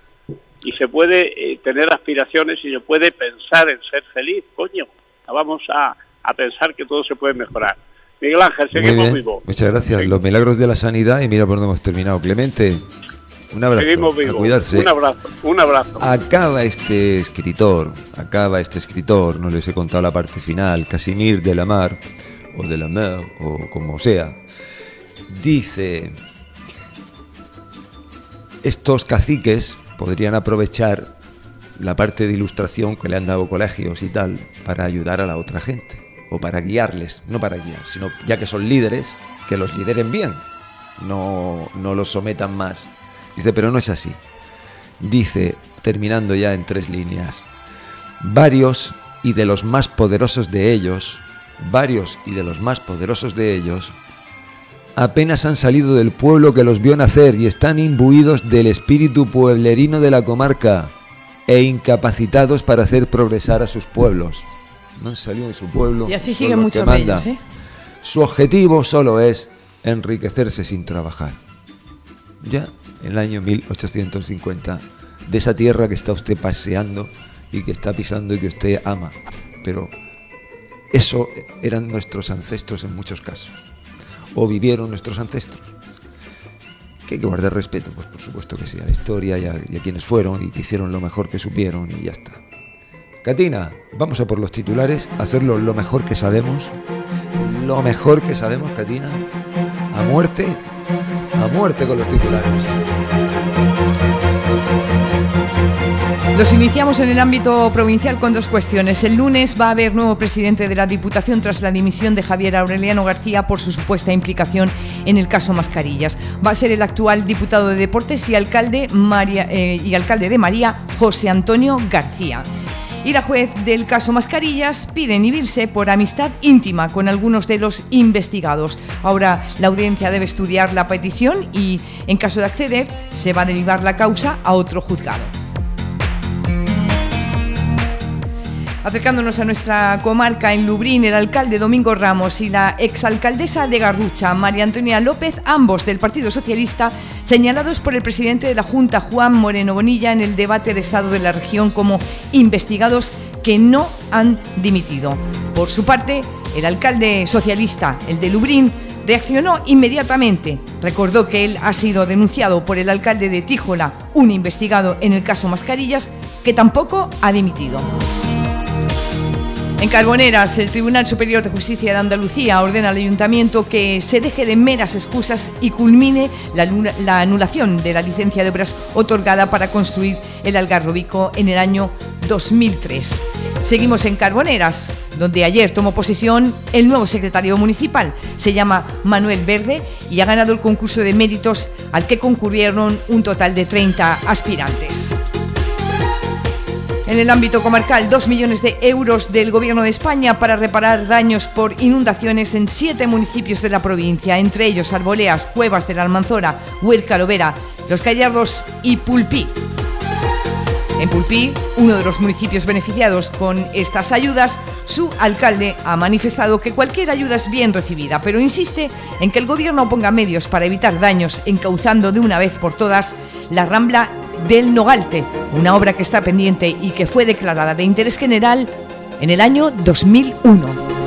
Speaker 17: Y se puede eh, tener aspiraciones y se puede pensar en ser feliz, coño. Vamos a, a pensar que todo se puede mejorar. Miguel Ángel, seguimos vivos.
Speaker 3: Muchas gracias. Sí. Los milagros de la sanidad y mira por dónde hemos terminado. Clemente, un abrazo.
Speaker 17: Seguimos vivos.
Speaker 3: A cuidarse.
Speaker 17: Un abrazo, un abrazo.
Speaker 3: Acaba este escritor, acaba este escritor, no les he contado la parte final, Casimir de la Mar, o de la Mer, o como sea. Dice, estos caciques podrían aprovechar la parte de ilustración que le han dado colegios y tal, para ayudar a la otra gente. O para guiarles, no para guiar, sino ya que son líderes, que los lideren bien, no, no los sometan más. Dice, pero no es así. Dice, terminando ya en tres líneas, varios y de los más poderosos de ellos, varios y de los más poderosos de ellos, apenas han salido del pueblo que los vio nacer y están imbuidos del espíritu pueblerino de la comarca e incapacitados para hacer progresar a sus pueblos. No han salido de su pueblo.
Speaker 4: Y así siguen muchos de ellos, ¿eh?
Speaker 3: Su objetivo solo es enriquecerse sin trabajar. Ya en el año mil ochocientos cincuenta, de esa tierra que está usted paseando y que está pisando y que usted ama. Pero eso eran nuestros ancestros en muchos casos. O vivieron nuestros ancestros. Que hay que guardar respeto, pues por supuesto que sí, a la historia y a, y a quienes fueron y que hicieron lo mejor que supieron y ya está. Catina, vamos a por los titulares, a hacerlo lo mejor que sabemos, lo mejor que sabemos, Catina, a muerte, a muerte con los titulares.
Speaker 4: Los iniciamos en el ámbito provincial con dos cuestiones. El lunes va a haber nuevo presidente de la Diputación tras la dimisión de Javier Aureliano García por su supuesta implicación en el caso Mascarillas. Va a ser el actual diputado de Deportes y alcalde, María, eh, y alcalde de María, José Antonio García. Y la juez del caso Mascarillas pide inhibirse por amistad íntima con algunos de los investigados. Ahora la audiencia debe estudiar la petición y, en caso de acceder, se va a derivar la causa a otro juzgado. Acercándonos a nuestra comarca, en Lubrín, el alcalde Domingo Ramos y la exalcaldesa de Garrucha, María Antonia López, ambos del Partido Socialista, señalados por el presidente de la Junta, Juan Moreno Bonilla, en el debate de Estado de la región como investigados que no han dimitido. Por su parte, el alcalde socialista, el de Lubrín, reaccionó inmediatamente. Recordó que él ha sido denunciado por el alcalde de Tíjola, un investigado en el caso Mascarillas, que tampoco ha dimitido. En Carboneras, el Tribunal Superior de Justicia de Andalucía ordena al Ayuntamiento que se deje de meras excusas y culmine la, la anulación de la licencia de obras otorgada para construir el Algarrobico en el año dos mil tres. Seguimos en Carboneras, donde ayer tomó posesión el nuevo secretario municipal. Se llama Manuel Verde y ha ganado el concurso de méritos al que concurrieron un total de treinta aspirantes. En el ámbito comarcal, dos millones de euros del Gobierno de España para reparar daños por inundaciones en siete municipios de la provincia, entre ellos Arboleas, Cuevas de la Almanzora, Huerca Lovera, Los Gallardos y Pulpí. En Pulpí, uno de los municipios beneficiados con estas ayudas, su alcalde ha manifestado que cualquier ayuda es bien recibida, pero insiste en que el Gobierno ponga medios para evitar daños, encauzando de una vez por todas la Rambla del Nogalte, una obra que está pendiente y que fue declarada de interés general en el año dos mil uno.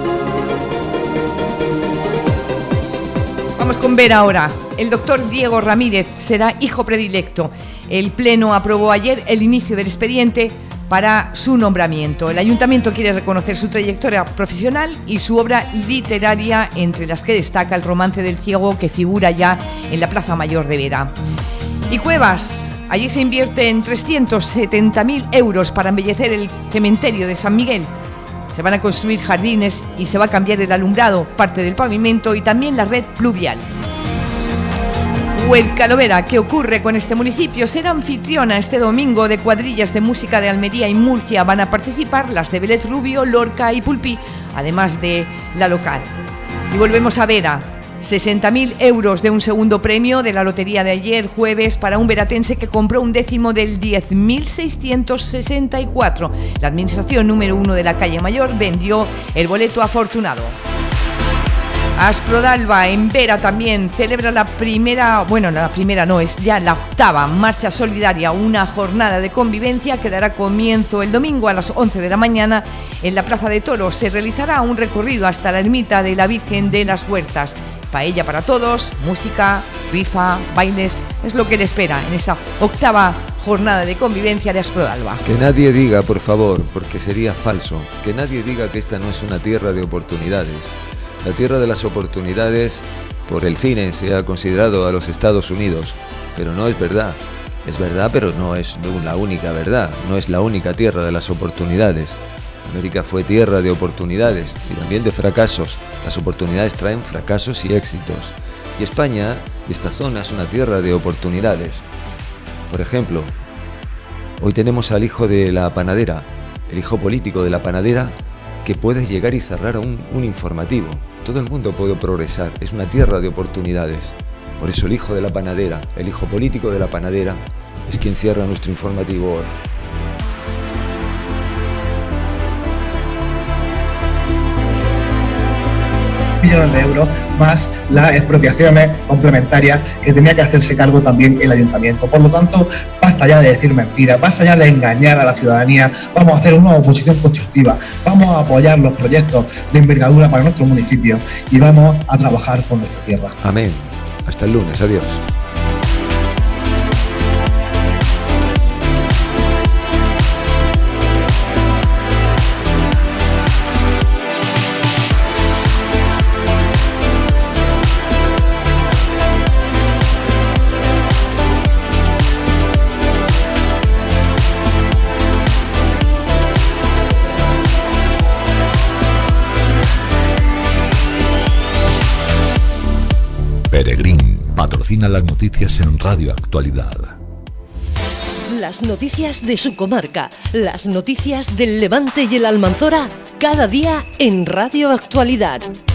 Speaker 4: Vamos con ver ahora. El doctor Diego Ramírez será hijo predilecto. El Pleno aprobó ayer el inicio del expediente para su nombramiento. El Ayuntamiento quiere reconocer su trayectoria profesional y su obra literaria, entre las que destaca el Romance del Ciego, que figura ya en la Plaza Mayor de Vera. Y Cuevas, allí se invierten trescientos setenta mil euros para embellecer el cementerio de San Miguel. Se van a construir jardines y se va a cambiar el alumbrado, parte del pavimento y también la red pluvial. Huerca Lovera, ¿qué ocurre con este municipio? Será anfitriona este domingo de cuadrillas de música de Almería y Murcia. Van a participar las de Vélez Rubio, Lorca y Pulpí, además de la local. Y volvemos a Vera. sesenta mil euros de un segundo premio de la lotería de ayer jueves para un veratense que compró un décimo del diez mil seiscientos sesenta y cuatro. La administración número uno de la calle Mayor vendió el boleto afortunado. Asprodalba, en Vera, también celebra la primera, bueno, la primera no, es ya la octava marcha solidaria, una jornada de convivencia que dará comienzo el domingo a las once de la mañana en la Plaza de Toros. Se realizará un recorrido hasta la ermita de la Virgen de las Huertas. Paella para todos, música, rifa, bailes, es lo que le espera en esa octava jornada de convivencia de Asprodalba.
Speaker 3: Que nadie diga, por favor, porque sería falso, que nadie diga que esta no es una tierra de oportunidades. La tierra de las oportunidades, por el cine, se ha considerado a los Estados Unidos, pero no es verdad. Es verdad, pero no es la única verdad, no es la única tierra de las oportunidades. América fue tierra de oportunidades y también de fracasos. Las oportunidades traen fracasos y éxitos. Y España, esta zona, es una tierra de oportunidades. Por ejemplo, hoy tenemos al hijo de la panadera, el hijo político de la panadera, que puede llegar y cerrar un, un informativo. Todo el mundo puede progresar, es una tierra de oportunidades. Por eso el hijo de la panadera, el hijo político de la panadera, es quien cierra nuestro informativo hoy.
Speaker 11: Millones de euros más las expropiaciones complementarias que tenía que hacerse cargo también el ayuntamiento. Por lo tanto, basta ya de decir mentiras, basta ya de engañar a la ciudadanía. Vamos a hacer una oposición constructiva, vamos a apoyar los proyectos de envergadura para nuestro municipio y vamos a trabajar con nuestra tierra.
Speaker 3: Amén. Hasta el lunes. Adiós.
Speaker 2: Peregrín patrocina las noticias en Radio Actualidad.
Speaker 1: Las noticias de su comarca, las noticias del Levante y el Almanzora, cada día en Radio Actualidad.